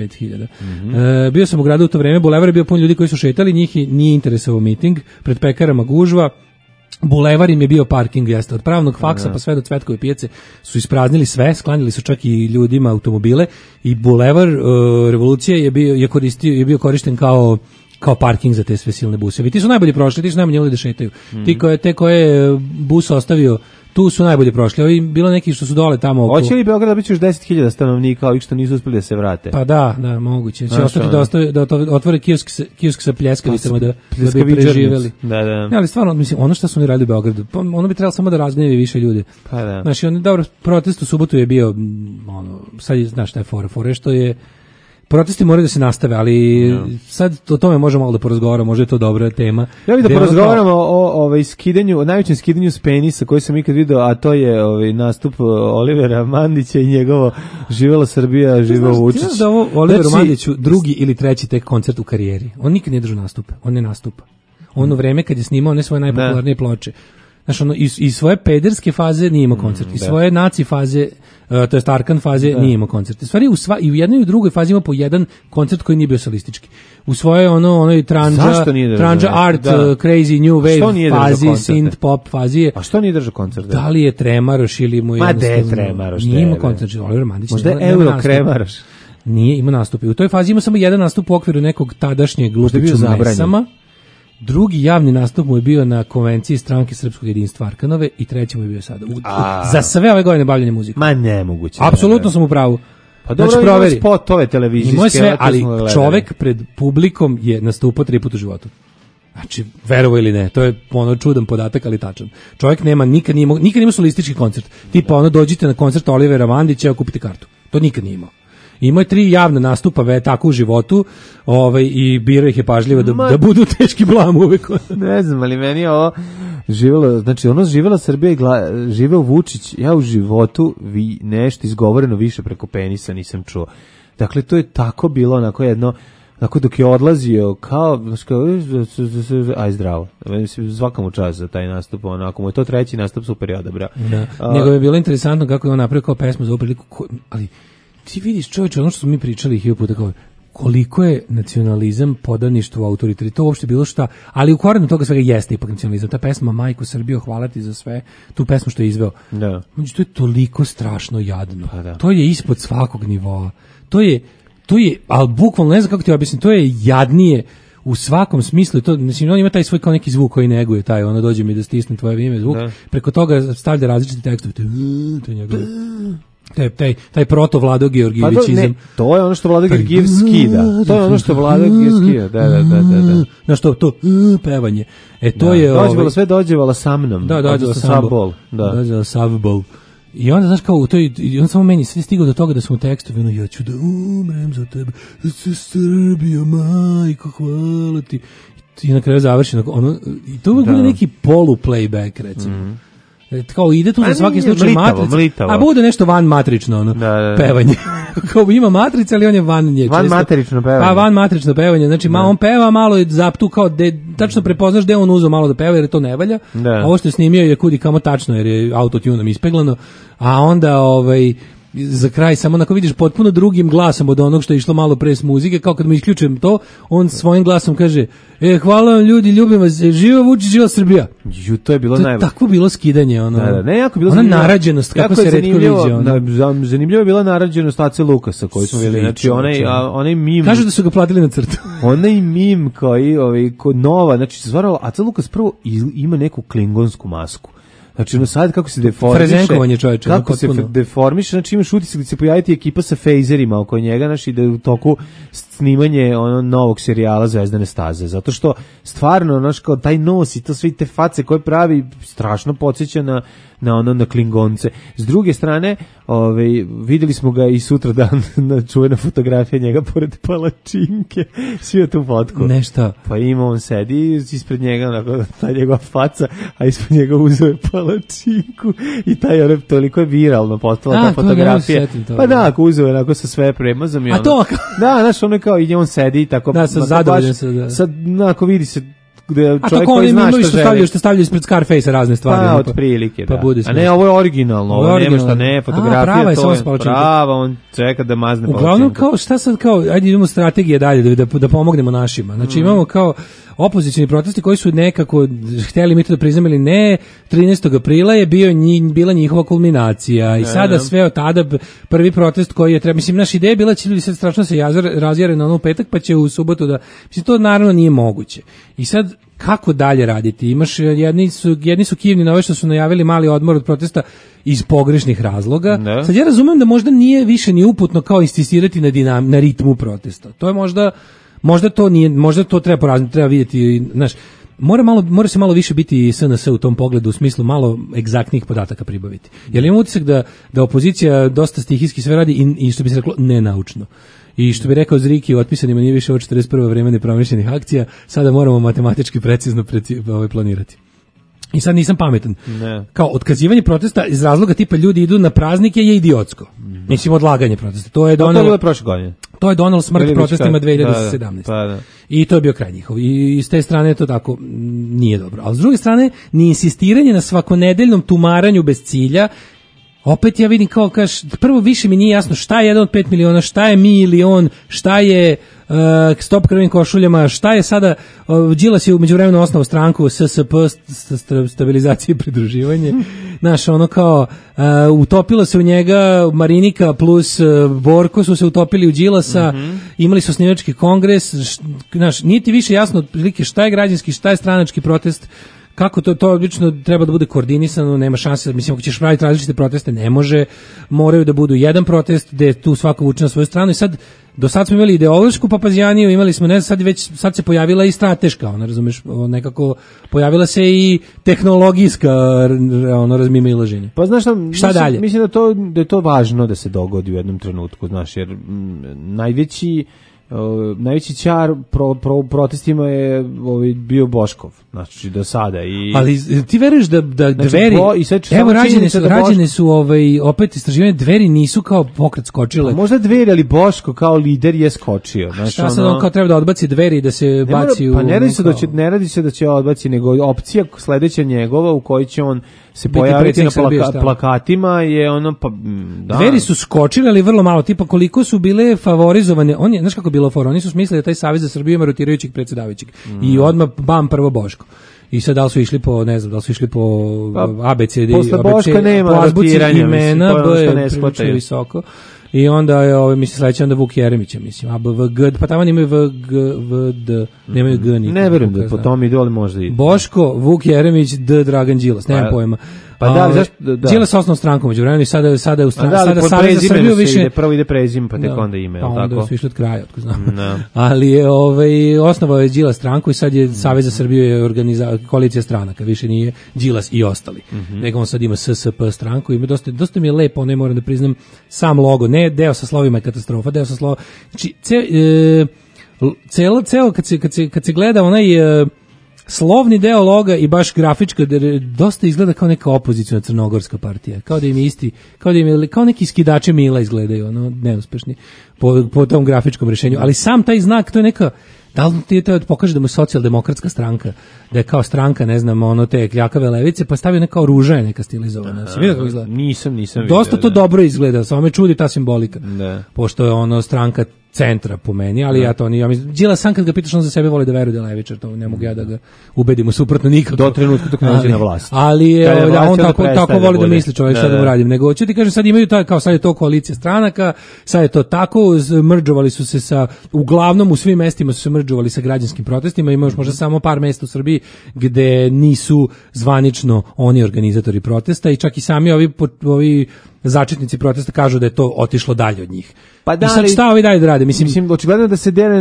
45.000. Bio sam u gradu u to vreme, bulevar je bio pun ljudi koji su šetali, njih nije interesovao miting, pred pekarama gužva. Bulevar im je bio parking, jeste, od Pravnog faksa pa sve do Cvetkove pijace su ispraznili sve, sklanjali su čak i ljudima automobile i bulevar Revolucije je bio korišten kao parking za te sve silne buseve. Ti su najbolje prošli, ti su najmanje ljudi da šetaju. Te koje bus ostavio, tu su najbolje prošli. Ovi bilo neki što su dole tamo oko. Hoće li Beograd da biti još 10.000 stanovnika, ovih što nisu uspeli da se vrate? Pa da, moguće. Će ostati da otvore kiosk sa pljeskavicama da bi preživeli. Da. Ali stvarno, mislim, ono što su oni radili u Beogradu, ono bi trebalo samo da razgnjevi više ljudi. Pa da. Znači, dobro, protest u subotu je bio, sad je, znaš šta je fora što je protesti moraju da se nastave, ali sad o tome možemo malo da porazgovaramo, možda je to dobra tema. Ja bih da porazgovaramo o skidanju, o najvećem skidanju s penisa koji sam ikad video, a to je nastup Olivera Mandića i njegovo Živela Srbija, živeo Vučić. Znaš da ovo Oliveru Mandiću drugi ili treći tek koncert u karijeri. On nikad nije držao nastupe, on ne nastupa. On u vreme kad je snimao one svoje najpopularnije ploče. Znaš, ono, i svoje pederske faze nije imao koncert, i svoje naci faze, to je Arkan faze, nije imao koncert. U stvari, i u jednoj i u drugoj fazi ima po jedan koncert koji nije bio solistički. U svoje onoj Tranja Art, Crazy New Wave fazi, synth pop fazi je. A što nije držao koncert? Da li je Tremaroš ili mu je jednostavno... Tremaroš, nije imao koncert, Oliver Mandić. Možda je Euro Kremaroš. Nije imao nastupe. U toj fazi ima samo jedan nastup u okviru nekog tadašnjeg glupiču mesama. Drugi javni nastup mu je bio na konvenciji Stranke srpskog jedinstva Arkanove i treći mu je bio sada. Za sve ove godine bavljanje muzikom. Ma nemoguće. Apsolutno sam u pravu. Pa dobro, znači, proveri. Spotove televizijske. Imao je sve, ali čovek pred publikom je nastupao 3 puta u životu. Znači, verovo ili ne, to je ono čudan podatak, ali tačan. Čovjek nema, nikad nije solistički koncert. Tipa dođite na koncert Olivera Mandića, kupite kartu. To nikad nije imao. Imao je 3 javna nastupa tako u životu, i birao ih je pažljivo da budu teški blam uvek. Ne znam, ali meni je ovo živela Srbija i živeo Vučić. Ja u životu nešto izgovoreno više preko penisa nisam čuo. Dakle, to je tako bilo onako jedno, tako dok je odlazio kao aj zdravo. Svaka mu čast za taj nastup, onako mu je to treći nastup super je odabrao. Nego je bilo interesantno kako je on napravio kao pesmu za ovu priliku, ali ti vidiš, čovječe, ono što smo mi pričali 1000 puta, kao koliko je nacionalizam, podaništvo, autoritet, to uopšte bilo šta, ali u korenu toga svega jeste ipak nacionalizam. Ta pesma Majko Srbijo, hvala ti za sve, tu pesmu što je izveo. Da. Znači, to je toliko strašno jadno. Pa da. To je ispod svakog nivoa. To je, ali bukvalno, ne znam kako ti objasnim, to je jadnije u svakom smislu. To, znači, on ima taj svoj kao neki zvuk koji neguje, taj, ono dođe mi da stisne tvoje ime zvuk, preko toga stavlja različite tekstove. To je njegov. Taj proto Vlado Georgijevićizam. To je ono što Vlado Georgijev skida. To je ono što Vlado Georgijev skida. Da. Znaš to pevanje. To je sve dođevala sa mnom. Da, dođevala Savbol. Dođevala Savbol. I onda, znaš, kao, i on samo meni sve stigao do toga da sam u tekstu, ja ću da umrem za tebe, Srbija, majko, hvala ti. I na kraju završeno, i to bude neki polu-playback, recimo. Kao ide tu za svaki slučaj matrica, a bude nešto van matrično pevanje. Kao ima matrica, ali on je van nje. Van matrično pevanje. Pa van matrično pevanje, znači on peva malo je zaptu kao tačno prepoznaš gde on uzeo malo da peva jer to ne valja. A ovo što je snimio je kudi kamo tačno jer je autotunom ispeglano, a onda za kraj samo onako vidiš potpuno drugim glasom od onog što je išlo malo pre s muzike, kao kad mu isključujem to, on svojim glasom kaže: hvala vam ljudi, ljubim vas, živa Vučić, živa Srbija. To je bilo najbolje. Takvo bilo skidanje, ono. Ne, jako bilo ona narađenost, kako se retko viđe. Zanimljivo je bila narađenost Ace Lukasa koji smo vidjeli, znači onaj mim. Kažu da su ga platili na crtu. Onaj mim koji nova, znači se zvara Ace Lukas prvo ima neku klingonsku masku. Znači, sad kako se deformiše, kako se deformiše, znači imaš utisak da se pojaviti ekipa sa fejzerima oko njega, znači da je u toku snimanje novog serijala Zvezdane staze, zato što stvarno, znači, kao taj nos i to sve te face koje pravi strašno podsjeća na Klingonce. S druge strane, vidjeli smo ga i sutra dan na čuvena fotografija njega pored palačinke, svi tu fotku. Nešto. Pa on sedi ispred njega, onako, ta njegova faca, a ispred njega uzeo je palačinku i taj toliko je viralno postala ta fotografija. Pa da, ako uzeo je onako sa sve premazom. A to? Da, znaš, ono kao i on sedi i tako. Da, zadovoljen se, da. Sad, ako vidi se gde čovjek koji zna što želi. Što stavljaju ispred Scarface razne stvari. Pa, otprilike, da. A ne, ovo je originalno, ovo nema šta ne, fotografija, to je prava, on čeka da mazne palačinku. Uglavnom, kao, šta sad, kao, ajde idemo strategije dalje, da pomognemo našima. Znači, imamo kao opozicioni protesti koji su nekako htjeli mi to da priznamo ili ne, 13. aprila je bila njihova kulminacija i sada sve od tada prvi protest koji je treba, mislim, naša ideja je bila će ljudi sad strašno se razjare na onu petak pa će u subotu da, mislim, to naravno nije moguće. I sad kako dalje raditi? Imaš, jedni su kivni na ove što su najavili mali odmor od protesta iz pogrešnih razloga. Ne. Sad ja razumem da možda nije više ni uputno kao insistirati na ritmu protesta. To je možda to nije, možda to treba poraziti, treba vidjeti, znaš, mora se malo više biti SNS u tom pogledu, u smislu malo egzaktnih podataka pribaviti. Jer imam utisak da opozicija dosta stihijski sve radi i što bi se reklo nenaučno. I što bi rekao Zriki, u otpisanima nije više od 41. vreme nepromišljenih akcija, sada moramo matematički precizno planirati. I sad nisam pametan. Ne. Kao otkazivanje protesta iz razloga tipa ljudi idu na praznike je idiotsko. Mislim, odlaganje protesta. To je donelo prošle godine. To je donelo smrt protestima 2017. Da. I to je bio kraj njihov. I s te strane to tako nije dobro. Ali s druge strane, ni insistiranje na svakonedeljnom tumaranju bez cilja. Opet ja vidim kao prvo više mi nije jasno šta je 1 od 5 miliona, šta je milion, šta je stop krvnim košuljama, šta je sada Đilas je u međuvremenu osnovao stranku SSP, stabilizacije i pridruživanje. Znaš, ono kao utopilo se u njega Marinika plus Borko su se utopili u Đilasa, imali su osnivački kongres, znaš, nije ti više jasno otprilike šta je građanski, šta je stranački protest. Kako to obično treba da bude koordinisano, nema šanse, mislim, ako ćeš praviti različite proteste, ne može, moraju da budu jedan protest gde tu svako vuče na svoju stranu i sad, do sad smo imali ideološku papazijaniju, imali smo, ne, sad se pojavila i strateška, ona, razumeš, nekako, pojavila se i tehnologijska, razmimoilaženje. Pa znaš šta dalje? Mislim da je to važno da se dogodi u jednom trenutku, znaš, jer najveći ćar protestima je bio Boškov, znači do sada. Ali ti veruješ da Dveri, evo rađene su opet istraživanje, Dveri nisu kao pokret skočile. A možda Dveri, ali Boško kao lider je skočio. Znači, šta sad on kao treba da odbaci Dveri da se baci u... Pa ne radi se da će odbaci, nego opcija sledeća njegova u kojoj će on se pojaviti na plakatima je ono, pa da. Dveri su skočili, ali vrlo malo, tipa koliko su bile favorizovane, znaš kako bilo fora, oni su smislili da taj Savez za Srbiju ima rotirajućeg predsjedavajućeg i odmah bam prvo Boško. I sad da li su išli po, ne znam, ABCD, posle Boška nema rotiranja, imena, B je prilično visoko. I onda je, mislim, sledeće onda Vuk Jeremića, mislim, ABVG, pa tamo imaju VD, nemaju G nikako. Ne verujem da po tom ide, ali možda ide. Boško, Vuk Jeremić, Dragan Đilas, nemam pojma. Pa da, zašto? Da. Đilas osnovnom strankom međuvremenu i sada je u stranku. Sada Savez za Srbiju više prvo ide prezime, pa tek onda ime, pa tako. Onda su išli od kraja, otko znam. Ali je osnovao je Đilas stranku i sad je Savez za Srbiju je koalicija stranaka, više nije Đilas i ostali. Nego on sad ima SSP stranku i dosta mi je lepo, ne moram da priznam, sam logo, ne deo sa slovima je katastrofa, deo sa slovima. Znači ceo kad se gleda onaj slovni deo loga i baš grafička dosta izgleda kao neka opozicijna crnogorska partija. Kao da im je isti, kao neki skidači Mila izgledaju, ono, neuspešni po tom grafičkom rješenju. Ali sam taj znak, to je neka, da li ti to pokaže da mu je socijaldemokratska stranka, da je kao stranka, ne znam, ono te kljakave levice, pa stavio neka ruža je neka stilizovana. Si vidio kako izgleda? Nisam vidio. Dosta to dobro izgleda, samo me čudi ta simbolika. Pošto je ono stranka centra po meni, ali ja to nije. Đilas sam kad ga pitaš, on za sebe voli da veruje da je levičar, to ne mogu ja da ga ubedim suprotno nikako. Do trenutka dok ne dođe na vlast. Ali on tako voli da misli, čovjek, šta da mu radim. Nego ću ti kažem, sad imaju kao sad je to koalicija stranaka, sad je to tako, mrdžovali su se uglavnom u svim mestima su se mrdžovali sa građanskim protestima, ima još možda samo par mesta u Srbiji gde nisu zvanično oni organizatori protesta i čak i sami ovi začetnici protesta kažu da je to otišlo dalje od njih. Pa da, i sad šta ovi dalje da rade? Mislim, očigledno da se dele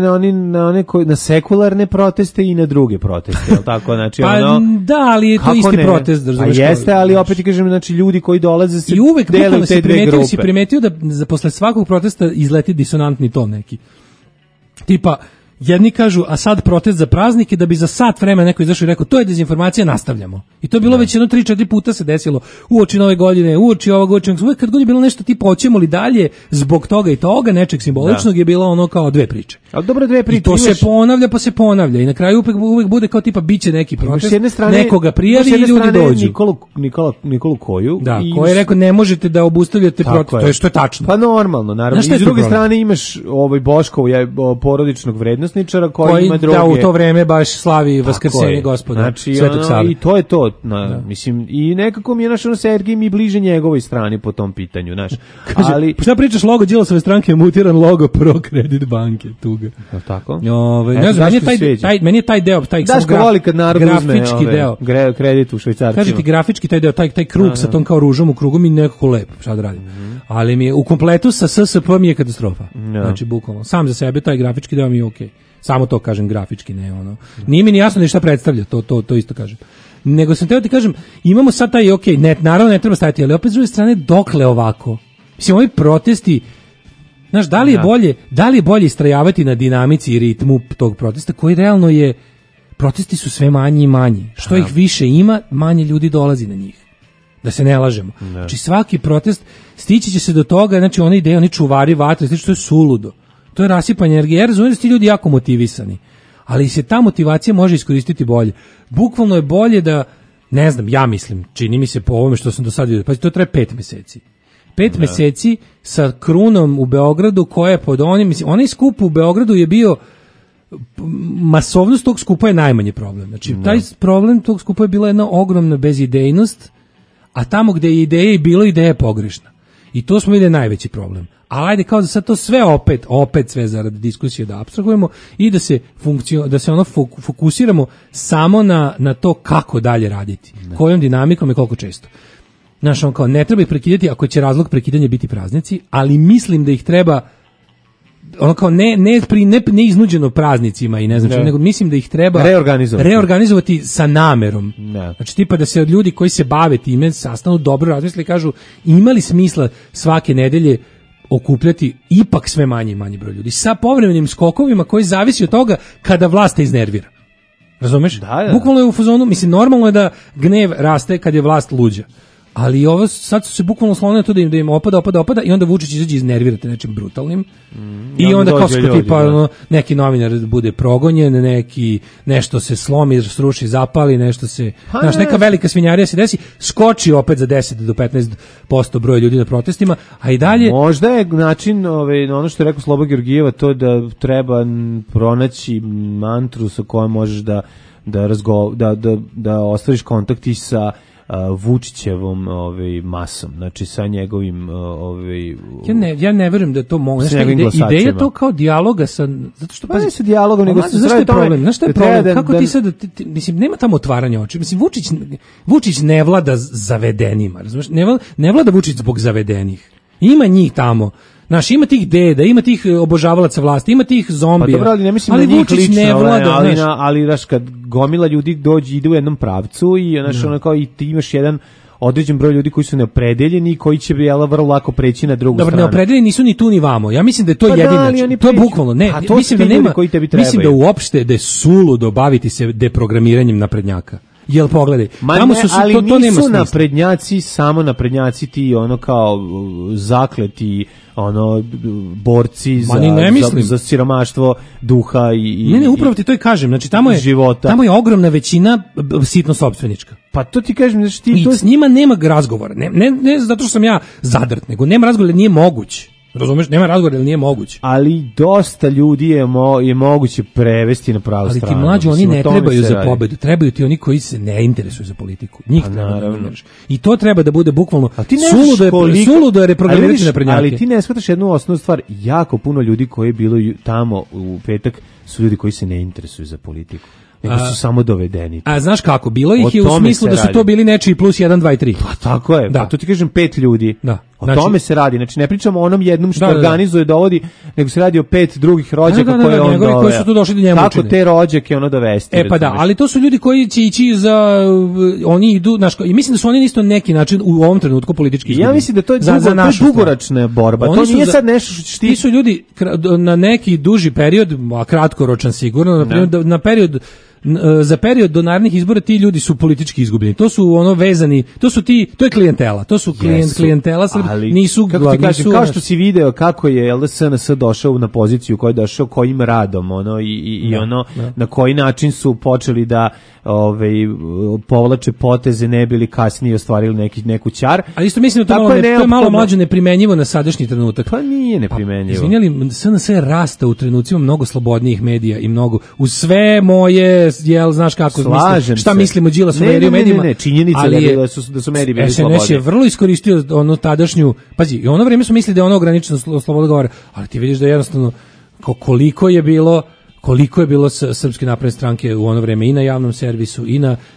na sekularne proteste i na druge proteste, je li tako? Znači, pa da, ali je to isti protest. Pa jeste, ali opet ti kažem, znači, ljudi koji dolaze se dele u te dve grupe. Si primetio da posle svakog protesta izleti disonantni ton neki. Tipa, jedni kažu, a sad protest za praznike, da bi za sat vremena neko izašao i rekao, to je dezinformacija, nastavljamo. I to je bilo već 3-4 puta se desilo, uoči Nove godine, uoči ovog, uvek kad god je bilo nešto tipa, hoćemo li dalje, zbog toga i toga, nečeg simboličnog je bilo ono kao dve priče. Ali dobro, dve priče. I to se ponavlja, pa se ponavlja. I na kraju uvek bude kao tipa, biće neki protest, nekoga prijavi i ljudi dođu. Nikolu Koju. Da, koji je rekao, ne možete da obustavljate protest, to je što je tačno. Pa normalno, naravno. I s druge strane imaš Boškov porodičnog vrednosničara koji ima druge. Da, u to vreme baš slavi Vaskrsenje Gospoda, znači, Svetog Save. I to je to, mislim, i nekako mi je naš Sergij mi bliže njegovoj strani po tom pitanju, znaš. Ali šta pričaš, logo Đilasove stranke je mutiran logo Pro Credit banke, tuga. Tako? Ne znam, meni je taj deo, Daško voli kad narod uzme kredit u švajcarcima. Kažete, grafički taj deo, taj krug sa tom kao ružom u krugu mi nekako lep, šta da radim. Ali mi je u kompletu sa SSP mi je katastrofa. Znači, bukvalno. Sam za sebe taj grafički deo mi je okej. Samo to kažem grafički, ne ono. Nije mi ni jasno ni šta predstavlja, to isto kažem. Nego sam teo ti kažem, imamo sad taj, naravno ne treba staviti, ali opet s druge strane, dokle ovako? Mislim, ovi protesti, znaš, da li je bolje istrajavati na dinamici i ritmu tog protesta, koji realno je, protesti su sve manji i manji. Što ih više ima, manje ljudi dolazi na njih. Da se ne lažemo. Znači, svaki protest stići će se do toga, znači, one ideje, oni čuvari vatre, znači, to je suludo. To je rasipanje energije. Ja razumijem da su ti ljudi jako motivisani, ali se ta motivacija može iskoristiti bolje. Bukvalno je bolje da, ne znam, ja mislim, čini mi se po ovome što sam do sad vidio, pa to traje 5 meseci. 5 meseci sa Krunom u Beogradu, koja je pod onim, mislim, onaj skup u Beogradu je bio, masovnost tog skupa je najmanji problem. Znači, taj problem tog skupa je bila jedna ogromna bezidejnost, a tamo gde je ideja i bilo, ideja je pogrešna. I to smo vidjeli najveći problem. Ali ajde kao da sad to sve opet sve zarad diskusije da apstrahujemo i da se fokusiramo samo na to kako dalje raditi. Kojom dinamikom i koliko često. Znaš, on kao, ne treba ih prekidati ako će razlog prekidanja biti praznici, ali mislim da ih treba ono kao ne iznuđeno praznicima i ne znam što, nego mislim da ih treba reorganizovati sa namerom. Znači tipa da se od ljudi koji se bave time sastanu, dobro razmisle i kažu ima li smisla svake nedelje okupljati ipak sve manje i manje broj ljudi sa povremenim skokovima koji zavisi od toga kada vlast te iznervira. Razumeš? Bukvalno je u fazonu, mislim, normalno je da gnev raste kad je vlast luđa. Ali ovo sad su se bukvalno slonili to da im opada i onda Vučić izađe iznervirate nečim brutalnim i onda kao tipa neki novinar bude progonjen, nešto se slomi, sruši, zapali, nešto se, neka velika svinjarija se desi, skoči opet za 10 do 15% broj ljudi na protestima, a i dalje možda je način, ono što je rekao Slobo Georgijeva, to da treba pronaći mantru sa kojom možeš da ostvariš kontakt i sa Vučićevom masom, znači sa njegovim ja ne verujem da je to moguće. Ideja to kao dijaloga sa, zato što pazi sa dijalogom, nego se sve problem. Znaš šta je problem? Kako ti sad mislim, nema tamo otvaranja očiju. Mislim, Vučić ne vlada zavedenima, razumeš? Ne vlada Vučić zbog zavedenih. Ima njih tamo. Znaš, ima tih deda, ima tih obožavalaca vlasti, ima tih zombija. Pa dobro, ali ne mislim ali da njih lično, ne vlada, ali znaš, kad gomila ljudi ide u jednom pravcu i ono kao i ti imaš jedan određen broj ljudi koji su neopredeljeni i koji će vrlo lako preći na drugu stranu. Dobro, neopredeljeni nisu ni tu ni vamo. Ja mislim da je to jedino. To je bukvalno, mislim da nema, mislim da uopšte da je suludo baviti se deprogramiranjem naprednjaka. Jel pogledaj, tamo su ali to nisu naprednjaci, samo naprednjaci ti ono kao zakleti borci za siromaštvo duha i ne, upravo ti to i kažem, znači tamo je ogromna većina sitno sopstvenička. Pa to ti kažem, znači ti i s njima nema razgovora, ne zato što sam ja zadrt, nego nema razgovora, nije moguće. Razumeš, nema razgovora, ali nije moguće. Ali dosta ljudi je moguće prevesti na pravu stranu. Ali ti mlađi, oni ne trebaju za pobedu, trebaju ti oni koji se ne interesuju za politiku. Njih treba da numeriš. I to treba da bude bukvalno suludo je reprogramirati naprednjake. Ali ti ne shvataš jednu osnovnu stvar, jako puno ljudi koji je bilo tamo u petak su ljudi koji se ne interesuju za politiku. Nego su samo dovedeni. A znaš kako, bilo ih je u smislu da su to bili nečiji plus 1, 2 i 3. Pa tako je, da. To ti kažem 5 ljudi. Da. O tome se radi, znači ne pričamo o onom jednom što organizuje, dovodi, nego se radi o 5 drugih rođaka koje on doveo. Koji su tu došli do njemu. Kako te rođake ono dovesti? Pa da, ali to su ljudi koji će ići za, oni idu, i mislim da su oni isto neki način u ovom trenutku politički izgubljeni. Ja mislim da to je dugoročna borba, to nije sad nešto što ti su ljudi na neki duži period, a kratkoročan sigurno, na period za period do narednih izbora ti ljudi su politički izgubljeni. To su vezani, to je klijentela. To su klijentela, nisu kako ti kažem, kao što si video kako je SNS došao na poziciju koju je došao, kojim radom na koji način su počeli da povlače poteze ne bili kasnije ostvarili neku ćar. Ali isto mislim da to je malo mlađe neprimenjivo na sadašnji trenutak. Pa nije neprimenjivo. Izvinjali, SNS je rasta u trenucima mnogo slobodnijih medija i mnogo uz sve moje znaš kako mislim, šta mislimo Đilasovu medijima. Ne, činjenica je da su mediji bili slobodni. SNS je vrlo iskoristio tadašnju, pazi, i ono vrijeme smo mislili da je ono ograničeno sloboda govora, ali ti vidiš da jednostavno koliko je bilo Srpske napredne stranke u ono vrijeme i na javnom servisu i na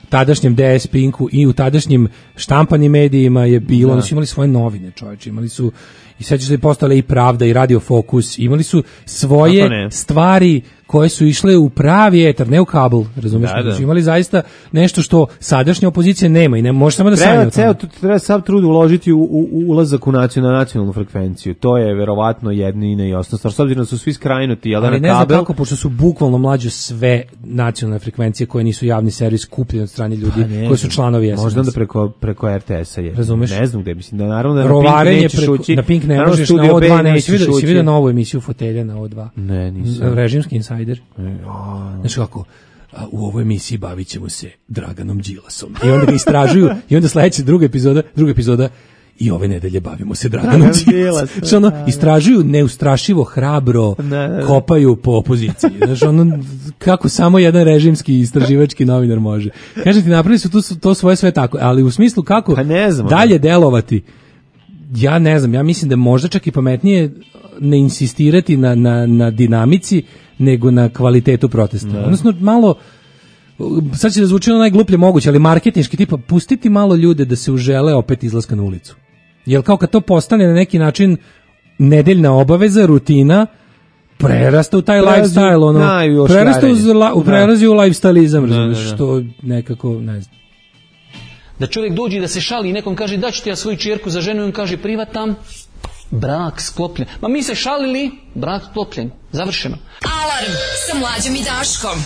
tadašnjem DS Pinku i u tadašnjim štampanim medijima je bilo, oni su imali svoje novine, čovječe, imali su, i sećaš da je postala i Pravda i Radio Fokus, imali su svoje stvari koje su išle u pravi etar, ne u kabel, razumiješ? Znači, imali zaista nešto što sadašnja opozicija nema i ne može samo da sanja o tome. Treba sav trud uložiti u ulazak u nacionalnu frekvenciju. To je verovatno jedina i osnovna stvar. S obzirom da su svi skrajnuti, jel da na kabel? Ali ne znam kako, pošto su bukvalno mlađe sve nacionalne frekvencije koje nisu javni servis kupljeni od strane ljudi koji su članovi SNS. Možda onda preko RTS-a je. Razumeš? Ne znam gde, mislim da naravno da na Pink ne možeš, na O2 ne, si vidio novu emisiju Fotelja na O2? Ne, nisam. Režimski insider. Znači kako, u ovoj emisiji bavit ćemo se Draganom Đilasom. I onda ga istražuju, i onda sledeća druga epizoda, i ove nedelje bavimo se Draganom Đilasom. Znači ono, istražuju neustrašivo, hrabro, kopaju po opoziciji. Znači ono, kako samo jedan režimski istraživački novinar može. Kažem ti, napravili su to svoje sve tako, ali u smislu kako dalje delovati, ja ne znam, ja mislim da možda čak i pametnije ne insistirati na dinamici, nego na kvalitetu protesta. Odnosno, malo, sad će da zvuči najgluplje moguće, ali marketinški, tipa, pustiti malo ljude da se užele opet izlaska na ulicu. Jer kao kad to postane na neki način nedeljna obaveza, rutina, prerasta u taj lifestyle, ono, prerazi u lifestyleizam, što nekako, ne znam. Da čovjek dođe i da se šali i nekom kaže da ću ti ja svoju čerku za ženu i on kaže privatam, brak sklopljen. Ma mi se šalili, brak sklopljen. Završeno. Alarm sa Mlađom i Daškom.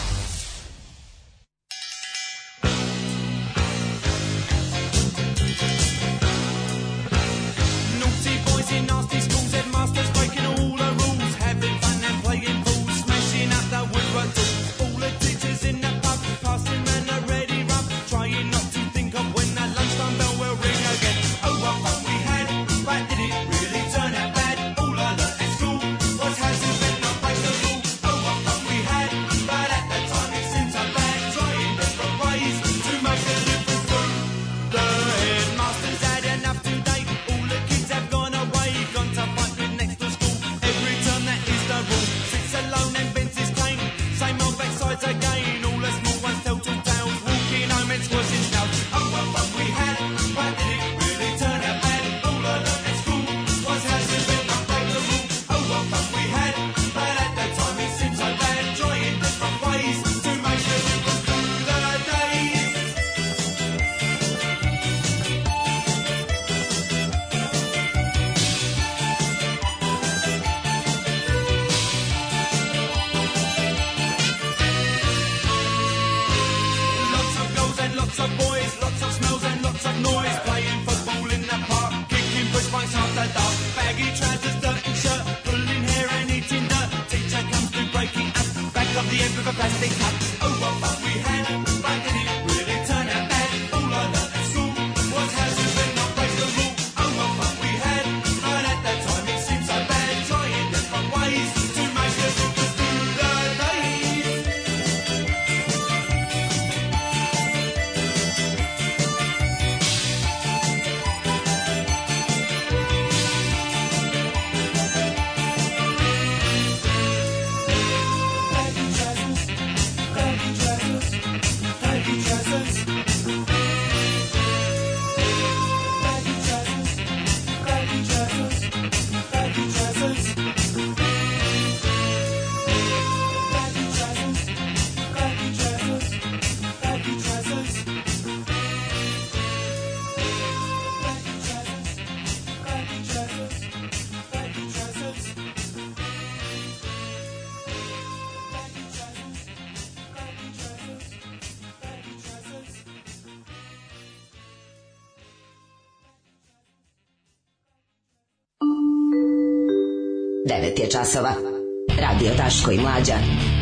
Devet je časova. Radio Daško i Mlađa.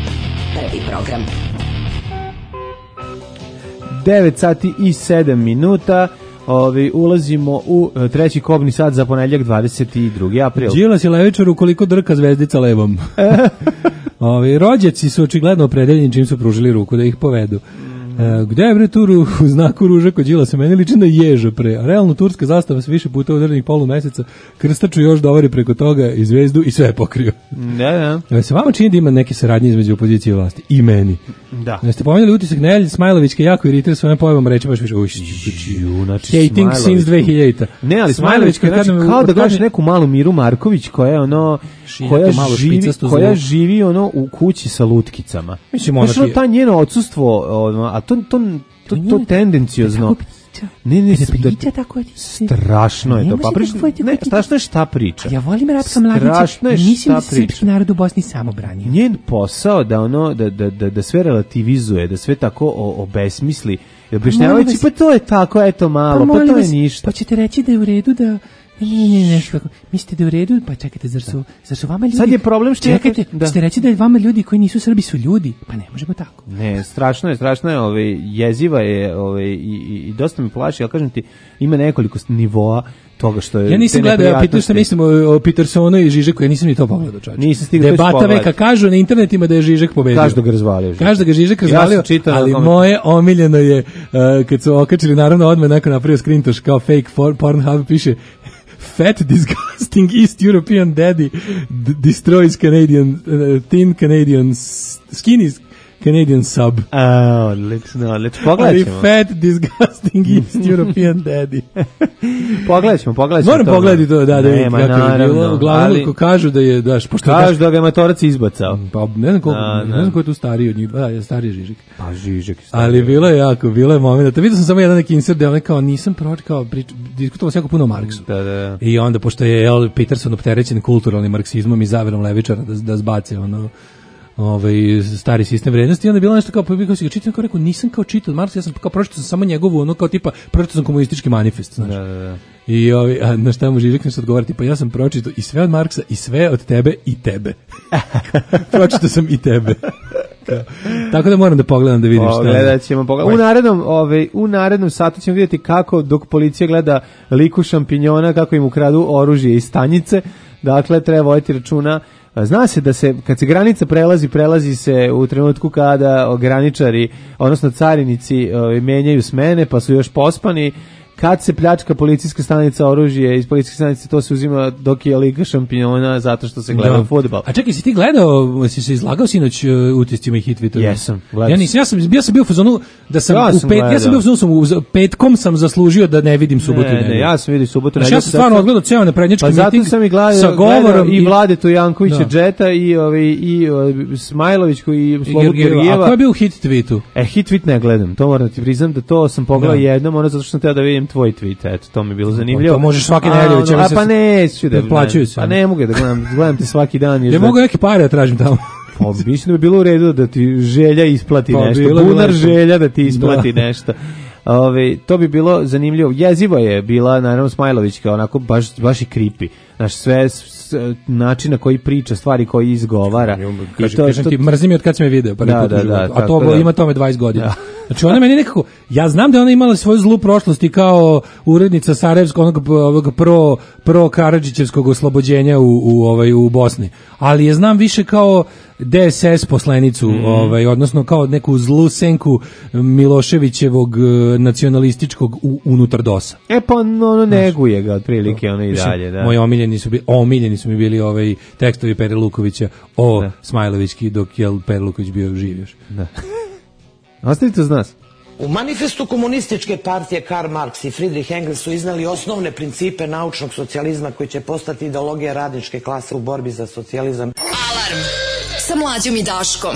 Prvi program. 9 sati i 7 minuta. Ulazimo u treći kobni sat za ponedjeljak 22. april. Đilas je levičar ukoliko drka zvezdica levom. Rođaci su očigledno opredeljeni čim su pružili ruku da ih povedu. Gde je bre turu u znaku ruža kod Đilasa? Meni liči na ježa pre. A realno turska zastava se više puta udarnih polumeseca. Krstaču još dovori preko toga i zvezdu i sve je pokrio. Da. Se vama čini da ima neke saradnje između opozicije i vlasti? I meni. Da. Jeste pomenuli utisak Nelje Smajlovićka jako iritira svojom pojavom reči baš više znači hating since 2000. Ne, ali Smajlovićka znači, kao da gledaš neku malu Miru Marković koja je ono koja živi ono u kući sa lutkicama. Mislim ona ta njeno odsustvo, a to tendenciozno. Ne, strašno je to. Pa strašno je šta priča. Ja volim Ratka Mladića. Mislim da se srpski narod u Bosni samo branio. Njen posao da sve relativizuje, da sve tako obesmisli, objašnjavajući pa to je tako, eto malo, pa to je ništa. Pa ćete reći da je u redu da nešto. Mislite da je u redu? Pa čekajte, zar su vama ljudi... Sad je problem što... Čekajte, ćete reći da je vama ljudi koji nisu Srbi su ljudi? Pa ne možemo tako. Ne, strašno je, jeziva je i dosta me plaši, ali kažem ti, ima nekoliko nivoa toga što je... Ja nisam gledao, ja pitao što mislim o Petersonu i Žižeku, ja nisam ni to pogledao, čovječe. Nisam stigao to Debata veka kažu na internetima da je Žižek pobedio. Kažu da ga razvalio. Kažu da ga Žižek razvalio, ali moje omiljeno je, kad su okačili, naravno odmah neko napravio skrintoš kao fake Pornhub, piše Fat, disgusting East European daddy destroys Canadian, thin Canadian, skinny Canadian sub. Odlično. Pogledat ćemo. Fat, disgusting East European daddy. Pogledat ćemo. Moram pogledati to, da vidim kako je bilo. Uglavnom, ko kažu da je, kažu da ga je matorac izbacao. Pa ne znam ko je tu stariji od njih, je stariji Žižek. Pa Žižek. Ali bilo je moment. Vidio sam samo jedan neki insert da je kao nisam diskutovao se jako puno o Marksu. Da. I onda, pošto je Peterson opterećen kulturalnim marksizmom i zaverom levičara da zbace stari sistem vrednosti, i onda je bilo nešto kao čitam, kao rekao, nisam kao čitao Marksa, ja sam kao pročitao sam samo njegovu, kao tipa, pročitao sam komunistički manifest, znaš. Da. I na šta mu Žižek nešto odgovara, tipa, ja sam pročitao i sve od Marksa, i sve od tebe, i tebe. Pročitao sam i tebe. Tako da moram da pogledam da vidim šta. Gledat ćemo. U narednom satu ćemo vidjeti kako, dok policija gleda liku šampinjona, kako im ukradu oružje iz stanice. Dakle, treba voditi računa. Zna se da kad se granica prelazi se u trenutku kada graničari, odnosno carinici menjaju smene, pa su još pospani. Kad se pljačka policijska stanica oružje iz policijske stanice, to se uzima dok je liga šampinjona zato što se gleda fudbal. A čekaj, si ti gledao, si se izlagao sinoć utiscima i hit-tweetovima? Jesam. Ja sam bio u fazonu da sam petkom sam zaslužio da ne vidim subotu. Ne, ja sam vidio subotu. Ja sam stvarno odgledao ceo naprednjački miting. Pa zato sam i gledao i Vladetu Jankovića Džeta i Smajlovićku i Slobu Georgijeva. A ko je bio u hit-tweetu? Hit-tweet ne gledam, to moram ti priznam da to sam pogledao jednom, zato što sam teo da vidim tvoj tweet, eto, to mi je bilo zanimljivo. To možeš svaki nedelje, pa neću da plaćaju se. Pa ne mogu da gledam te svaki dan. Ne mogu neke pare da tražim tamo. Pa mislim da bi bilo u redu da ti Želja isplati nešto. Bunar Želja da ti isplati nešto. To bi bilo zanimljivo. Jezivo je bila, naravno, Smajlovićka, onako baš i creepy. Znaš, sve način na koji priča, stvari koji izgovara. Kažem ti, mrzim je od kad sam je video. A to ima tome 20 godina. Znači ona meni nekako, ja znam da je ona imala svoju zlu prošlost i kao urednica Sarajevskog, onog pro Karadžićevskog oslobođenja u Bosni. Ali je znam više kao DSS poslanicu, odnosno kao neku zlu senku Miloševićevog nacionalističkog unutar DOS-a. Pa ono neguje ga otprilike, ono i dalje. Da. Moji omiljeni su mi bili tekstovi Pere Lukovića o Smajlovićki dok je Pere Luković bio živ još. Da. Ostavite uz nas. U manifestu komunističke partije Karl Marx i Friedrich Engels su iznali osnovne principe naučnog socijalizma koji će postati ideologija radničke klase u borbi za socijalizam. Alarm sa Mlađom i Daškom.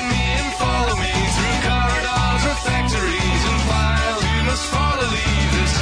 Follow me through corridors or factories and files. You must follow, leave this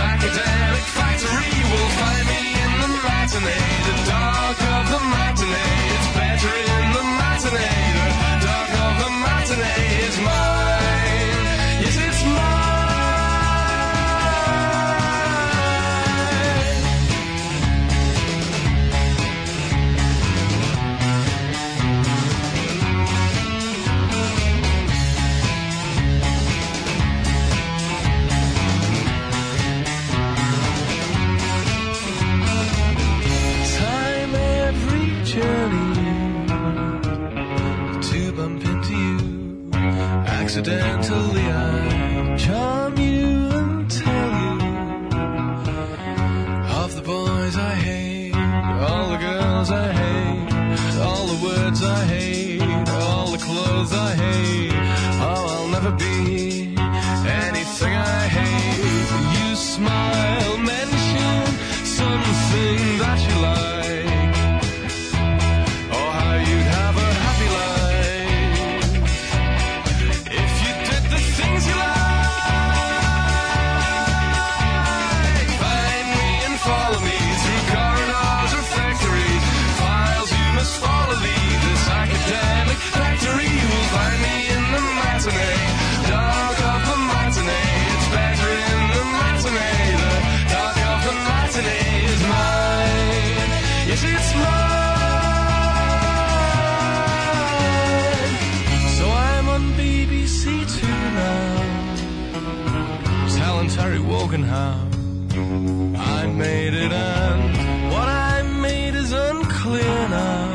accidentally I charm you and tell you of the boys I hate, all the girls I hate, all the words I hate, all the clothes I hate. Oh, I'll never be anything I hate. You smile, mention something that you like. Dark of the matinee, it's better in the matinee. The dark of the matinee is mine. Yes, it's mine. So I'm on BBC Two now, telling Terry Wogan how I made it, and what I made is unclear now.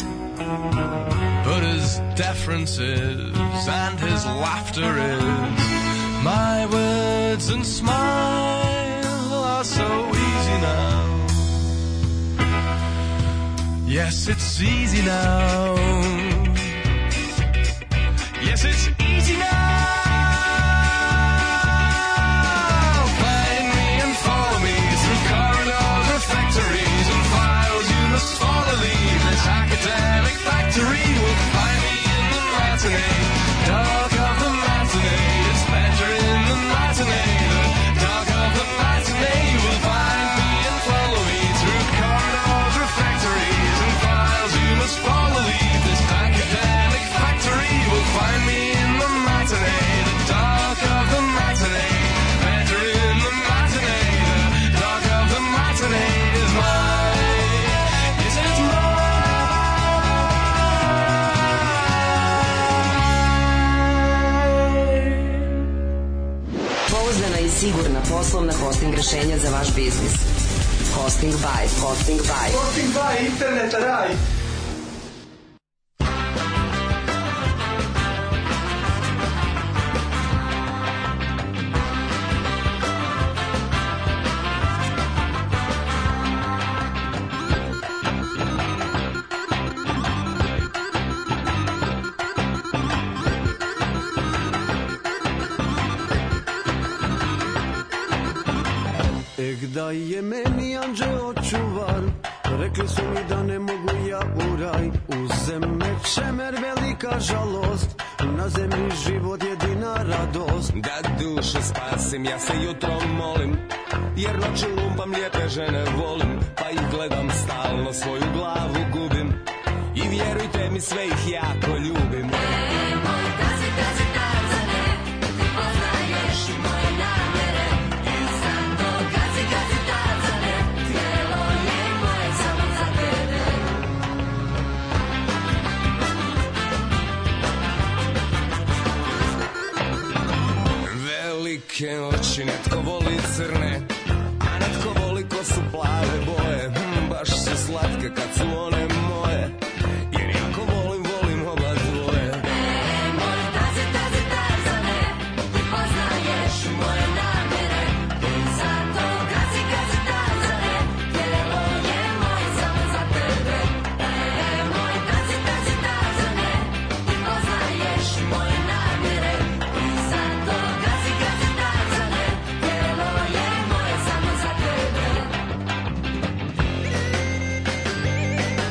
But his deference is, and his laughter is, my words and smile are so easy now. Yes, it's easy now. Yes, it's easy now. Find me and follow me through corridors of factories and files you must follow. Leave this academic factory. Will find me in the matinee. Dark of the matinee, it's better in the matinee. The dark of the matinee, you will find me and follow me through corridors of factories and files you must follow. Leave this academic factory. You will find me in the matinee. The dark of the matinee, better in the matinee. The dark of the matinee is mine. Yes, it's mine. Pouzdana i sigurna poslovna hosting rešenja za vaš biznis. Hosting by. Hosting by. Hosting by interneta raj. Da je meni anđeo čuvar, rekli su mi da ne mogu ja u raj. Uzem me čemer, velika žalost, na zemlji život jedina radost. Da dušu spasim, ja se jutrom molim, jer noću lumpam, lijepe žene volim, pa ih gledam stalno, svoju glavu gubim. I vjerujte mi, sve ih jako ljubim. Moj kazi, kazi, Tarzane, ti poznaješ moje namjere. I zato kazi, kazi, Tarzane, tijelo je moje samo za tebe. Velike oči, netko voli crne, a netko voli ko su plave boje. Baš su slatke kad su one moje, jer jako volim, volim oba dvoje. Moj kazi, kazi, Tarzane, ti poznaješ moje namjere. I zato kazi, kazi, Tarzane, tijelo je moje samo za tebe. Moj kazi, kazi, Tarzane, ti poznaješ moje namjere. I zato kazi, kazi, Tarzane, tijelo je moje samo za tebe.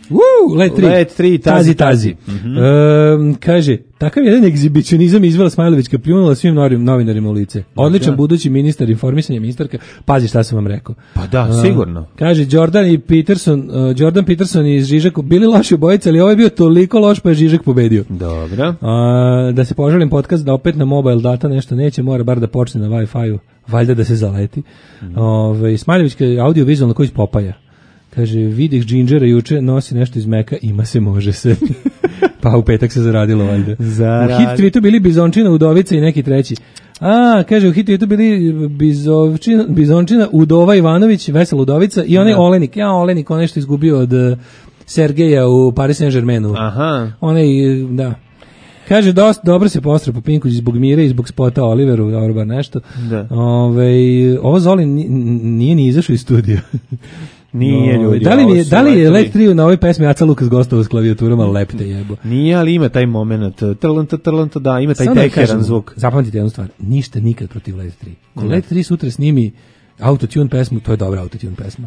Let 3, tazi. Kaže, takav jedan egzibicionizam izvela Smajlovićka pljunula svim novinarima u lice. Odličan budući ministar informisanja, ministarka. Pazi šta sam vam rekao. Pa da, sigurno. Kaže, Jordan Peterson i Žižek bili loši obojice, ali ovo je bio toliko loš pa je Žižek pobedio. Dobro. Da se poželim podcast da opet na mobile data nešto neće, mora bar da počne na Wi-Fi-u. Valjda da se zaleti. Smajlovićka audio-vizualna koji iz Popaja. Kaže, vidih Džinđera juče, nosi nešto iz Meka, ima se, može se. Pa u petak se zaradilo, valjda. U hit tweetu bili Bizončina, Udovica i neki treći. Kaže, u hit tweetu bili Bizončina, Udova Ivanović, Vesela Udovica i onaj Olenik. Olenik, on nešto izgubio od Sergeja u Paris Saint-Germainu. Aha. Da. Kaže, dosta dobro se postra po Pinku zbog Mire i zbog spota Oliveru, dobro bar nešto. Da. Ovo Zoli nije ni izašao iz studija. Nije, ljudi. Da li je Let 3 na ovoj pesmi Aca Lukas gostao s klavijaturama, lepte jebo. Nije, ali ima taj moment. Trlanta, da, ima taj teheran zvuk. Zapamtite jednu stvar, ništa nikad protiv Let 3. Ko Let 3 sutra snimi autotune pesmu, to je dobra autotune pesma.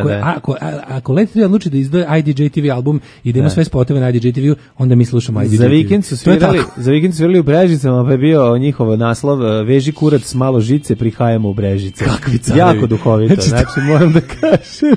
Ako Let 3 odluči da izdaje IDJ TV album i da ima sve spotove na IDJ TV, onda mi slušamo IDJ TV. Za vikend su svirali u Brežicama, pa je bio njihov naslov Veži kurac s malo žice, prihajamo u Brežice. Kakvi carevi. Jako duhovito, znači moram da kažem.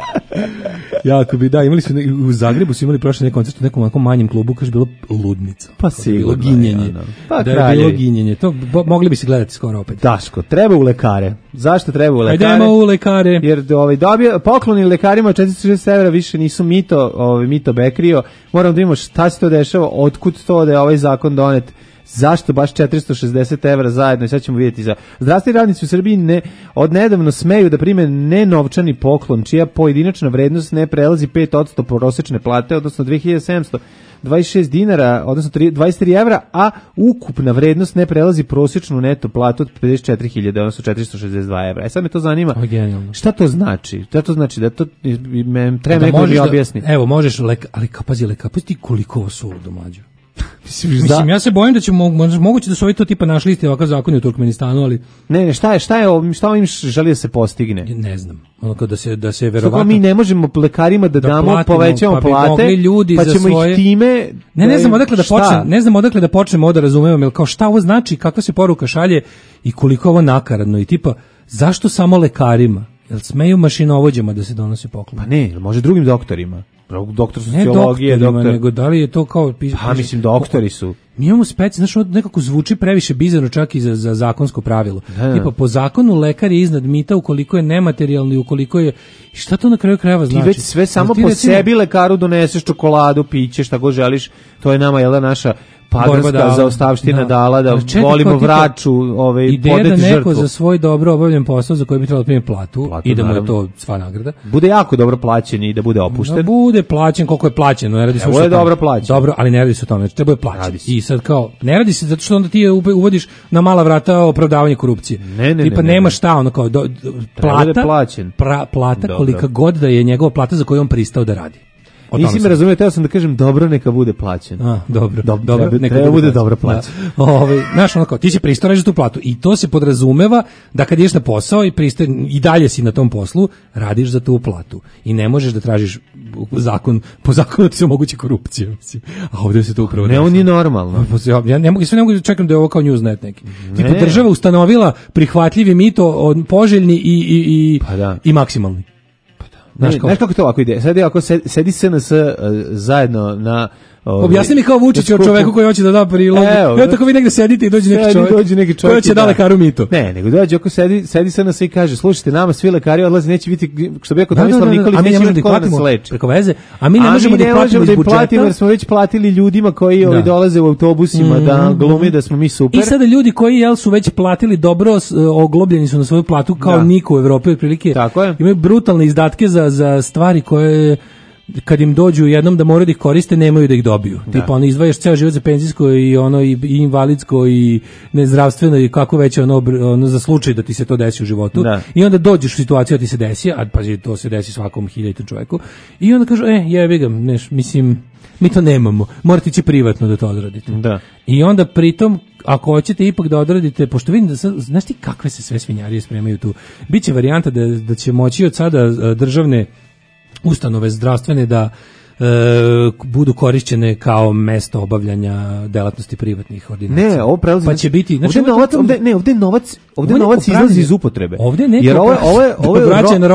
Jako bi, imali su u Zagrebu su imali prošle neki koncert u nekom onako manjem klubu, kaže bilo ludnica. Pa sigurno. Bilo ginjenje. Pa da je bilo ginjenje. To mogli bi se gledati skoro opet. Daško, treba u lekare. Zašto treba u lekare? Ajdemo u lekare. Jer pokloni lekarima 460 evra više nisu mito bekrio. Moram da vidimo šta se to dešava, otkud to da je ovaj zakon donet. Zašto baš 460 evra zajedno i sad ćemo vidjeti. Zdravstveni radnici u Srbiji od nedavno smeju da prime nenovčani poklon čija pojedinačna vrednost ne prelazi 5% prosečne plate, odnosno 2726 dinara, odnosno 23 evra, a ukupna vrednost ne prelazi prosječnu neto platu od 54.000, odnosno 462 evra. Sad me to zanima. Šta to znači? Šta to znači? Da to treba neko da objasni. Evo, možeš, ali pazi ti koliko ovo su domađu. Mislim, ja se bojim da će moguće da su ovi to tipa našli isti ovakav zakon u Turkmenistanu, ali... Ne, šta ovim želi da se postigne? Ne znam. Ono kao da se verovatno... mi ne možemo lekarima da damo, povećamo plate, pa ćemo ih time... Ne znam odakle da počnemo da razumemo, kao šta ovo znači, kakva se poruka šalje i koliko ovo nakaradno i tipa, zašto samo lekarima? Jel smeju mašinovođama da se donose poklon? Pa ne, može drugim doktorima. Doktor sociologije, nego da li je to kao... mislim, doktori su. Mi imamo znaš, nekako zvuči previše bizarno čak i za zakonsko pravilo. Tipa, po zakonu lekar je iznad mita ukoliko je nematerijalni, ukoliko je... Šta to na kraju krajeva znači? Ti već sve samo po sebi lekaru doneseš čokoladu, piće, šta god želiš, to je nama, jel da, naša paganska zaostavština dala da volimo vraču, ideja da neko za svoj dobro obavljen posao za koji bi trebalo primiti platu i da mu je to sva nagrada. Bude jako dobro plaćen i da bude opušten. Da bude plaćen koliko je plaćeno, ne radi se o tome. Dobro plaćen. Dobro, ali ne radi se o tome, treba je plaćen. I sad kao, ne radi se zato što onda ti uvodiš na mala vrata opravdavanje korupcije. Tipa nema šta, ono kao plata kolika god da je njegova plata za koju on pristao da radi. Nisi me razumio, teo sam da kažem dobro neka bude plaćen. Dobro, neka bude dobro plaćen. Znaš, ono kao, ti si pristao reći tu platu i to se podrazumeva da kad ideš na posao i dalje si na tom poslu, radiš za tu platu i ne možeš da tražiš po zakonu ti se omogući korupcija. A ovdje se to upravo... Ne, on je normalno. Ja ne mogu da čekam da je ovo kao Newsnet neki. Tipa država ustanovila prihvatljivi mito poželjni i maksimalni. Znaš kako to ovako ide? Sad je ako sedi SNS zajedno na... Objasni mi kao Vučić o čoveku koji hoće da da prilog. Evo tako vi negde sedite i dođe neki čovjek koji će da lekaru mito. Ne, nego dođe ako sedi SNS i kaže, slušajte, nama svi lekari odlaze, neće biti, što bi rekao Tomislav Nikolić, neće biti ko da nas leči. Preko veze, a mi ne možemo da platimo iz budžeta, jer smo već platili ljudima koji dolaze u autobusima da glume da smo mi super. I sada ljudi koji su već platili dobro, oglobljeni su na svoju platu kao niko u Evropi otprilike. Imaju brutalne izdatke za stvari koje kad im dođu jednom da moraju da ih koriste, nemaju da ih dobiju. Tipa ono izdvajaš ceo život za penzijsko i invalidsko i nezdravstveno i kako već ono za slučaj da ti se to desi u životu. I onda dođeš u situaciju da ti se desi, a pazi, to se desi svakom 1000 čoveku. I onda kažu, jebi ga, mislim, mi to nemamo. Morate ići privatno da to odradite. I onda pritom, ako hoćete ipak da odradite, pošto vidim da sad, znaš ti kakve se sve svinjarije spremaju tu. Biće varijanta da će moći od sada državne ustanove zdravstvene da budu korišćene kao mesto obavljanja delatnosti privatnih ordinacija. Ne, ovo prelazi. Pa će biti, znači ovde je novac izlazi iz upotrebe. Ovde neko jer ovo je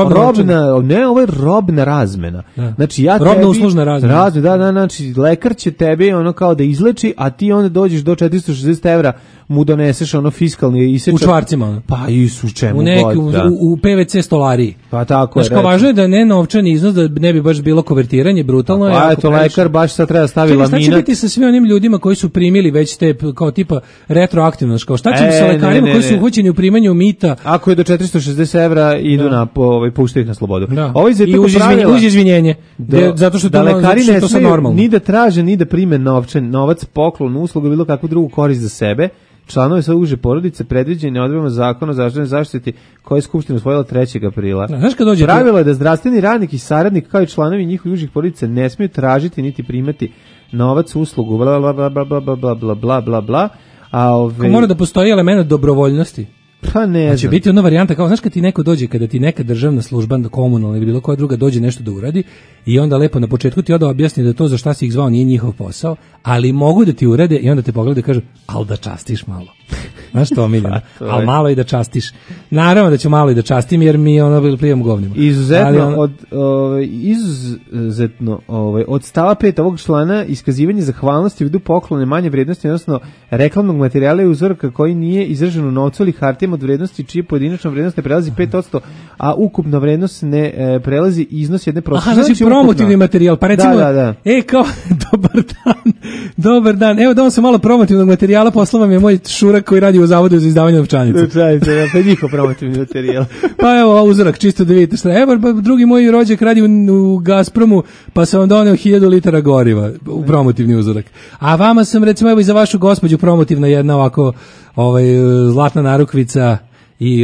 robna razmena. Da. Znači ja robna uslužna razmena. Da, znači lekar će tebe ono kao da izleči, a ti onda dođeš do 460 evra mu doneseš ono fiskalni isečak. U čvarcima. Pa i u čemu god. U PVC stolariji. Pa tako je. Znači, važno je da ne novčani iznos, da ne bi baš bilo konvertiranje, brutalno je. Pa eto, lekar baš sad treba staviti laminat. Šta će biti sa svim onim ljudima koji su primili već te, kao tipa, retroaktivno, kao šta će sa lekarima koji su uhoćeni u primanju mita? Ako je do 460 evra, idu na, puštaju ih na slobodu. Da. I uz izvinjenje. Zato što da lekari ne smeju ni da traže, ni da prime novac, poklon, uslugu, bilo kakvu drugu korist za sebe. Članovi svoje uže porodice predviđeni odredbama zakona o zdravstvenoj zaštiti koje je Skupština usvojila 3. aprila. Pravilo je da zdravstveni radnik i saradnik kao i članovi njihovih užih porodice ne smiju tražiti niti primati novac, uslugu, bla bla bla bla bla bla bla bla bla bla. Mora da postoji element dobrovoljnosti. Pa ne znam. Će biti ona varijanta kao, znaš kad ti neko dođe, kada ti neka državna služba, komunalna ili bilo koja druga dođe nešto da uradi i onda lepo na početku ti onda objasni da to za šta si ih zvao nije njihov posao, ali mogu da ti urade i onda te pogleda i kažu, al da častiš malo. Znaš to, Miljana? Al malo i da častiš. Naravno da ću malo i da častim jer mi ono plivam govnima. Izuzetno od stava 5 ovog člana iskazivanje zahvalnosti u vidu poklone manje vrednosti, odnosno reklamnog materijala i uzorka koji nije izražen u novcu ili hartijama od vrednosti čije pojedinačna vrednost ne prelazi 5%, a ukupna vrednost ne prelazi iznos jedne prosječne. Aha, znači promotivni materijal, pa recimo, da. Kao, dobar dan, evo dao sam malo promotivnog materijala, poslao vam je moj šurak koji radi u zavodu za izdavanje novčanica. Pa njihov promotivni materijal. Pa evo, uzorak, čisto da vidite šta. Evo, drugi moj rođak radi u Gazpromu, pa sam vam doneo 1000 litara goriva, u promotivni uzorak. A vama sam, recimo, evo i za vašu gospođu promotivna jedna ovako, zlatna narukvica i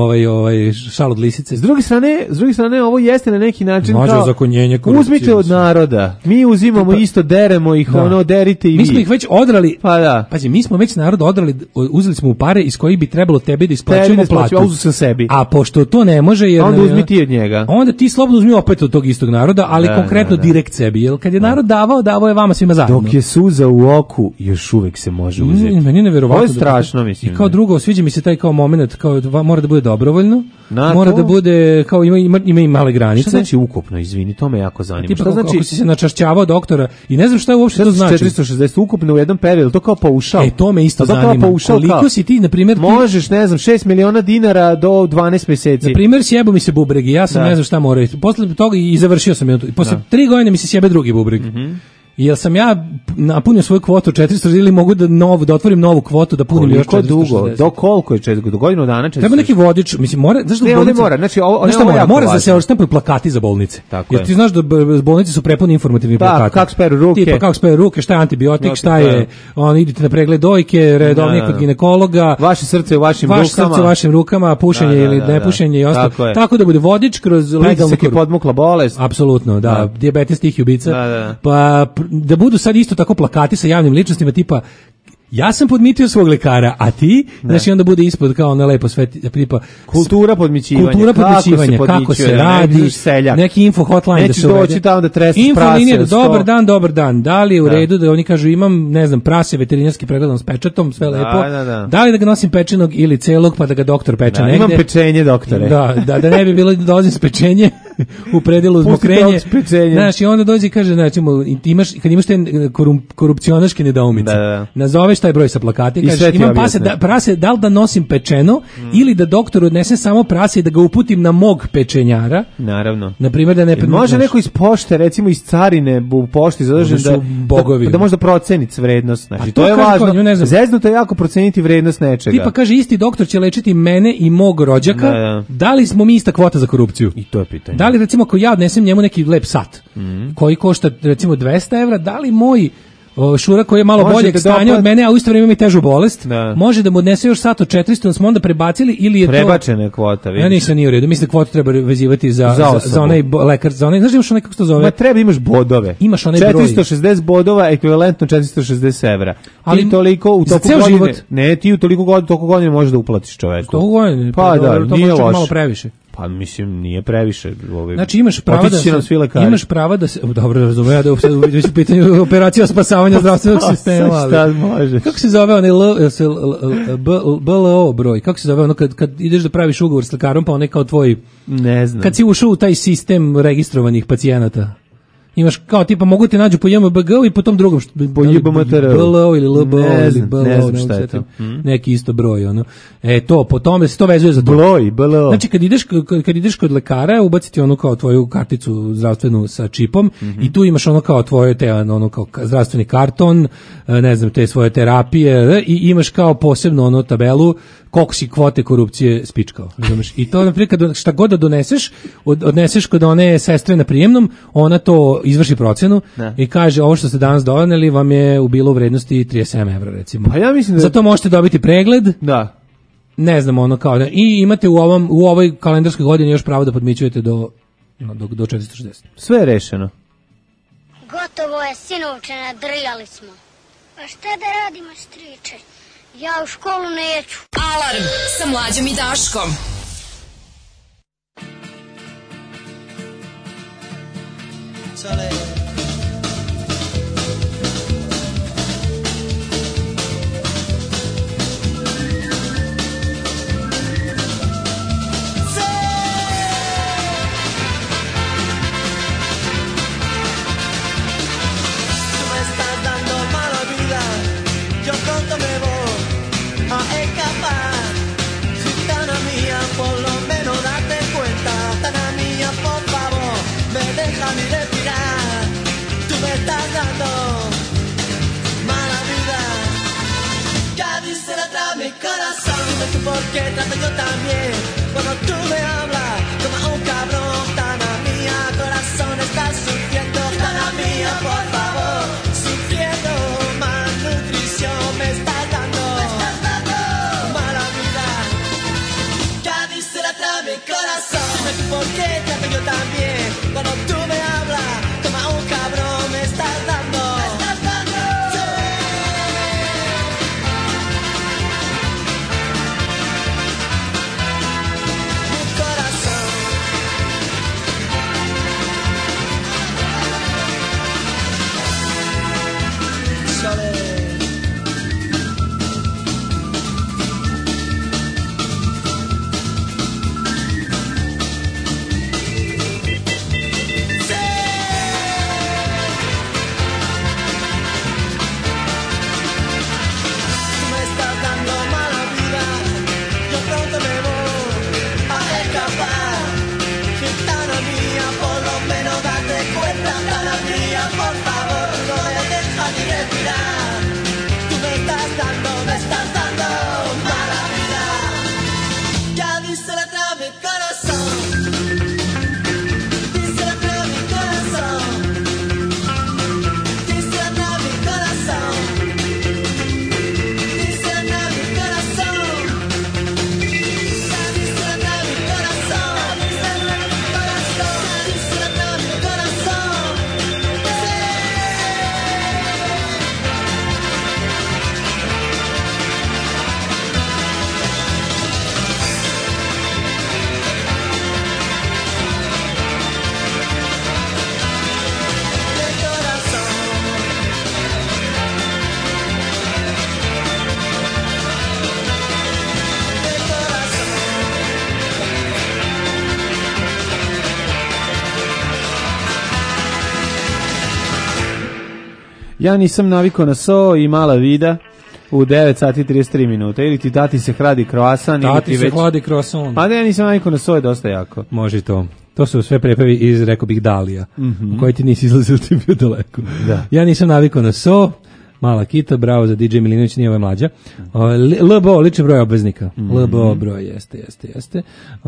šal od lisice. S druge strane ovo jeste na neki način kao ozakonjenje korupcije. Uzmite od naroda. Mi uzimamo isto, deremo ih, derite i vi. Mi smo ih već odrali. Pa da. Pazi, mi smo već narod odrali, uzeli smo u pare iz kojih bi trebalo tebi da isplaćujemo platu. Uzu sam sebi. A pošto to ne može, jer onda uzmi ti od njega. Onda ti slobodno uzmi opet od tog istog naroda, ali konkretno direkt sebi. Jer kad je narod davao je vama svima zajedno. Dok je suza u oku, još uvek se može uzeti. Meni je neverovatno. Ovo je strašno, mislim. I kao drugo, sviđa mi se taj kao moment, kao mora da bude dobrovoljno, mora da bude kao ima i male granice. Šta znači ukupno, izvini, to me jako zanima. Tipa, šta znači ako si se načašćavao doktora i ne znam šta uopšte to znači. 460 ukupno u jednom periodu, to kao paušal. To me isto zanima. Koliko si ti, na primjer, možeš, ne znam, 6 miliona dinara do 12 meseci. Na primjer, sjebo mi se bubreg i ja sam ne znam šta morao. Posle toga i završio sam. Posle 3 godine mi se sjebe drugi bubreg. Jel sam ja napunio svoju kvotu 400 ili mogu da otvorim novu kvotu da punim još 460? Dugo? Do koliko je 400? Do godinu dana? 460? Treba neki vodič, mislim, mora, zašto ne, mora, znači mora da se odštampaju plakati za bolnice. Tako jer ti znaš da bolnice su prepune informativnih plakata. Kako speru ruke. Tipa kako speru ruke, šta je antibiotik, šta je, idite na pregled dojke, redovnije kod ginekologa. Vaše srce u vašim rukama, pušenje ili nepušenje i ostalo. Tako da bude vodič kroz legalnu podmukla bolest. Apsolutno, da, dijabetes tih ubica. Pa da budu sad isto tako plakati sa javnim ličnostima tipa ja sam podmitio svog lekara, a ti, znači onda bude ispod kao ona lepo sve tipa kultura podmićivanja, kako se radi, neki info hotline nećeš da se uvede. Doći tamo da tresneš prase. Dobar dan, da li je u redu da oni kažu imam, ne znam, prase veterinarski pregledan s pečatom, sve lepo, da li da ga nosim pečenog ili celog pa da ga doktor peče negde. Imam pečenje, doktore. Da ne bi bilo da dolazim s pečenje u predelu uz mokrenje. Znaš, i onda dođe i kaže, znači, kad imaš te korupcionaške nedoumice, nazoveš taj broj sa plakata i kažeš, imam prase, da li da nosim pečeno ili da doktor odnese samo prase i da ga uputim na mog pečenjara. Naravno. Na primjer da ne može neko iz pošte, recimo iz carine u pošti zadržen da može proceniti vrednost. Znači, to je važno. Zeznuto je jako proceniti vrednost nečega. Tipa kaže, isti doktor će lečiti mene i mog rođaka, da li smo mi ista kvota za korupciju? I to je pitanje. Da li recimo ako ja odnesem njemu neki lep sat koji košta recimo 200 evra, da li moj šura koji je malo boljeg stanja od mene, a u isto vrijeme ima i težu bolest, može da mu odnese još sat od 400, da smo onda prebacili ili je prebačene kvota, vidiš. Ja nisam nije u redu, mislim da kvotu treba vezivati za onaj lekar, za onaj, znaš imaš onaj kako se to zove? Ma treba imaš bodove. Imaš onaj broj. 460 bodova, ekvivalentno 460 evra. Ali toliko u toku godine. Ne, ti u toliko godine možeš da uplatiš čoveku. Toliko godine? Pa da, nije loše. Malo previše. Pa mislim nije previše. Znači imaš pravo da se dobro razumem ja da je u pitanju operacija spasavanja zdravstvenog sistema. Šta može? Kako se zove onaj BLO broj? Kako se zove ono kad ideš da praviš ugovor s lekarom pa onaj kao tvoj, ne znam. Kad si ušao u taj sistem registrovanih pacijenata. Imaš kao tipa mogu ti nađu po JMBG i po tom drugom po JBMTR BLO ili LBO ili BLO, ne znam šta je to. Neki isto broj ono. To po tome se to vezuje za to. BLO. Znači kad ideš kod lekara ubaciti ono kao tvoju karticu zdravstvenu sa čipom i tu imaš ono kao tvoje te ono kao zdravstveni karton, ne znam te svoje terapije i imaš kao posebno ono tabelu koliko si kvote korupcije spičkao, razumeš? I to naprijed šta god da doneseš, odneseš kod one sestre na prijemnom, ona to izvrši procenu i kaže ovo što ste danas doneli vam je bilo u vrednosti 37 evra recimo. Pa ja mislim da zato možete dobiti pregled. Da. Ne znam ono kao da, i imate u ovoj kalendarskoj godini još pravo da podmićujete do 460. Sve je rešeno. Gotovo je, sinovče, nadrijali smo. Pa šta da radimo, striče? Ja u školu neću. Alarm sa Mlađom i Daškom. Porque trato yo también cuando tú me hablas como un cabrón. Tana mía, corazón está sufriendo. Tana mía, por favor, sufriendo. Malnutrición me estás dando mala vida. Cádiz se la trae mi corazón. Dime tú por qué trato yo también cuando tú me hablas como un cabrón. Me estás dando. Ja nisam navikao na so i mala vida u 9 sati 33 minuta. Ili ti tati se hladi kroasan. Tati se hladi kroasan. A ne, ja nisam navikao na so, je dosta jako. Može to. To su sve prepevi iz, rekao bih, Dalija, u koji ti nisi izlazio, ti bio daleko. Da. Ja nisam navikao na so, mala kita, bravo za DJ Milinović, nije ova mlađa. LBO, lični broj obveznika. LBO broj, jeste.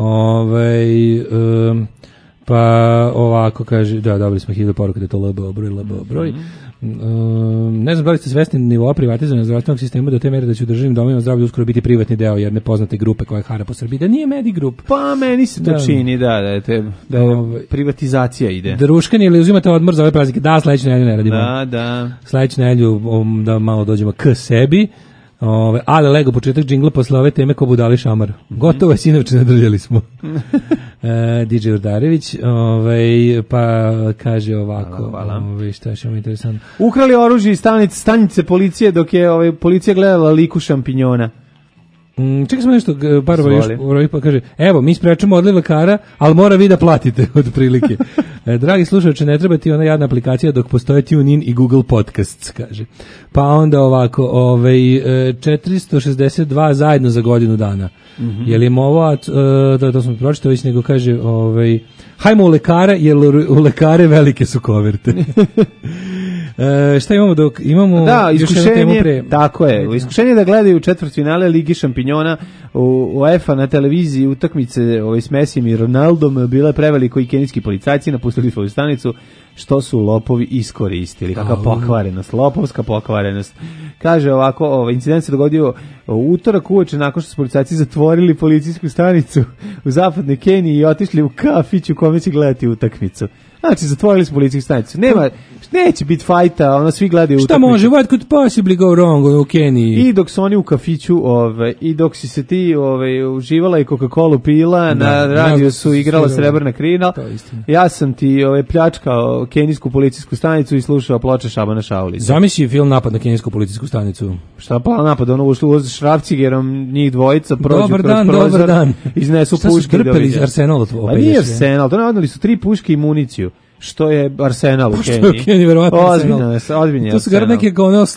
Pa ovako kaže, da, dobili smo 1000 poruka da je to LBO broj. Ne znam da li ste svesni nivoa privatizovanja zdravstvenog sistema do te mere da će u državnim domovima zdravlja uskoro biti privatni deo jedne poznate grupe koja hara po Srbiji. Da nije Medi Group. Pa meni se to čini, da privatizacija ide. Druškani ili uzimate odmor za ove praznike? Da, sledeću nedelju ne radimo. Da. Sledeću nedelju da malo dođemo k sebi. Ale Lego, početak džingla posle ove teme ko budali šamar. Gotovo je, sinovče, nadrljali smo. DJ Urdarević, pa kaže ovako, šta je što mi je interesantno. Ukrali oružje iz stanice policije dok je policija gledala liku šampinjona. Čekaj smo nešto, Barbara još pa kaže, evo, mi sprečamo odliv lekara, ali mora vi da platite, od prilike. Dragi slušalče, ne treba ti ona jadna aplikacija dok postoje TuneIn i Google Podcasts, kaže. Pa onda ovako, 462 zajedno za godinu dana. Je li im ovo, to smo pročitali, već nego kaže, hajmo u lekara, jer u lekare velike su koverte. Šta imamo dok imamo iskušenje, tako je, iskušenje da gledaju četvrtfinale Ligi šampinjona u UEFA na televiziji utakmice s Messijem i Ronaldom bile preveliko i kenijski policajci napustili svoju stanicu, što su lopovi iskoristili. Kakva pokvarenost, lopovska pokvarenost. Kaže ovako, incident se dogodio u utorak uveče nakon što su policajci zatvorili policijsku stanicu u zapadnoj Keniji i otišli u kafić u kome će gledati utakmicu. Znači, zatvorili smo policijsku stanicu. Neće biti fajta, svi gledaju utakmicu. Šta može, what could possibly go wrong u Keniji? I dok su oni u kafiću, i dok si se ti uživala i Coca-Cola pila, na radiju su igrala Srebrna krila. Ja sam ti pljačkao kenijsku policijsku stanicu i slušao ploče Šabana Šaulića. Zamisli film Napad na kenijsku policijsku stanicu. Šta pa napad, ušli šrafcigerom, njih dvojica prođu kroz prozor, dobar dan. Iznesu puške. Šta su trpeli iz Arsenal? Pa nije Arsenal, to nadali su 3 puške i municiju. Što je Arsenal u Keniji? Što je u Keniji, verovatno Arsenal. Ozbiljno to su gar neke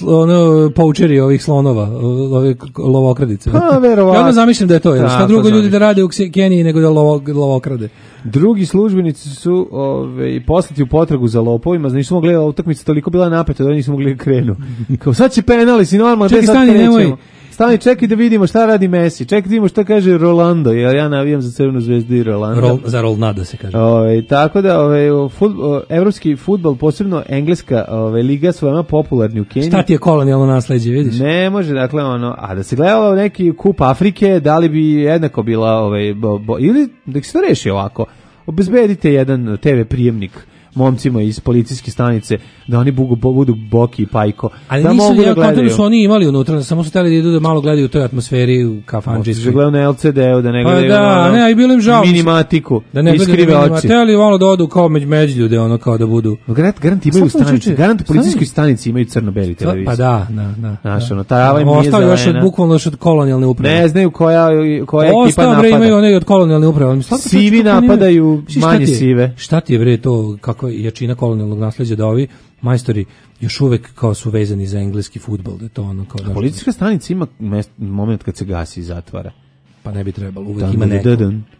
poučeri ovih slonova, ove lovokradice. Verovatno. Ja onda zamišljam da je to. Šta drugo ljudi da rade u Keniji nego da lovokrade? Drugi službenici su poslati u potragu za lopovima, znači nisu mogli utakmica toliko bila napeta da nisu mogli krenu. Kao sad će penali, si normalno. Čekaj, stani, nemoj. Stani, čekaj da vidimo šta radi Messi. Čekaj da vidimo šta kaže Rolando, jer ja navijam za Crvenu zvezdu i Rolando. Za Rolnada se kaže. Tako da evropski fudbal, posebno engleska liga su veoma popularni u Keniji. Šta ti je kolonijalno nasleđe, vidiš? Ne može, dakle a da se gledalo neki kup Afrike, da li bi jednako bila ili da se to reši ovako. Obezbedite jedan TV prijemnik momcima iz policijske stanice, da oni budu Boki i Pajko. Ali da nisu, ja kontam su oni imali unutra, samo su htjeli da idu da malo gledaju u toj atmosferi u kafanđiskoj. Da gledaju na LCD-u, da ne gledaju i bilo im žao. Minimatiku, da ne iskrive oči. Htjeli malo da odu kao među ljude, kao da budu. Garant imaju stanice, garant u policijskoj stanici imaju crno-beli televizor. Pa da. Znaš, taj im nije ostali još bukvalno od kolonijalne uprave. Ne znaju koja ekipa napada. Ostao imaju one od kolonijalne uprave. Sivi napadaju manje sive. Šta ti je bre to, kako je jačina kolonijalnog nasleđa da ovi majstori još uvek kao su vezani za engleski fudbal, da je to kao da. Policijska stanica ima moment kad se gasi i zatvara. Pa ne bi trebalo, uvek ima neko.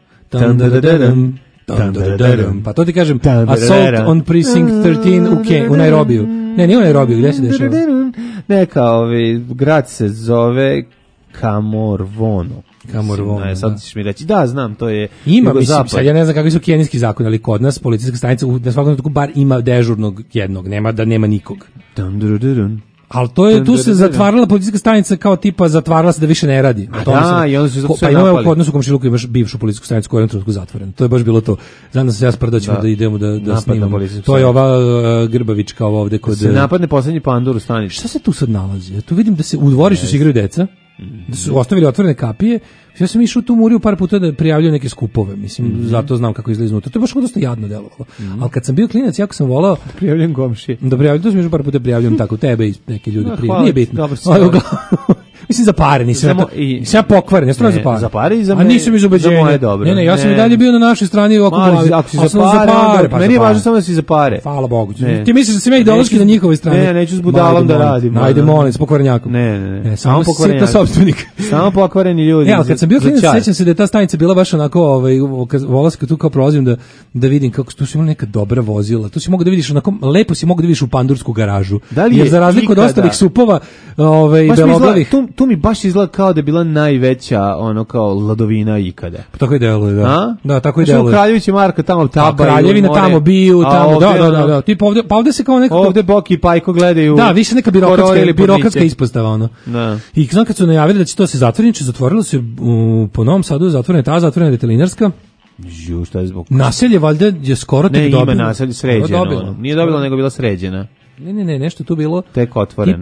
Pa to ti kažem, assault on precinct 13 u Nairobiju. Ne, nije u Nairobiju, gdje se dešava? Neka, grad se zove Kamorvono. Sad ćeš mi reći, da, znam, to je ima, mislim, sad ja ne znam kakvi su kenijski zakon, ali kod nas policijska stanica na svakom trenutku bar ima dežurnog jednog, nema da nema nikog. Ali tu se zatvarala policijska stanica kao tipa zatvarala se da više ne radi. I onda su zato sve napali. Pa imamo kod nas u komšiluku imaš bivšu policijsku stanicu koja je u jednom trenutku zatvorena. To je baš bilo to. Znam da se ja sprdaćemo da idemo da snimamo. To je ova Grbavička ovde kod... Se napadne poslednji pandur u stanici. Šta se tu sad nalazi? Ja tu vidim da se u dvorištu se igraju deca, da su ostavili otvorene kapije. Ja sam išao tu Muriju par puta da prijavljaju neke skupove, mislim, zato znam kako izgleda iznutra. To je baš dosta jadno delovalo. Ali kad sam bio klinac, jako sam volao prijavljujem komšije. Da prijavljujem, to sam išao par puta prijavljujem tako tebe i neke ljude prijavljujem. Nije bitno. Mislim za pare, nisam ja pokvaren, ja stvarno za pare. Za pare i za mene. A nisam iz ubeđenja. Ne, ja sam i dalje bio na našoj strani oko glavi. Ako si za pare, meni je važno samo da si za pare. Hvala Bogu. Ti misliš da sam ja ideološki na njihovoj strani? Ne, neću s budalom da radim. Ajde, molim, s pokvarenjakom. Ne. Samo pokvarenjak. Sopstvenik. Samo pokvareni ljudi. Ali kad sam bio klinac, sećam se da je ta stanica bila baš onako, volao sam tu kao prolazim da vidim kako tu su imali neka dobra vozila. Tu si mogu da vidiš onako, lepo si mogu da vidiš u pandursku garažu. Jer za razliku od ostalih supova, beloglavih. Tu mi baš izgleda kao da je bila najveća kao ladovina ikada. Pa tako je deluje, da. Da, tako je deluje. U Kraljevići Marka tamo tabaju. Kraljevina tamo biju, tamo, da. Ti pa ovde se kao neko... Ovde Boki i Pajko gledaju... Da, više neka birokratska ispostava, Da. I znam kad su najavili da će to se zatvoriti, zatvorilo se po Novom Sadu, zatvorena detelinarska. Šta je zbog... Naselje valjda je skoro tek dobilo. Ne, naselje sređeno. Nije dobilo, nego bila sređena. Ne, nešto tu bilo. Tek otvoreno. Tipa,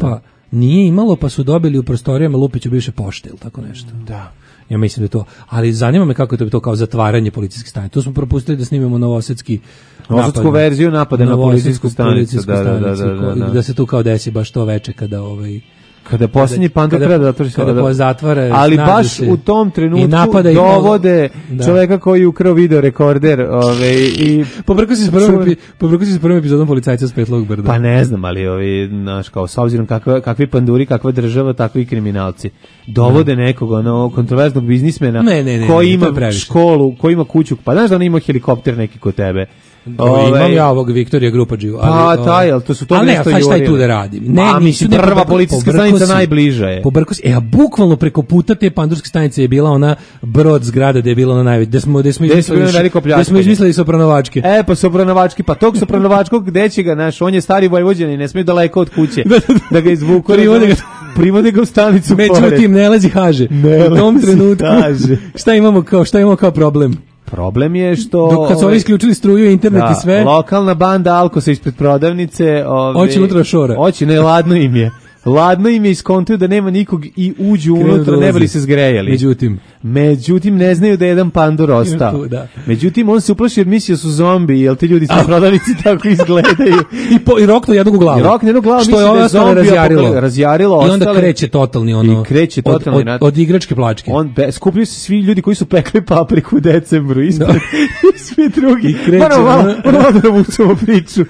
nije imalo, pa su dobili u prostorijama Lupiću bivše pošte ili tako nešto. Da. Ja mislim da je to. Ali zanima me kako je to kao zatvaranje policijske stanice. Tu smo propustili da snimemo novosadsku verziju napada na policijsku stanicu. Da se tu kao desi baš to veče kada kada posljednji pandur treba da zatvori sve. Kada zatvore, ali baš u tom trenutku dovode čoveka koji je ukrao video rekorder i pobrkao si s prvom epizodom Policajca s Petlog brda. Pa ne znam, ali znaš, kao s obzirom kakvi panduri, kakva država, takvi kriminalci dovode nekog kontroverznog biznismena koji ima školu, koji ima kuću, pa znaš da on ima helikopter neki kod tebe. Imam ja ovog Viktorija Grupa Dživo. Ali to su to nešto jurili. Šta je tu da radim? Mislim, prva policijska stanica najbliža je. A bukvalno preko puta te pandurske stanice je bila ona brod zgrada gde je bila ona najveća. Gde smo izmislili Sopranovačke. Pa Sopranovački, pa tog Sopranovačkog gde će ga, naš, on je stari Vojvođanin, ne smije daleko od kuće da ga izvuku. Privode ga u stanicu. Međutim, ne lezi Haže. U tom trenutku šta imamo kao problem? Problem je što... Kad su oni isključili struju, internet i sve... Lokalna banda Alkosa ispred prodavnice... Oći unutra šora. Ladno im je. Ladno im je iskontuju da nema nikog i uđu unutra, ne bi li se zgrejali. Međutim, ne znaju da je jedan pandur ostao. Međutim, on se uplaši jer mislio su zombi, jer ti ljudi sa prodavnici tako izgledaju. I rokno jednog u glavu. Što je ovo zombi razjarilo. I onda kreće totalni od igračke plačke. Skupljaju se svi ljudi koji su pekli papriku u decembru. I svi drugi. Moramo da vucamo priču.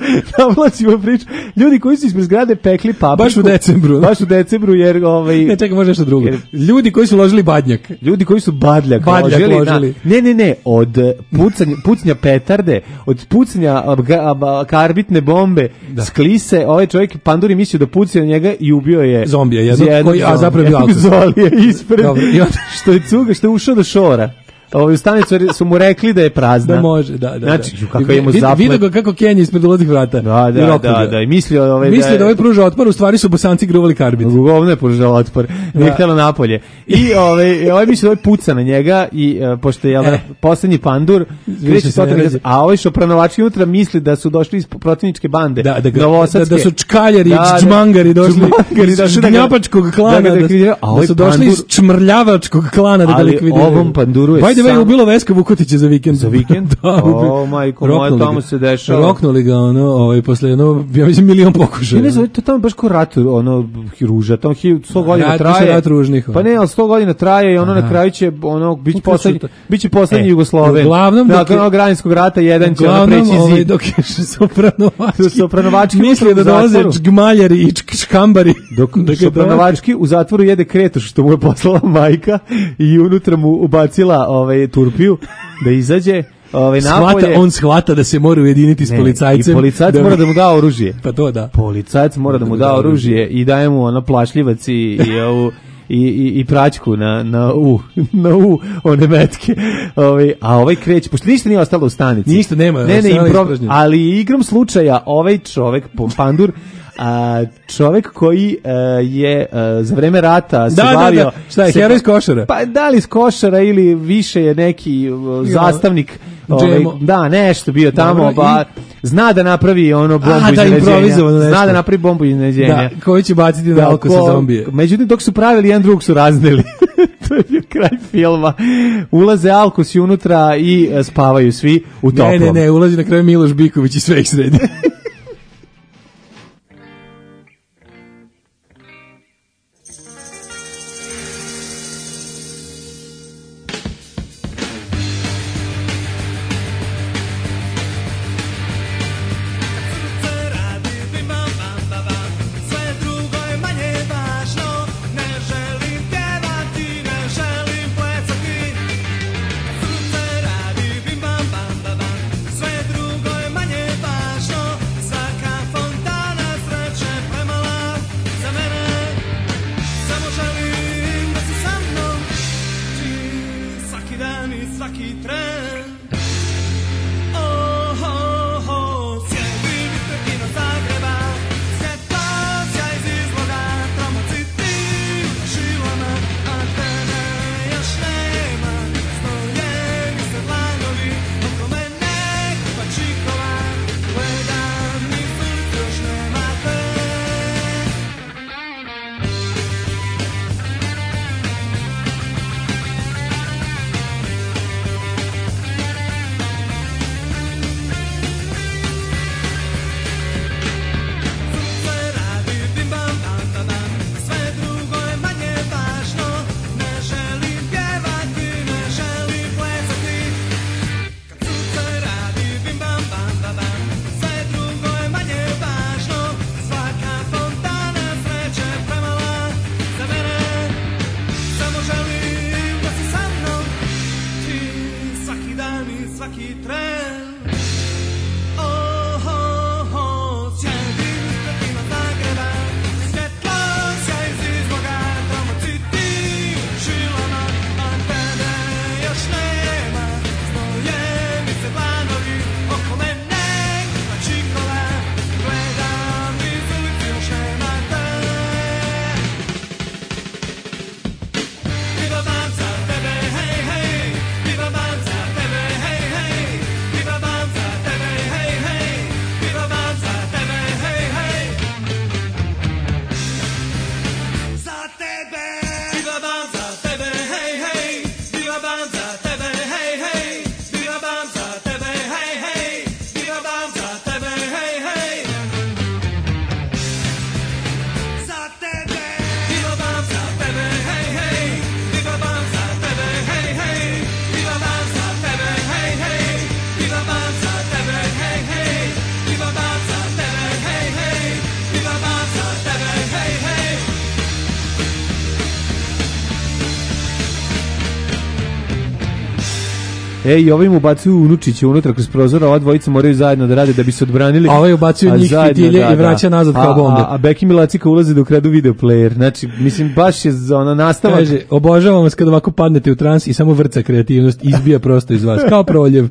Ljudi koji su ispred zgrade pekli papriku. Baš u decembru, jer... Ne, čekaj, može nešto drugo. Ljudi koji su ložili badnjak. Ljudi koji su badljak ložili. Ne, od pucanja petarde, od pucanja karbitne bombe, sklise, ovaj čovjek panduri mislio da puci na njega i ubio je zombija jednog, a zapravo je bio Alkos. Zolije ispred, što je cuga, što je ušao do šora. U stanicu su mu rekli da je prazna. Da može, da. Znači, kako je mu zaplet. Vidio ga kako Kenji ispred ulaznih vrata. Da. I mislio da ovaj pruža otpor, u stvari su Bosanci gruvali karbit. Govno je pružao otpor. Nije htjela napolje. I ovaj mislio da ovaj puca na njega i pošto je poslednji pandur, a ovaj Sopranovački unutra misli da su došli iz protivničke bande. Da su čkaljari i džmangari došli iz gnjapačkog klana. Da su došli iz čmrljavačkog klana da ga likvidiraju. Ali ovom panduru je Vajde je ubilo Veska Vukotića za vikend. Da, majko moja, tamo se dešava. Roknuli ga, posle ja mislim, milion pokušaja. Ne znam, to tamo baš ko rat, ruža, tamo 100 godina traje. Rat ružnih. Pa ne, ali 100 godina traje i na kraju će, biće poslednji Jugosloven. Uglavnom, nakon građanskog rata, jedan će preći zid. Dok je Sopranovački mislio da dolaze čgmaljari i čkambari. Dok Sopranovački u zatvoru jede kretoš, što mu je poslala majka i unutra mu ubacila turpiju da izađe napolje. On shvata da se mora ujediniti s policajcem. I policajac mora da mu da oružje. Pa to da. Policajac mora da mu da oružje i daje mu plašljivac i praćku na one metke. A ovaj kreće, pošto ništa nije ostalo u stanici. Ništa nema. Ali igrom slučaja ovaj čovek, pandur, čovek koji je za vreme rata se bavio... Šta je, heroj iz Košara? Pa da li iz Košara ili više je neki zastavnik, nešto bio tamo, zna da napravi bombu iznenađenja. Zna da napravi bombu iznenađenja. Da, koji će baciti na Alkosa zombije. Međutim, dok su pravili, jedan drugog su razneli. To je bio kraj filma. Ulaze Alkosi unutra i spavaju svi u toplom. Ne, ulazi na kraju Miloš Biković i sve ih sredi. Sve drugo je manje važno. Ej, ovaj mu ubacuju unučiće unutra kroz prozor, ova dvojica moraju zajedno da rade da bi se odbranili. A ovaj ubacuju njih fitilje i vraća nazad kao bombe. A Beki Milacika ulaze da ukradu video player. Znači, mislim, baš je za ona nastavak. Kaže, obožavam vas kad ovako padnete u trans i samo vrca kreativnost, izbija prosto iz vas, kao proljev.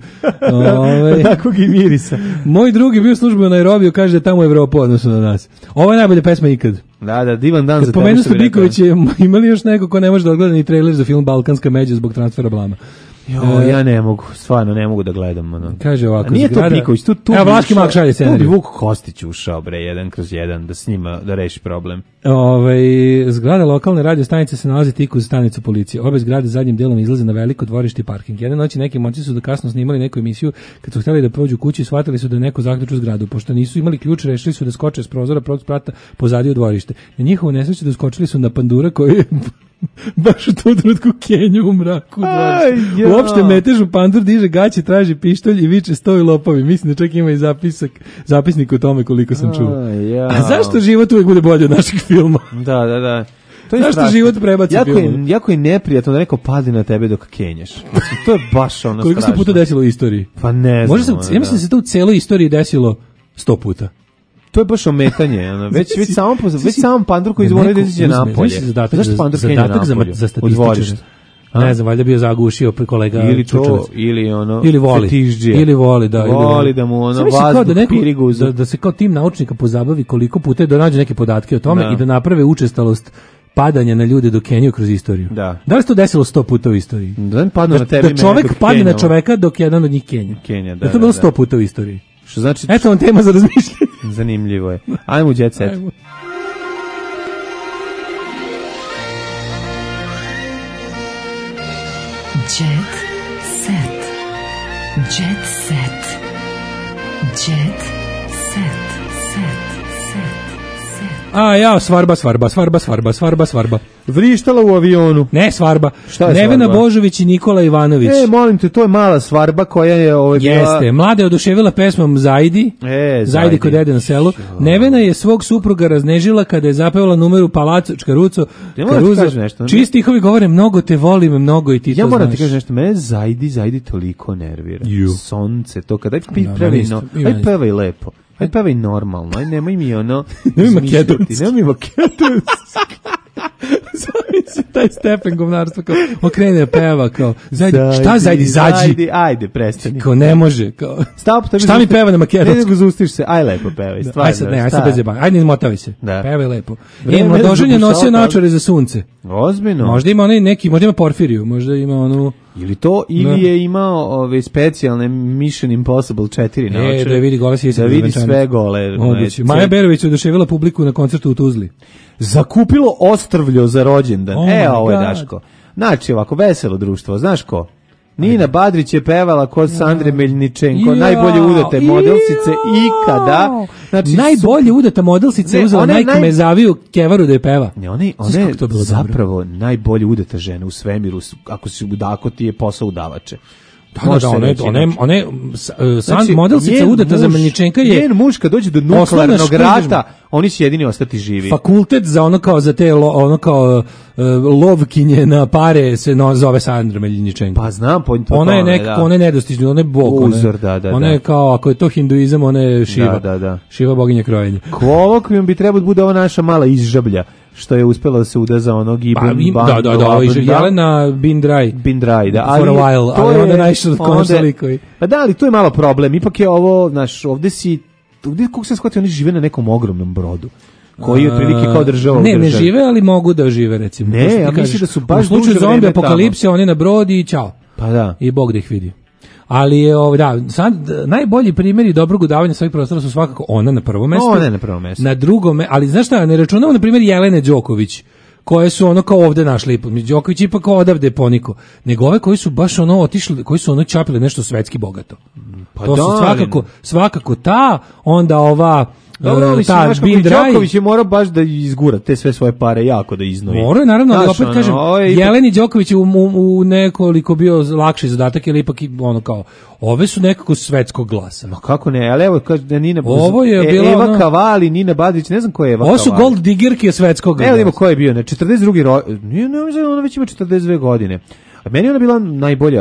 Takvog i mirisa. Moj drugi bio službeno u Nairobiju, kaže da je tamo Evropa odnosno na nas. Ovo je najbolja pesma ikad. Da, divan dan za tebe. Pomenu ste Biković, imali još neko ko ne može da odgleda ni trailer za film Balkanska međa zbog transfera blama? Ja ne mogu, stvarno ne mogu da gledam. Ono. Kaže ovako, nije to Piković, tu evo Vlaški Mak šalje scenarij. Tu bi Vuk Kostić ušao, bre, 1/1, da s njima, da reši problem. Zgrada lokalne radio stanice se nalazi tik uz stanicu policije. Obe zgrade zadnjim delom izlaze na veliko dvorište i parking. Jedne noći neki momci su da kasno snimali neku emisiju, kad su htjeli da prođu kući, shvatili su da je neko zaključu zgradu. Pošto nisu imali ključ, rešili su da skoče s prozora protiv sprata pozadi u dvorište. Na njihovu nesreću doskočili su na pandura koji je baš u tom trenutku kenju u mraku. Uopšte metežu, pandur diže gaće, traži pištolj i viče stoji lopovi. Mislim da čak ima i zapisnik o tome koliko sam čuo. A zašto život uvijek bude bolje od našeg filma? Da. Zašto život prebaci film? Jako je neprijatno da neko pade na tebe dok kenješ. To je baš ono koliko strašno. Koliko se puta desilo u istoriji? Pa ne znam. Ja mislim da se to u celoj istoriji desilo 100 puta. To je baš ometanje, ono. Već samo pandur koji izvoli da izađe napolje. Zašto pandur kenja napolje? Za statističare. Ne znam, valjda bio zagušio kolega ili Čučevac. Ili voli. Ili voli, da. Voli da mu ono vazduh piriguza. Da se kao tim naučnika pozabavi koliko puta da nađe neke podatke o tome i da naprave učestalost padanja na ljude dok kenjaju kroz istoriju. Da li se to desilo 100 puta u istoriji? Da čovek padne na čoveka dok jedan od njih kenja. Da to bilo 100 puta u istoriji. Što znači... Eto vam tema za razmišljanje. Zanimljivo je. Ajmo u Jet Set. Jet Set. Jet Set. Jet Set. Svarba. Vrištala u avionu. Ne, svarba. Šta je Nevena svarba? Božović i Nikola Ivanović. Molim te, to je mala svarba koja je Jeste, mlada je oduševila pesmom Zajdi. Zajdi kod dede na selu. Nevena je svog supruga raznežila kada je zapevala numeru Palaco Čkaruco. Čiji stihovi govore mnogo te volim, mnogo i ti to znaš. Ja moram ti kažem nešto, mene Zajdi toliko nervira. Sonce, to kada aj pevaj lepo. Aj pevaj normalno, aj nemoj mi ono... Nemoj maketu. Zamisli taj stepen govnarstva kao okrene peva kao šta Zajdi zađi. Ajde, prestani. Kao ne može. Kao, šta mi peva na maketu? Ne nego zustiš se, aj lepo pevaj. Aj sad bez jebanja. Ajde izmotavaj se. Pevaj lepo. Mladoženje je nosio naočare za sunce. Ozbiljno. Možda ima onaj neki, možda ima Porfiriju, možda ima onu... Ili to, ili je imao specijalne Mission Impossible 4 naočare. Da vidi gole sise. Da vidi sve gole. Maja Berović oduševila publiku na koncertu u Tuzli. Zakupilo ostrvljo za rođendan. Ovo je Daško. Znači ovako, veselo društvo, znaš ko? Nina Badrić je pevala kod Sandre Meljničenko, najbolje udate modelsice ikada. Znači, najbolje udata modelsice uzela najkmezaviju kevaru da je peva. Ona je zapravo najbolje udata žena u svemiru, ako si udako ti je posao udavače. Znači, modelsica udata za Melničenka je... Njen muž kad dođe do nuklearnog rata, oni će jedini ostati živi. Fakultet za ono kao za te lovkinje na pare se zove Sandra Melničenko. Pa znam, ona je nekako, ona je nedostižna, ona je bog. Uzor, ona je kao, ako je to hinduizam, ona je Šiva. Šiva boginja krojenja. Kolokvijum bi trebao da bude ova naša mala izžablja, što je uspela da se uda za onog Ibn Jelena Bindrai, da. For a while, ali onda najviše od konačna likovi. Pa da, ali to je malo problem, ipak je ovo, znaš, ovde kako se shvati, oni žive na nekom ogromnom brodu, koji je otprilike kao država u državi. Ne žive, ali mogu da žive, recimo. Ne, ja mislim da su baš u slučaju zombi apokalipse, oni na brodi i ćao. Pa da. I Bog da ih vidi. Ali je sad najbolji primjeri dobrog udavanja svojih prostora su svakako ona na prvom mestu. Ona je na prvom mestu. Na drugom, ali znaš šta, ne računamo na primjer Jelene Đoković, koje su ono kao ovde našli, Đoković ipak kao odavde poniko, nego ove koji su baš ono otišli, koji su ono čapili nešto svetski bogato. Pa to su svakako ta, onda ova ta Bindrai. Đoković je morao baš da izgura te sve svoje pare jako da iznoji. Morao, naravno, ali opet kažem, Jeleni Đoković je u nekoliko bio lakši zadatak, jer ipak ono kao, ove su nekako svetskog glasa. Ma kako ne, ali evo kaže da Nina Eva Kavali, Nina Badrić, ne znam ko je Eva Kavali. Ovo su gold diggerke svetskog glasa. Evo vidimo ko je bio, na 42. Nije, ona već ima 42 godine. A meni ona bila najbolja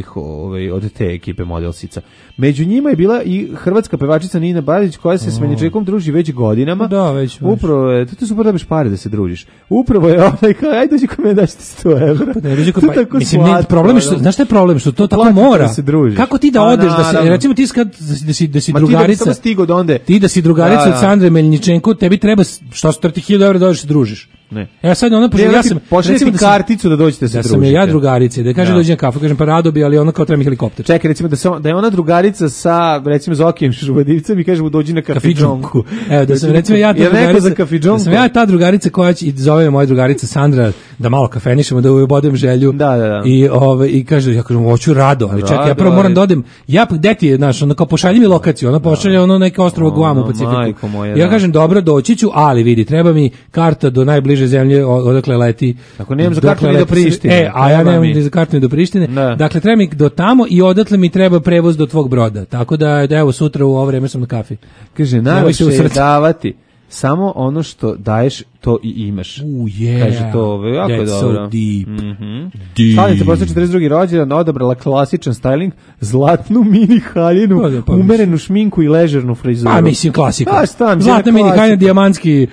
od te ekipe modelsica. Među njima je bila i hrvatska pevačica Nina Badić, koja se s Melničenkom druži već godinama. Da, već. Upravo je, to je super da biš pare da se družiš. Upravo je onaj kao, ajde dođi kod mene daš ti 100 evra. Pa ne, dođi kod mene. Mislim, problem je što, znaš šta je problem? Što to tako mora. Kako ti da odeš, da se, recimo ti da si drugarica. Ti da si drugarica od Sandre Melničenko, tebi treba, što su 30.000 evra da dođeš se družiš. Ne. Ja sad ona recimo da karticu da dođete se družiti. Da sam ja drugarica, da kaže dođi na kafu, kažem pa rado bi, ali ona kao treba mi helikopter. Čekaj, recimo da je ona drugarica sa recimo Zokijem Šubadivcem i kažemo dođi na kafidžonku. Evo da sam recimo ja ta drugarica. Da sam ja ta drugarica koja će zove moja drugarica Sandra da malo kafenišemo, da ubodem želju. Da. I kaže ja kažem hoću rado, ali čekaj ja prvo moram da odem. Ja gde ti je naš, ona kao pošalji mi lokaciju, ona pošalje ono neke ostrvo Guam u Pacifiku. Ja kažem dobro doći ću, ali vidi treba mi karta do najbliže zemlje odakle leti. Ako nemam za kartu ni do Prištine. A ja nemam ni za kartu ni do Prištine. Dakle, treba mi do tamo i odatle mi treba prevoz do tvog broda. Tako da, evo, sutra u ovo vreme sam na kafi. Kaže, najviše je davati samo ono što daješ, to i imaš. Kaže to, jako je dobro. So deep. Slavnica posle 42. rođendan odabrala klasičan styling, zlatnu mini haljinu, umerenu šminku i ležernu frizuru. Pa mislim klasika. Zlatna mini haljina, dijamantski,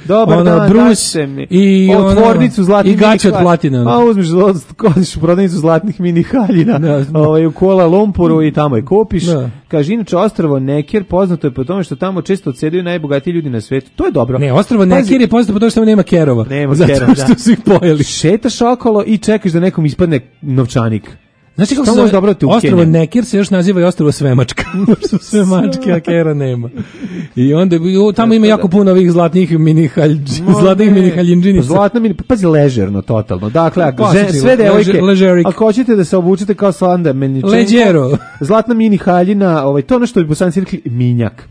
brus i tvornicu zlatnih i gaće od platine. A uzmeš u prodavnicu zlatnih mini haljina u Kuala Lumpuru i tamo je kupiš. Kaže, inače ostrvo Neker poznato je po tome što tamo često odsedaju najbogatiji ljudi na svetu. To je dobro. Ne, ostrvo Neker je poznato po tome što nema kerova. Zato što su ih pojeli. Šetaš okolo i čekaš da nekom ispadne novčanik. Znači kako se dobro ostrvo Neker se još naziva i ostrvo Svemačka. Što Svemačke, a kera nema. I onda tamo ima jako puno ovih zlatnih mini haljinđinica. Zlatna mini, pazi, ležerno, totalno. Dakle, sve devojke, ako hoćete da se obučete kao Sanda Melničenko, zlatna mini haljina, to ono što bi Bosanci rekli minjak.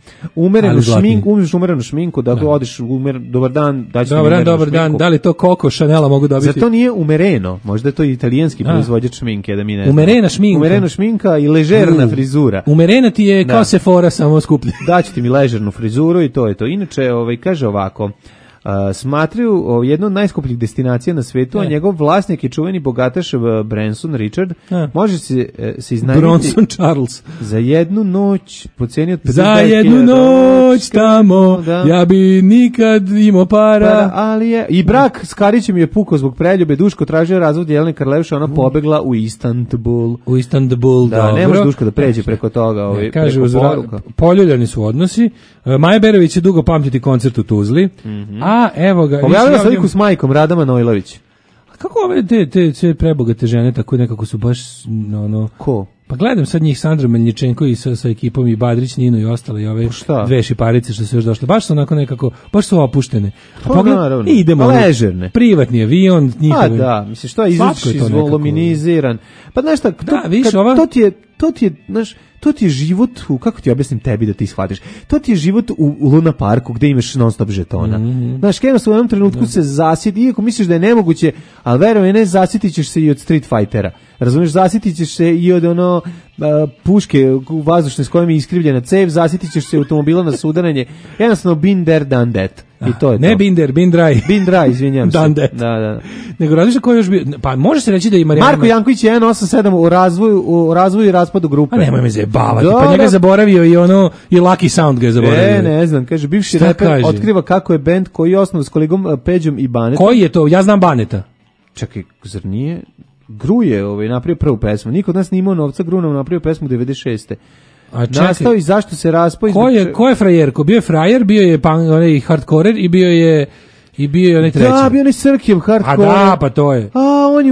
Umerenu šminku, da odeš dobar dan, daći mi umerenu šminku. Dobar dan, da li to Coco Chanela mogu dobiti? Za to nije umereno, možda je to italijanski proizvođač šminke, da mi ne znam. Umerena šminka i ležerna frizura. Umerena ti je kao Sephora, samo skuplje. Daću ti mi ležernu frizuru i to je to. Inače, kaže ovako, smatraju jednu od najskupljih destinacija na svetu, a njegov vlasnik je čuveni bogataš Branson Richard. Može se iznajmiti Bronson Charles. Za jednu noć po ceni od 50.000. Za jednu noć tamo, ja bi nikad imao para. Ali je, i brak s Karićem je pukao zbog preljube. Duško tražio razvod Jelene Karleuša, ona pobegla u Istanbul. Dobro. Ne može Duško da pređe preko toga. Kaže, poljuljani su odnosi. Maja Berović će dugo pamtiti koncert u Tuzli. A evo ga. Objavila sliku s majkom Rada Manojlović. A kako ove te prebogate žene tako nekako su baš Ko? Pa gledam sad njih Sandra Melničenko i sa ekipom i Badrić, Nino i ostale i ove dve šiparice što su još došle. Baš su onako nekako, baš su opuštene. A pogledaj, idemo ležerne. Privatni avion, njihove. Da, misliš što je izvoluminiziran. Pa znaš šta, ova... to ti je to ti je, znaš, to ti je život, kako ti objasnim tebi da ti shvatiš, to ti je život u Luna Parku gde imaš non stop žetona. Znaš, kada u jednom trenutku se zasjeti, iako misliš da je nemoguće, ali verujem, ne, zasjetit ćeš se i od Street Fightera. Razumiješ, zasjetit ćeš se i od puške vazdušne s kojom je iskrivljena cev, zasjetit ćeš se automobila na sudaranje. Jednostavno, been there, done that. I to je ne to. Been dry. Been dry, izvinjam se. Done that. Da. Nego radiš da ko još bio, pa može se reći da i Marijana... Marko Janković je 187 u razvoju i raspadu grupe. A nemoj me zajebavati, pa njega je zaboravio i i Lucky Sound ga je zaboravio. Ne znam, kaže, bivši reper otkriva kako je bend koji je osnovan s kolegom Peđom i Banetom. Koji je to? Ja znam Baneta. Čekaj, zar nije... Gruje napravio prvu pesmu. Niko od nas nije imao novca, Grunom napravio pesmu 96. A čekaj, nastao i zašto se raspao? Ko je frajerko? Bio je frajer, bio je onaj hardcorer i bio je onaj treći. Da, bio onaj Srkijev hardcorer. A da, pa to je. A, on je u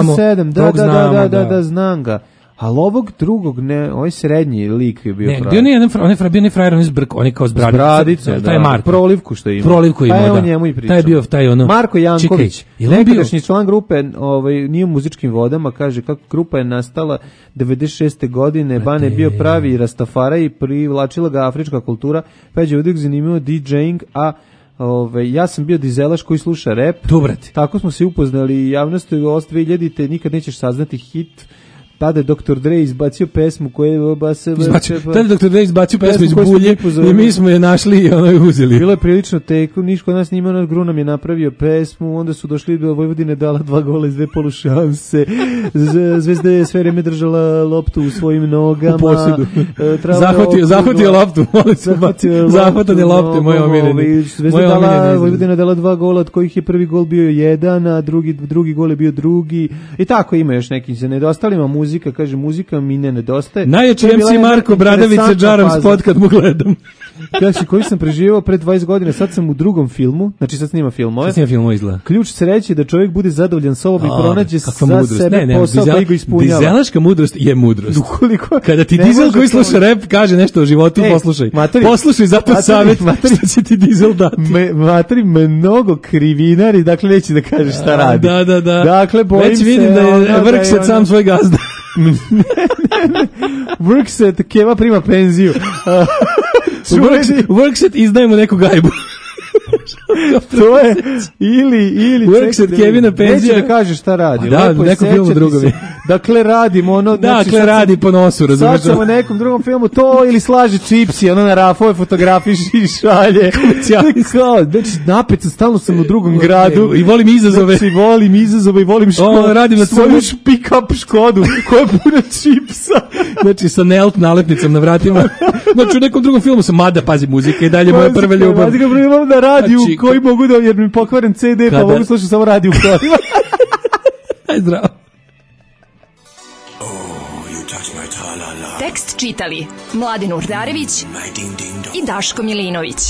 187. Da, znam ga. Ali ovog drugog, ne, ovaj srednji lik je bio frajer. Bio nije frajer, on je kao s bradicom. Taj je Marko. Prolivku što ima. Pa je on njemu i pričao. Taj je bio, Marko Janković, nekadašnji član grupe, nije u muzičkim vodama, kaže kako grupa je nastala 96. godine, Bane je bio pravi rastafara i privlačila ga afrička kultura, Peđa uvijek zanimljivo DJing, a ja sam bio dizelaš koji sluša rap. Dobrati. Tako smo se upoznali i javnosti u 2000-te nikad nećeš saznati hit. Tada je Dr. Dre izbacio pesmu koju je... Tada je Dr. Dre izbacio pesmu iz Bulje i mi smo je našli i ono je uzeli. Bilo je prilično teko, niško nas nije imao, Gru nam je napravio pesmu, onda su došli do Vojvodine, dala 2 gola iz 2 polušanse, Zvezda je sve vreme držala loptu u svojim nogama. U posjedu. Zahvatio loptu, zahvatanje lopte, moj omiljeni. Vojvodina dala 2 gola, od kojih je prvi gol bio 1, a drugi gol je bio drugi. I tako ima još nekim se nedostalima muzika, kaže muzika mi ne nedostaje. Najjači MC Marko Bradović sa džarom spot kad mu gledam. Kaže, koji sam preživao pre 20 godina, sad sam u drugom filmu, znači sad snima filmove. Izgleda. Ključ sreće da čovjek bude zadovoljan sobom i pronađe za sebe posao koji ga ispunjava. Dizelaška mudrost je mudrost. Ukoliko kada ti dizel koji sluša rap kaže nešto o životu, poslušaj. Poslušaj, zato savjet što će ti dizel dati. Matri, mnogo krivinari, dakle neće da kaže šta radi. Da. Dakle, bojim već vidim da je Vrkset sam svoj gazda. Vrkset, Keva prima penziju. Workset izdajemo neku gajbu. To je ili Workset Kevina penzija. Neće da kaže šta radi. Da, u nekom filmu drugovi. Dakle, radimo ono... Dakle, radi po nosu, razumiješ. Sad ćemo u nekom drugom filmu to ili slaže čipsi, ono na rafove fotografiši i šalje. Znači, napet sam, stalno sam u drugom gradu. I volim izazove. Znači, volim izazove i volim radim na svoju pick-up Škodu koja je puna čipsa. Znači, sa Nelt nalepnicom na vratima. Znači, u nekom drugom filmu sam, mada, pazi, muzika i dalje moja prva ljubav. Pazi ga, imam na radiju koji mogu da, jer mi pokvaren CD, pa mogu slušati samo radiju u kolima. Aj, zdravo. Tekst čitali Mladen Urdarević i Daško Milinović.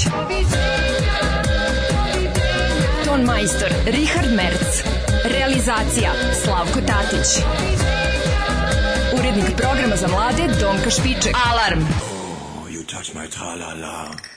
Ton majstor Richard Merc. Realizacija Slavko Tatić. Urednik programa za mlade Donka Špiček. Alarm! You touch my tra-la-la.